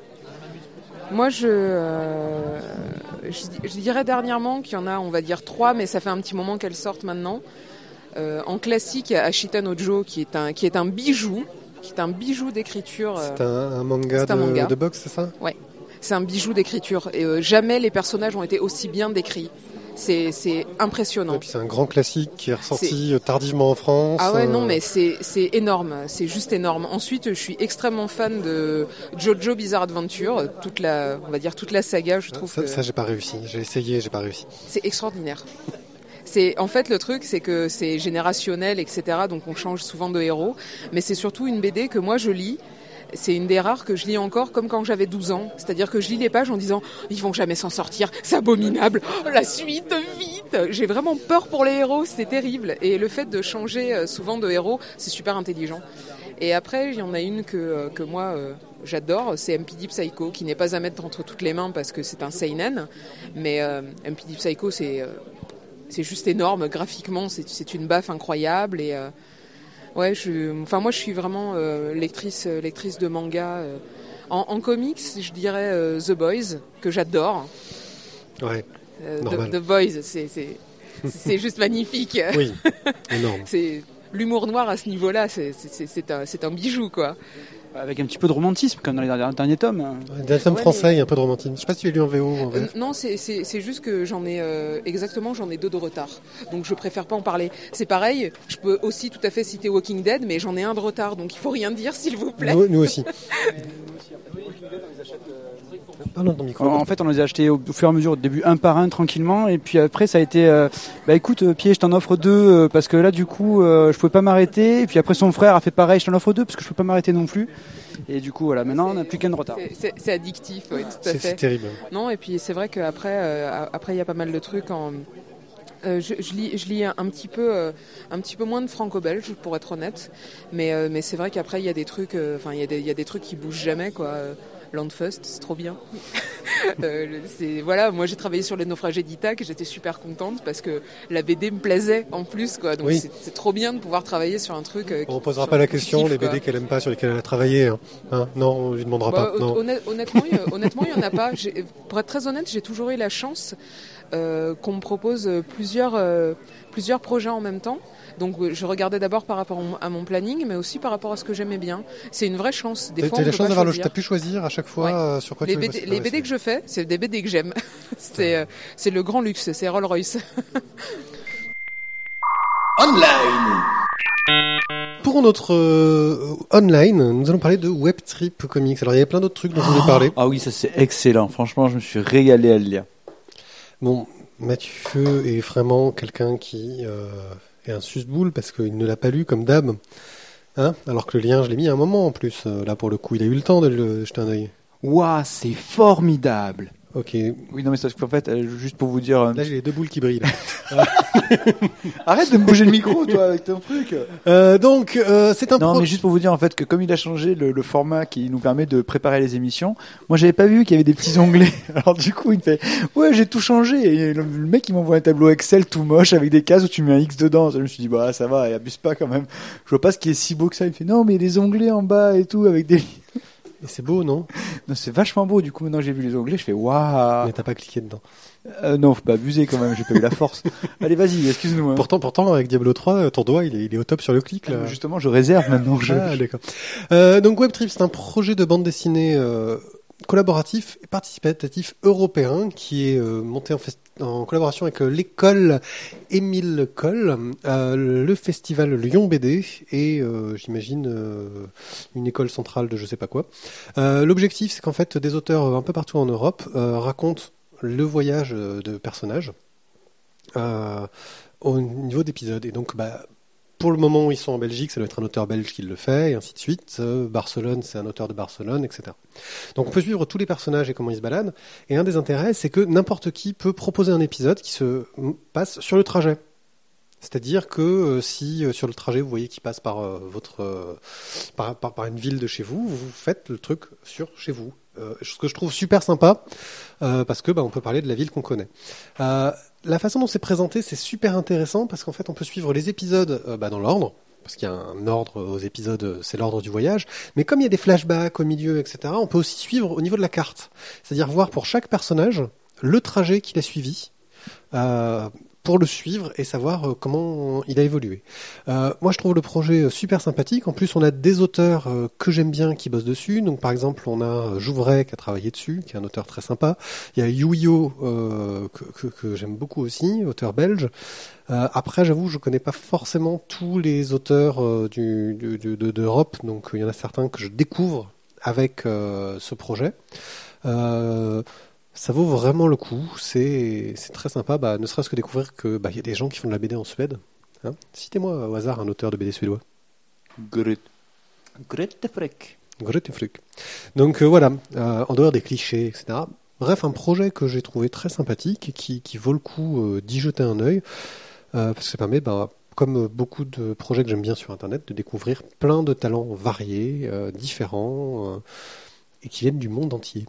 Moi, je, euh... je, je dirais dernièrement qu'il y en a, on va dire trois, mais ça fait un petit moment qu'elles sortent maintenant. Euh, en classique, il y a Ashita no Jo qui est un qui est un bijou, qui est un bijou d'écriture. euh, C'est un, un manga, c'est un de, manga. de boxe, c'est ça? C'est un bijou d'écriture. Et euh, jamais les personnages ont été aussi bien décrits. C'est c'est impressionnant. Et puis c'est un grand classique qui est ressorti euh, tardivement en France. Ah ouais, non, euh, mais c'est c'est énorme, c'est juste énorme. Ensuite, je suis extrêmement fan de JoJo Bizarre Adventure, toute la, on va dire toute la saga. Je trouve ça, que ça j'ai pas réussi. J'ai essayé, j'ai pas réussi. c'est extraordinaire. C'est en fait le truc, c'est que c'est générationnel, et cetera. Donc on change souvent de héros, mais c'est surtout une B D que moi je lis. C'est une des rares que je lis encore comme quand j'avais douze ans. C'est-à-dire que je lis les pages en disant « Ils vont jamais s'en sortir, c'est abominable, oh, la suite, vite !» J'ai vraiment peur pour les héros, c'est terrible. Et le fait de changer souvent de héros, c'est super intelligent. Et après, il y en a une que, que moi, euh, j'adore, c'est M P D Psycho, qui n'est pas à mettre entre toutes les mains parce que c'est un seinen. Mais euh, M P D Psycho, c'est, euh, c'est juste énorme, graphiquement, c'est, c'est une baffe incroyable. Et... Euh, Ouais, je, enfin moi je suis vraiment euh, lectrice, lectrice de manga. Euh. En, en comics, je dirais euh, The Boys que j'adore. Ouais. Euh, normal. The, The Boys, c'est c'est c'est juste magnifique. Oui, énorme. C'est l'humour noir à ce niveau-là, c'est c'est c'est un c'est un bijou quoi. Avec un petit peu de romantisme, comme dans les derniers, derniers tomes. D'un tome Ouais, français, mais- il y a un peu de romantisme. Je sais pas si tu l'as lu en V O ou en V Euh, F. non, c'est c'est c'est juste que j'en ai euh, exactement j'en ai deux de retard, donc je préfère pas en parler. C'est pareil, je peux aussi tout à fait citer Walking Dead, mais j'en ai un de retard, donc il faut rien dire s'il vous plaît. Nous, nous aussi. Parlons de ton micro. En fait, on les a achetés au, au fur et à mesure, au début un par un, tranquillement, et puis après, ça a été, euh, bah écoute, euh, Pied, je t'en offre deux, euh, parce que là, du coup, euh, je pouvais pas m'arrêter, et puis après, son frère a fait pareil, je t'en offre deux, parce que je peux pas m'arrêter non plus, et du coup, voilà, maintenant, on n'a plus qu'un de retard. C'est- C'est c'est addictif, oui, tout à C'est c'est fait. terrible. Non, et puis c'est vrai qu'après, euh, après, il y a pas mal de trucs en. Euh, je, je lis, je lis un, un petit peu, euh, un petit peu moins de franco-belge, pour être honnête. Mais, euh, mais c'est vrai qu'après, il y a des trucs, euh, enfin, il y a des, il y a des trucs qui bougent jamais, quoi. Euh, Landfust, c'est trop bien. euh, le- c'est voilà, moi j'ai travaillé sur les naufragés d'Ithaque et j'étais super contente parce que la B D me plaisait en plus, quoi. Donc Oui. c'est, c'est trop bien de pouvoir travailler sur un truc. Euh, On qui- ne posera sur pas un la truc qui question, kiffe, les quoi. B D qu'elle aime pas, sur lesquelles elle a travaillé. Hein. Hein non, on lui demandera Bah, pas. Non. honn- honnêtement, il y a- honnêtement, il y en a pas. J'ai- pour être très honnête, j'ai toujours eu la chance euh, qu'on me propose plusieurs, euh, plusieurs projets en même temps. Donc euh, je regardais d'abord par rapport à mon planning, mais aussi par rapport à ce que j'aimais bien. C'est une vraie chance. Des T'as fois, t'as on la peut chance pas d'avoir le. choisir. T'as pu choisir à chaque fois Ouais. euh, sur quoi Les tu veux B D, bosser. les Ouais, B D c'est- que je fais, c'est des B D que j'aime. c'est, euh, c'est le grand luxe, c'est Rolls Royce. Pour notre euh, online, nous allons parler de Webtrip Comics. Alors il y a plein d'autres trucs dont je voulais parler. Ah oui, ça c'est excellent. Franchement, je me suis régalé à le lire. Bon, Mathieu est vraiment quelqu'un qui euh, est un susboule parce qu'il ne l'a pas lu comme d'hab. Hein, alors que le lien, je l'ai mis à un moment en plus. Euh, Là, pour le coup, il a eu le temps de le jeter un œil. Waouh, c'est formidable. Ok. Oui, non, mais c'est parce qu'en fait, euh, juste pour vous dire. euh, Là, j'ai les deux boules qui brillent. là. Arrête de me bouger le micro, toi, avec ton truc. Euh, donc, euh, c'est un Non, pro- mais juste pour vous dire en fait que comme il a changé le, le format qui nous permet de préparer les émissions, moi j'avais pas vu qu'il y avait des petits onglets. Alors du coup, il me fait ouais, j'ai tout changé. Et le, le mec il m'envoie un tableau Excel tout moche avec des cases où tu mets un X dedans. Je me suis dit bah ça va, et abuse pas quand même. Je vois pas ce qui est si beau que ça. Il me fait non, mais il y a des onglets en bas et tout avec des. Et c'est beau, non? Non, c'est vachement beau. Du coup, maintenant j'ai vu les onglets, je fais waouh. Mais t'as pas cliqué dedans. Euh, non, faut pas abuser quand même. J'ai pas eu la force. Allez, vas-y, excuse-nous. hein. Pourtant, pourtant, avec Diablo trois, ton doigt, il est, il est au top sur le clic, là. Justement, je réserve maintenant. Je... Ah, d'accord. Euh, donc Webtrip, c'est un projet de bande dessinée euh, collaboratif et participatif européen qui est euh, monté en, fest- en collaboration avec euh, l'école Émile Coll, euh, le festival Lyon B D et euh, j'imagine euh, une école centrale de je sais pas quoi. Euh, l'objectif, c'est qu'en fait des auteurs un peu partout en Europe euh, racontent le voyage de personnages euh, au niveau d'épisodes. Et donc, bah, pour le moment où ils sont en Belgique, ça doit être un auteur belge qui le fait, et ainsi de suite. Euh, Barcelone, c'est un auteur de Barcelone, et cetera. Donc on peut suivre tous les personnages et comment ils se baladent. Et un des intérêts, c'est que n'importe qui peut proposer un épisode qui se m- passe sur le trajet. C'est-à-dire que euh, si euh, sur le trajet vous voyez qu'il passe par euh, votre euh, par, par, par une ville de chez vous, vous faites le truc sur chez vous. Euh, ce que je trouve super sympa euh, parce que bah, on peut parler de la ville qu'on connaît. Euh, la façon dont c'est présenté, c'est super intéressant parce qu'en fait on peut suivre les épisodes euh, bah, dans l'ordre. Parce qu'il y a un ordre aux épisodes, c'est l'ordre du voyage. Mais comme il y a des flashbacks au milieu, et cetera, on peut aussi suivre au niveau de la carte. C'est-à-dire voir pour chaque personnage le trajet qu'il a suivi. Euh, pour le suivre et savoir euh, comment il a évolué. Euh, moi, je trouve le projet super sympathique. En plus, on a des auteurs euh, que j'aime bien qui bossent dessus. Donc, par exemple, on a Jouvray qui a travaillé dessus, qui est un auteur très sympa. Il y a Yuyo euh, que, que, que j'aime beaucoup aussi, auteur belge. Euh, après, j'avoue, je connais pas forcément tous les auteurs euh, du, du, de, de, d'Europe. Donc, il y en a certains que je découvre avec euh, ce projet. Euh, ça vaut vraiment le coup, c'est, c'est très sympa, bah, ne serait-ce que découvrir que bah, y a des gens qui font de la B D en Suède. Hein. Citez-moi au hasard un auteur de B D suédois. Grut. Grütefrück. Grütefrück. Donc euh, voilà, euh, en dehors des clichés, et cetera. Bref, un projet que j'ai trouvé très sympathique et qui, qui vaut le coup euh, d'y jeter un œil, euh, parce que ça permet, bah, comme beaucoup de projets que j'aime bien sur Internet, de découvrir plein de talents variés, euh, différents, euh, et qui viennent du monde entier.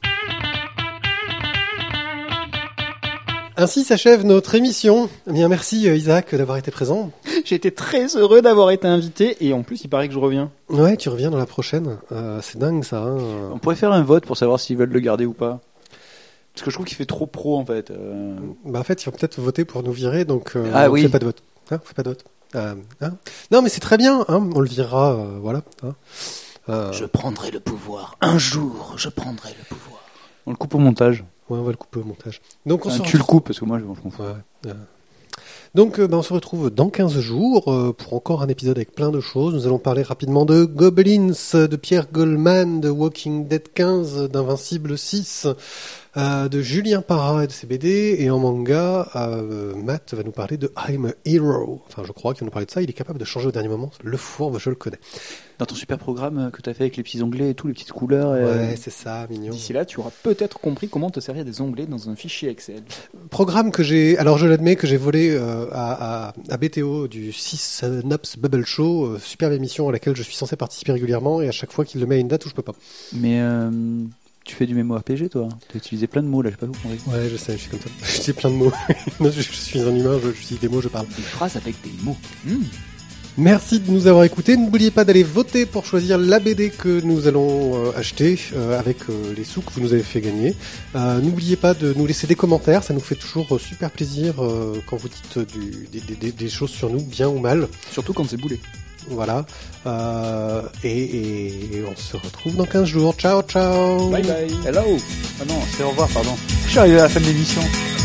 Ainsi s'achève notre émission. Eh bien, merci Isaac d'avoir été présent. J'ai été très heureux d'avoir été invité et en plus il paraît que je reviens. Ouais, tu reviens dans la prochaine. Euh, c'est dingue ça. Hein. On pourrait faire un vote pour savoir s'ils veulent le garder ou pas. Parce que je trouve qu'il fait trop pro en fait. Euh... Bah en fait, ils vont peut-être voter pour nous virer, donc euh, ah, on oui. fait pas de vote. Hein, on fait pas de vote. Euh, hein non, mais c'est très bien. Hein, on le virera, euh, voilà. Hein. Euh... Je prendrai le pouvoir. Un jour, je prendrai le pouvoir. On le coupe au montage. Ouais, on va le couper au montage. Donc, on enfin, se tu retrouve... le coupes parce que moi je m'en fous. Ouais, ouais. Donc euh, bah, on se retrouve dans quinze jours euh, pour encore un épisode avec plein de choses. Nous allons parler rapidement de Goblins, de Pierre Goldman, de Walking Dead quinze, d'Invincible six, euh, de Julien Parra et de ses B D. Et en manga, euh, Matt va nous parler de I'm a Hero. Enfin, je crois qu'il va nous parler de ça. Il est capable de changer au dernier moment. Le fourbe, je le connais. Dans ton super programme que tu as fait avec les petits onglets et tout, les petites couleurs. Et... Ouais, c'est ça, mignon. D'ici là, tu auras peut-être compris comment te servir des onglets dans un fichier Excel. Programme que j'ai, alors je l'admets, que j'ai volé euh, à, à, à B T O du six Nops Bubble Show, euh, superbe émission à laquelle je suis censé participer régulièrement et à chaque fois qu'il le met à une date où je peux pas. Mais euh, tu fais du mémo R P G toi. Tu as utilisé plein de mots là, je sais pas où. Ouais, je sais, je suis comme ça. Je sais plein de mots. je, je suis un humain, je, je dis des mots, je parle. Des phrases avec des mots. Mmh. Merci de nous avoir écoutés. N'oubliez pas d'aller voter pour choisir la B D que nous allons euh, acheter euh, avec euh, les sous que vous nous avez fait gagner. Euh, n'oubliez pas de nous laisser des commentaires. Ça nous fait toujours euh, super plaisir euh, quand vous dites euh, du, des, des, des choses sur nous, bien ou mal. Surtout quand c'est boulé. Voilà. Euh, et, et on se retrouve dans quinze jours. Ciao, ciao. Bye bye. Hello. Ah non, c'est au revoir, pardon. Je suis arrivé à la fin de l'émission.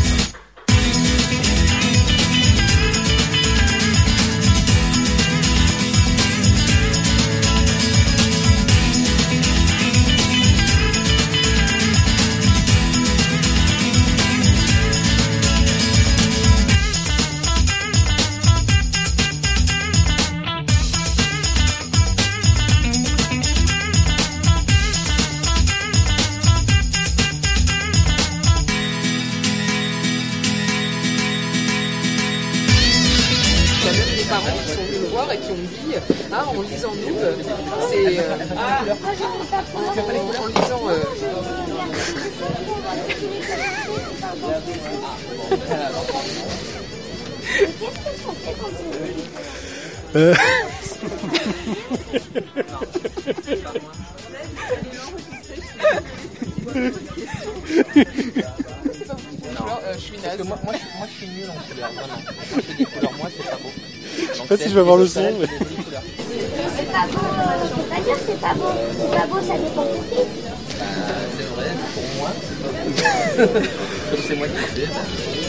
En lisant Noob, c'est euh, ah, en, en lisant euh... euh... Alors, euh, je suis naze. Moi, moi, je, moi je suis nul en couleur, vraiment. Quand je fais des couleurs, moi c'est pas beau. Je sais pas si je vais avoir le son. Mais... C'est pas beau, euh, je peux pas dire c'est pas beau. C'est pas beau, ça dépend pour qui. Euh, c'est vrai, pour moi. Comme c'est moi qui le fais.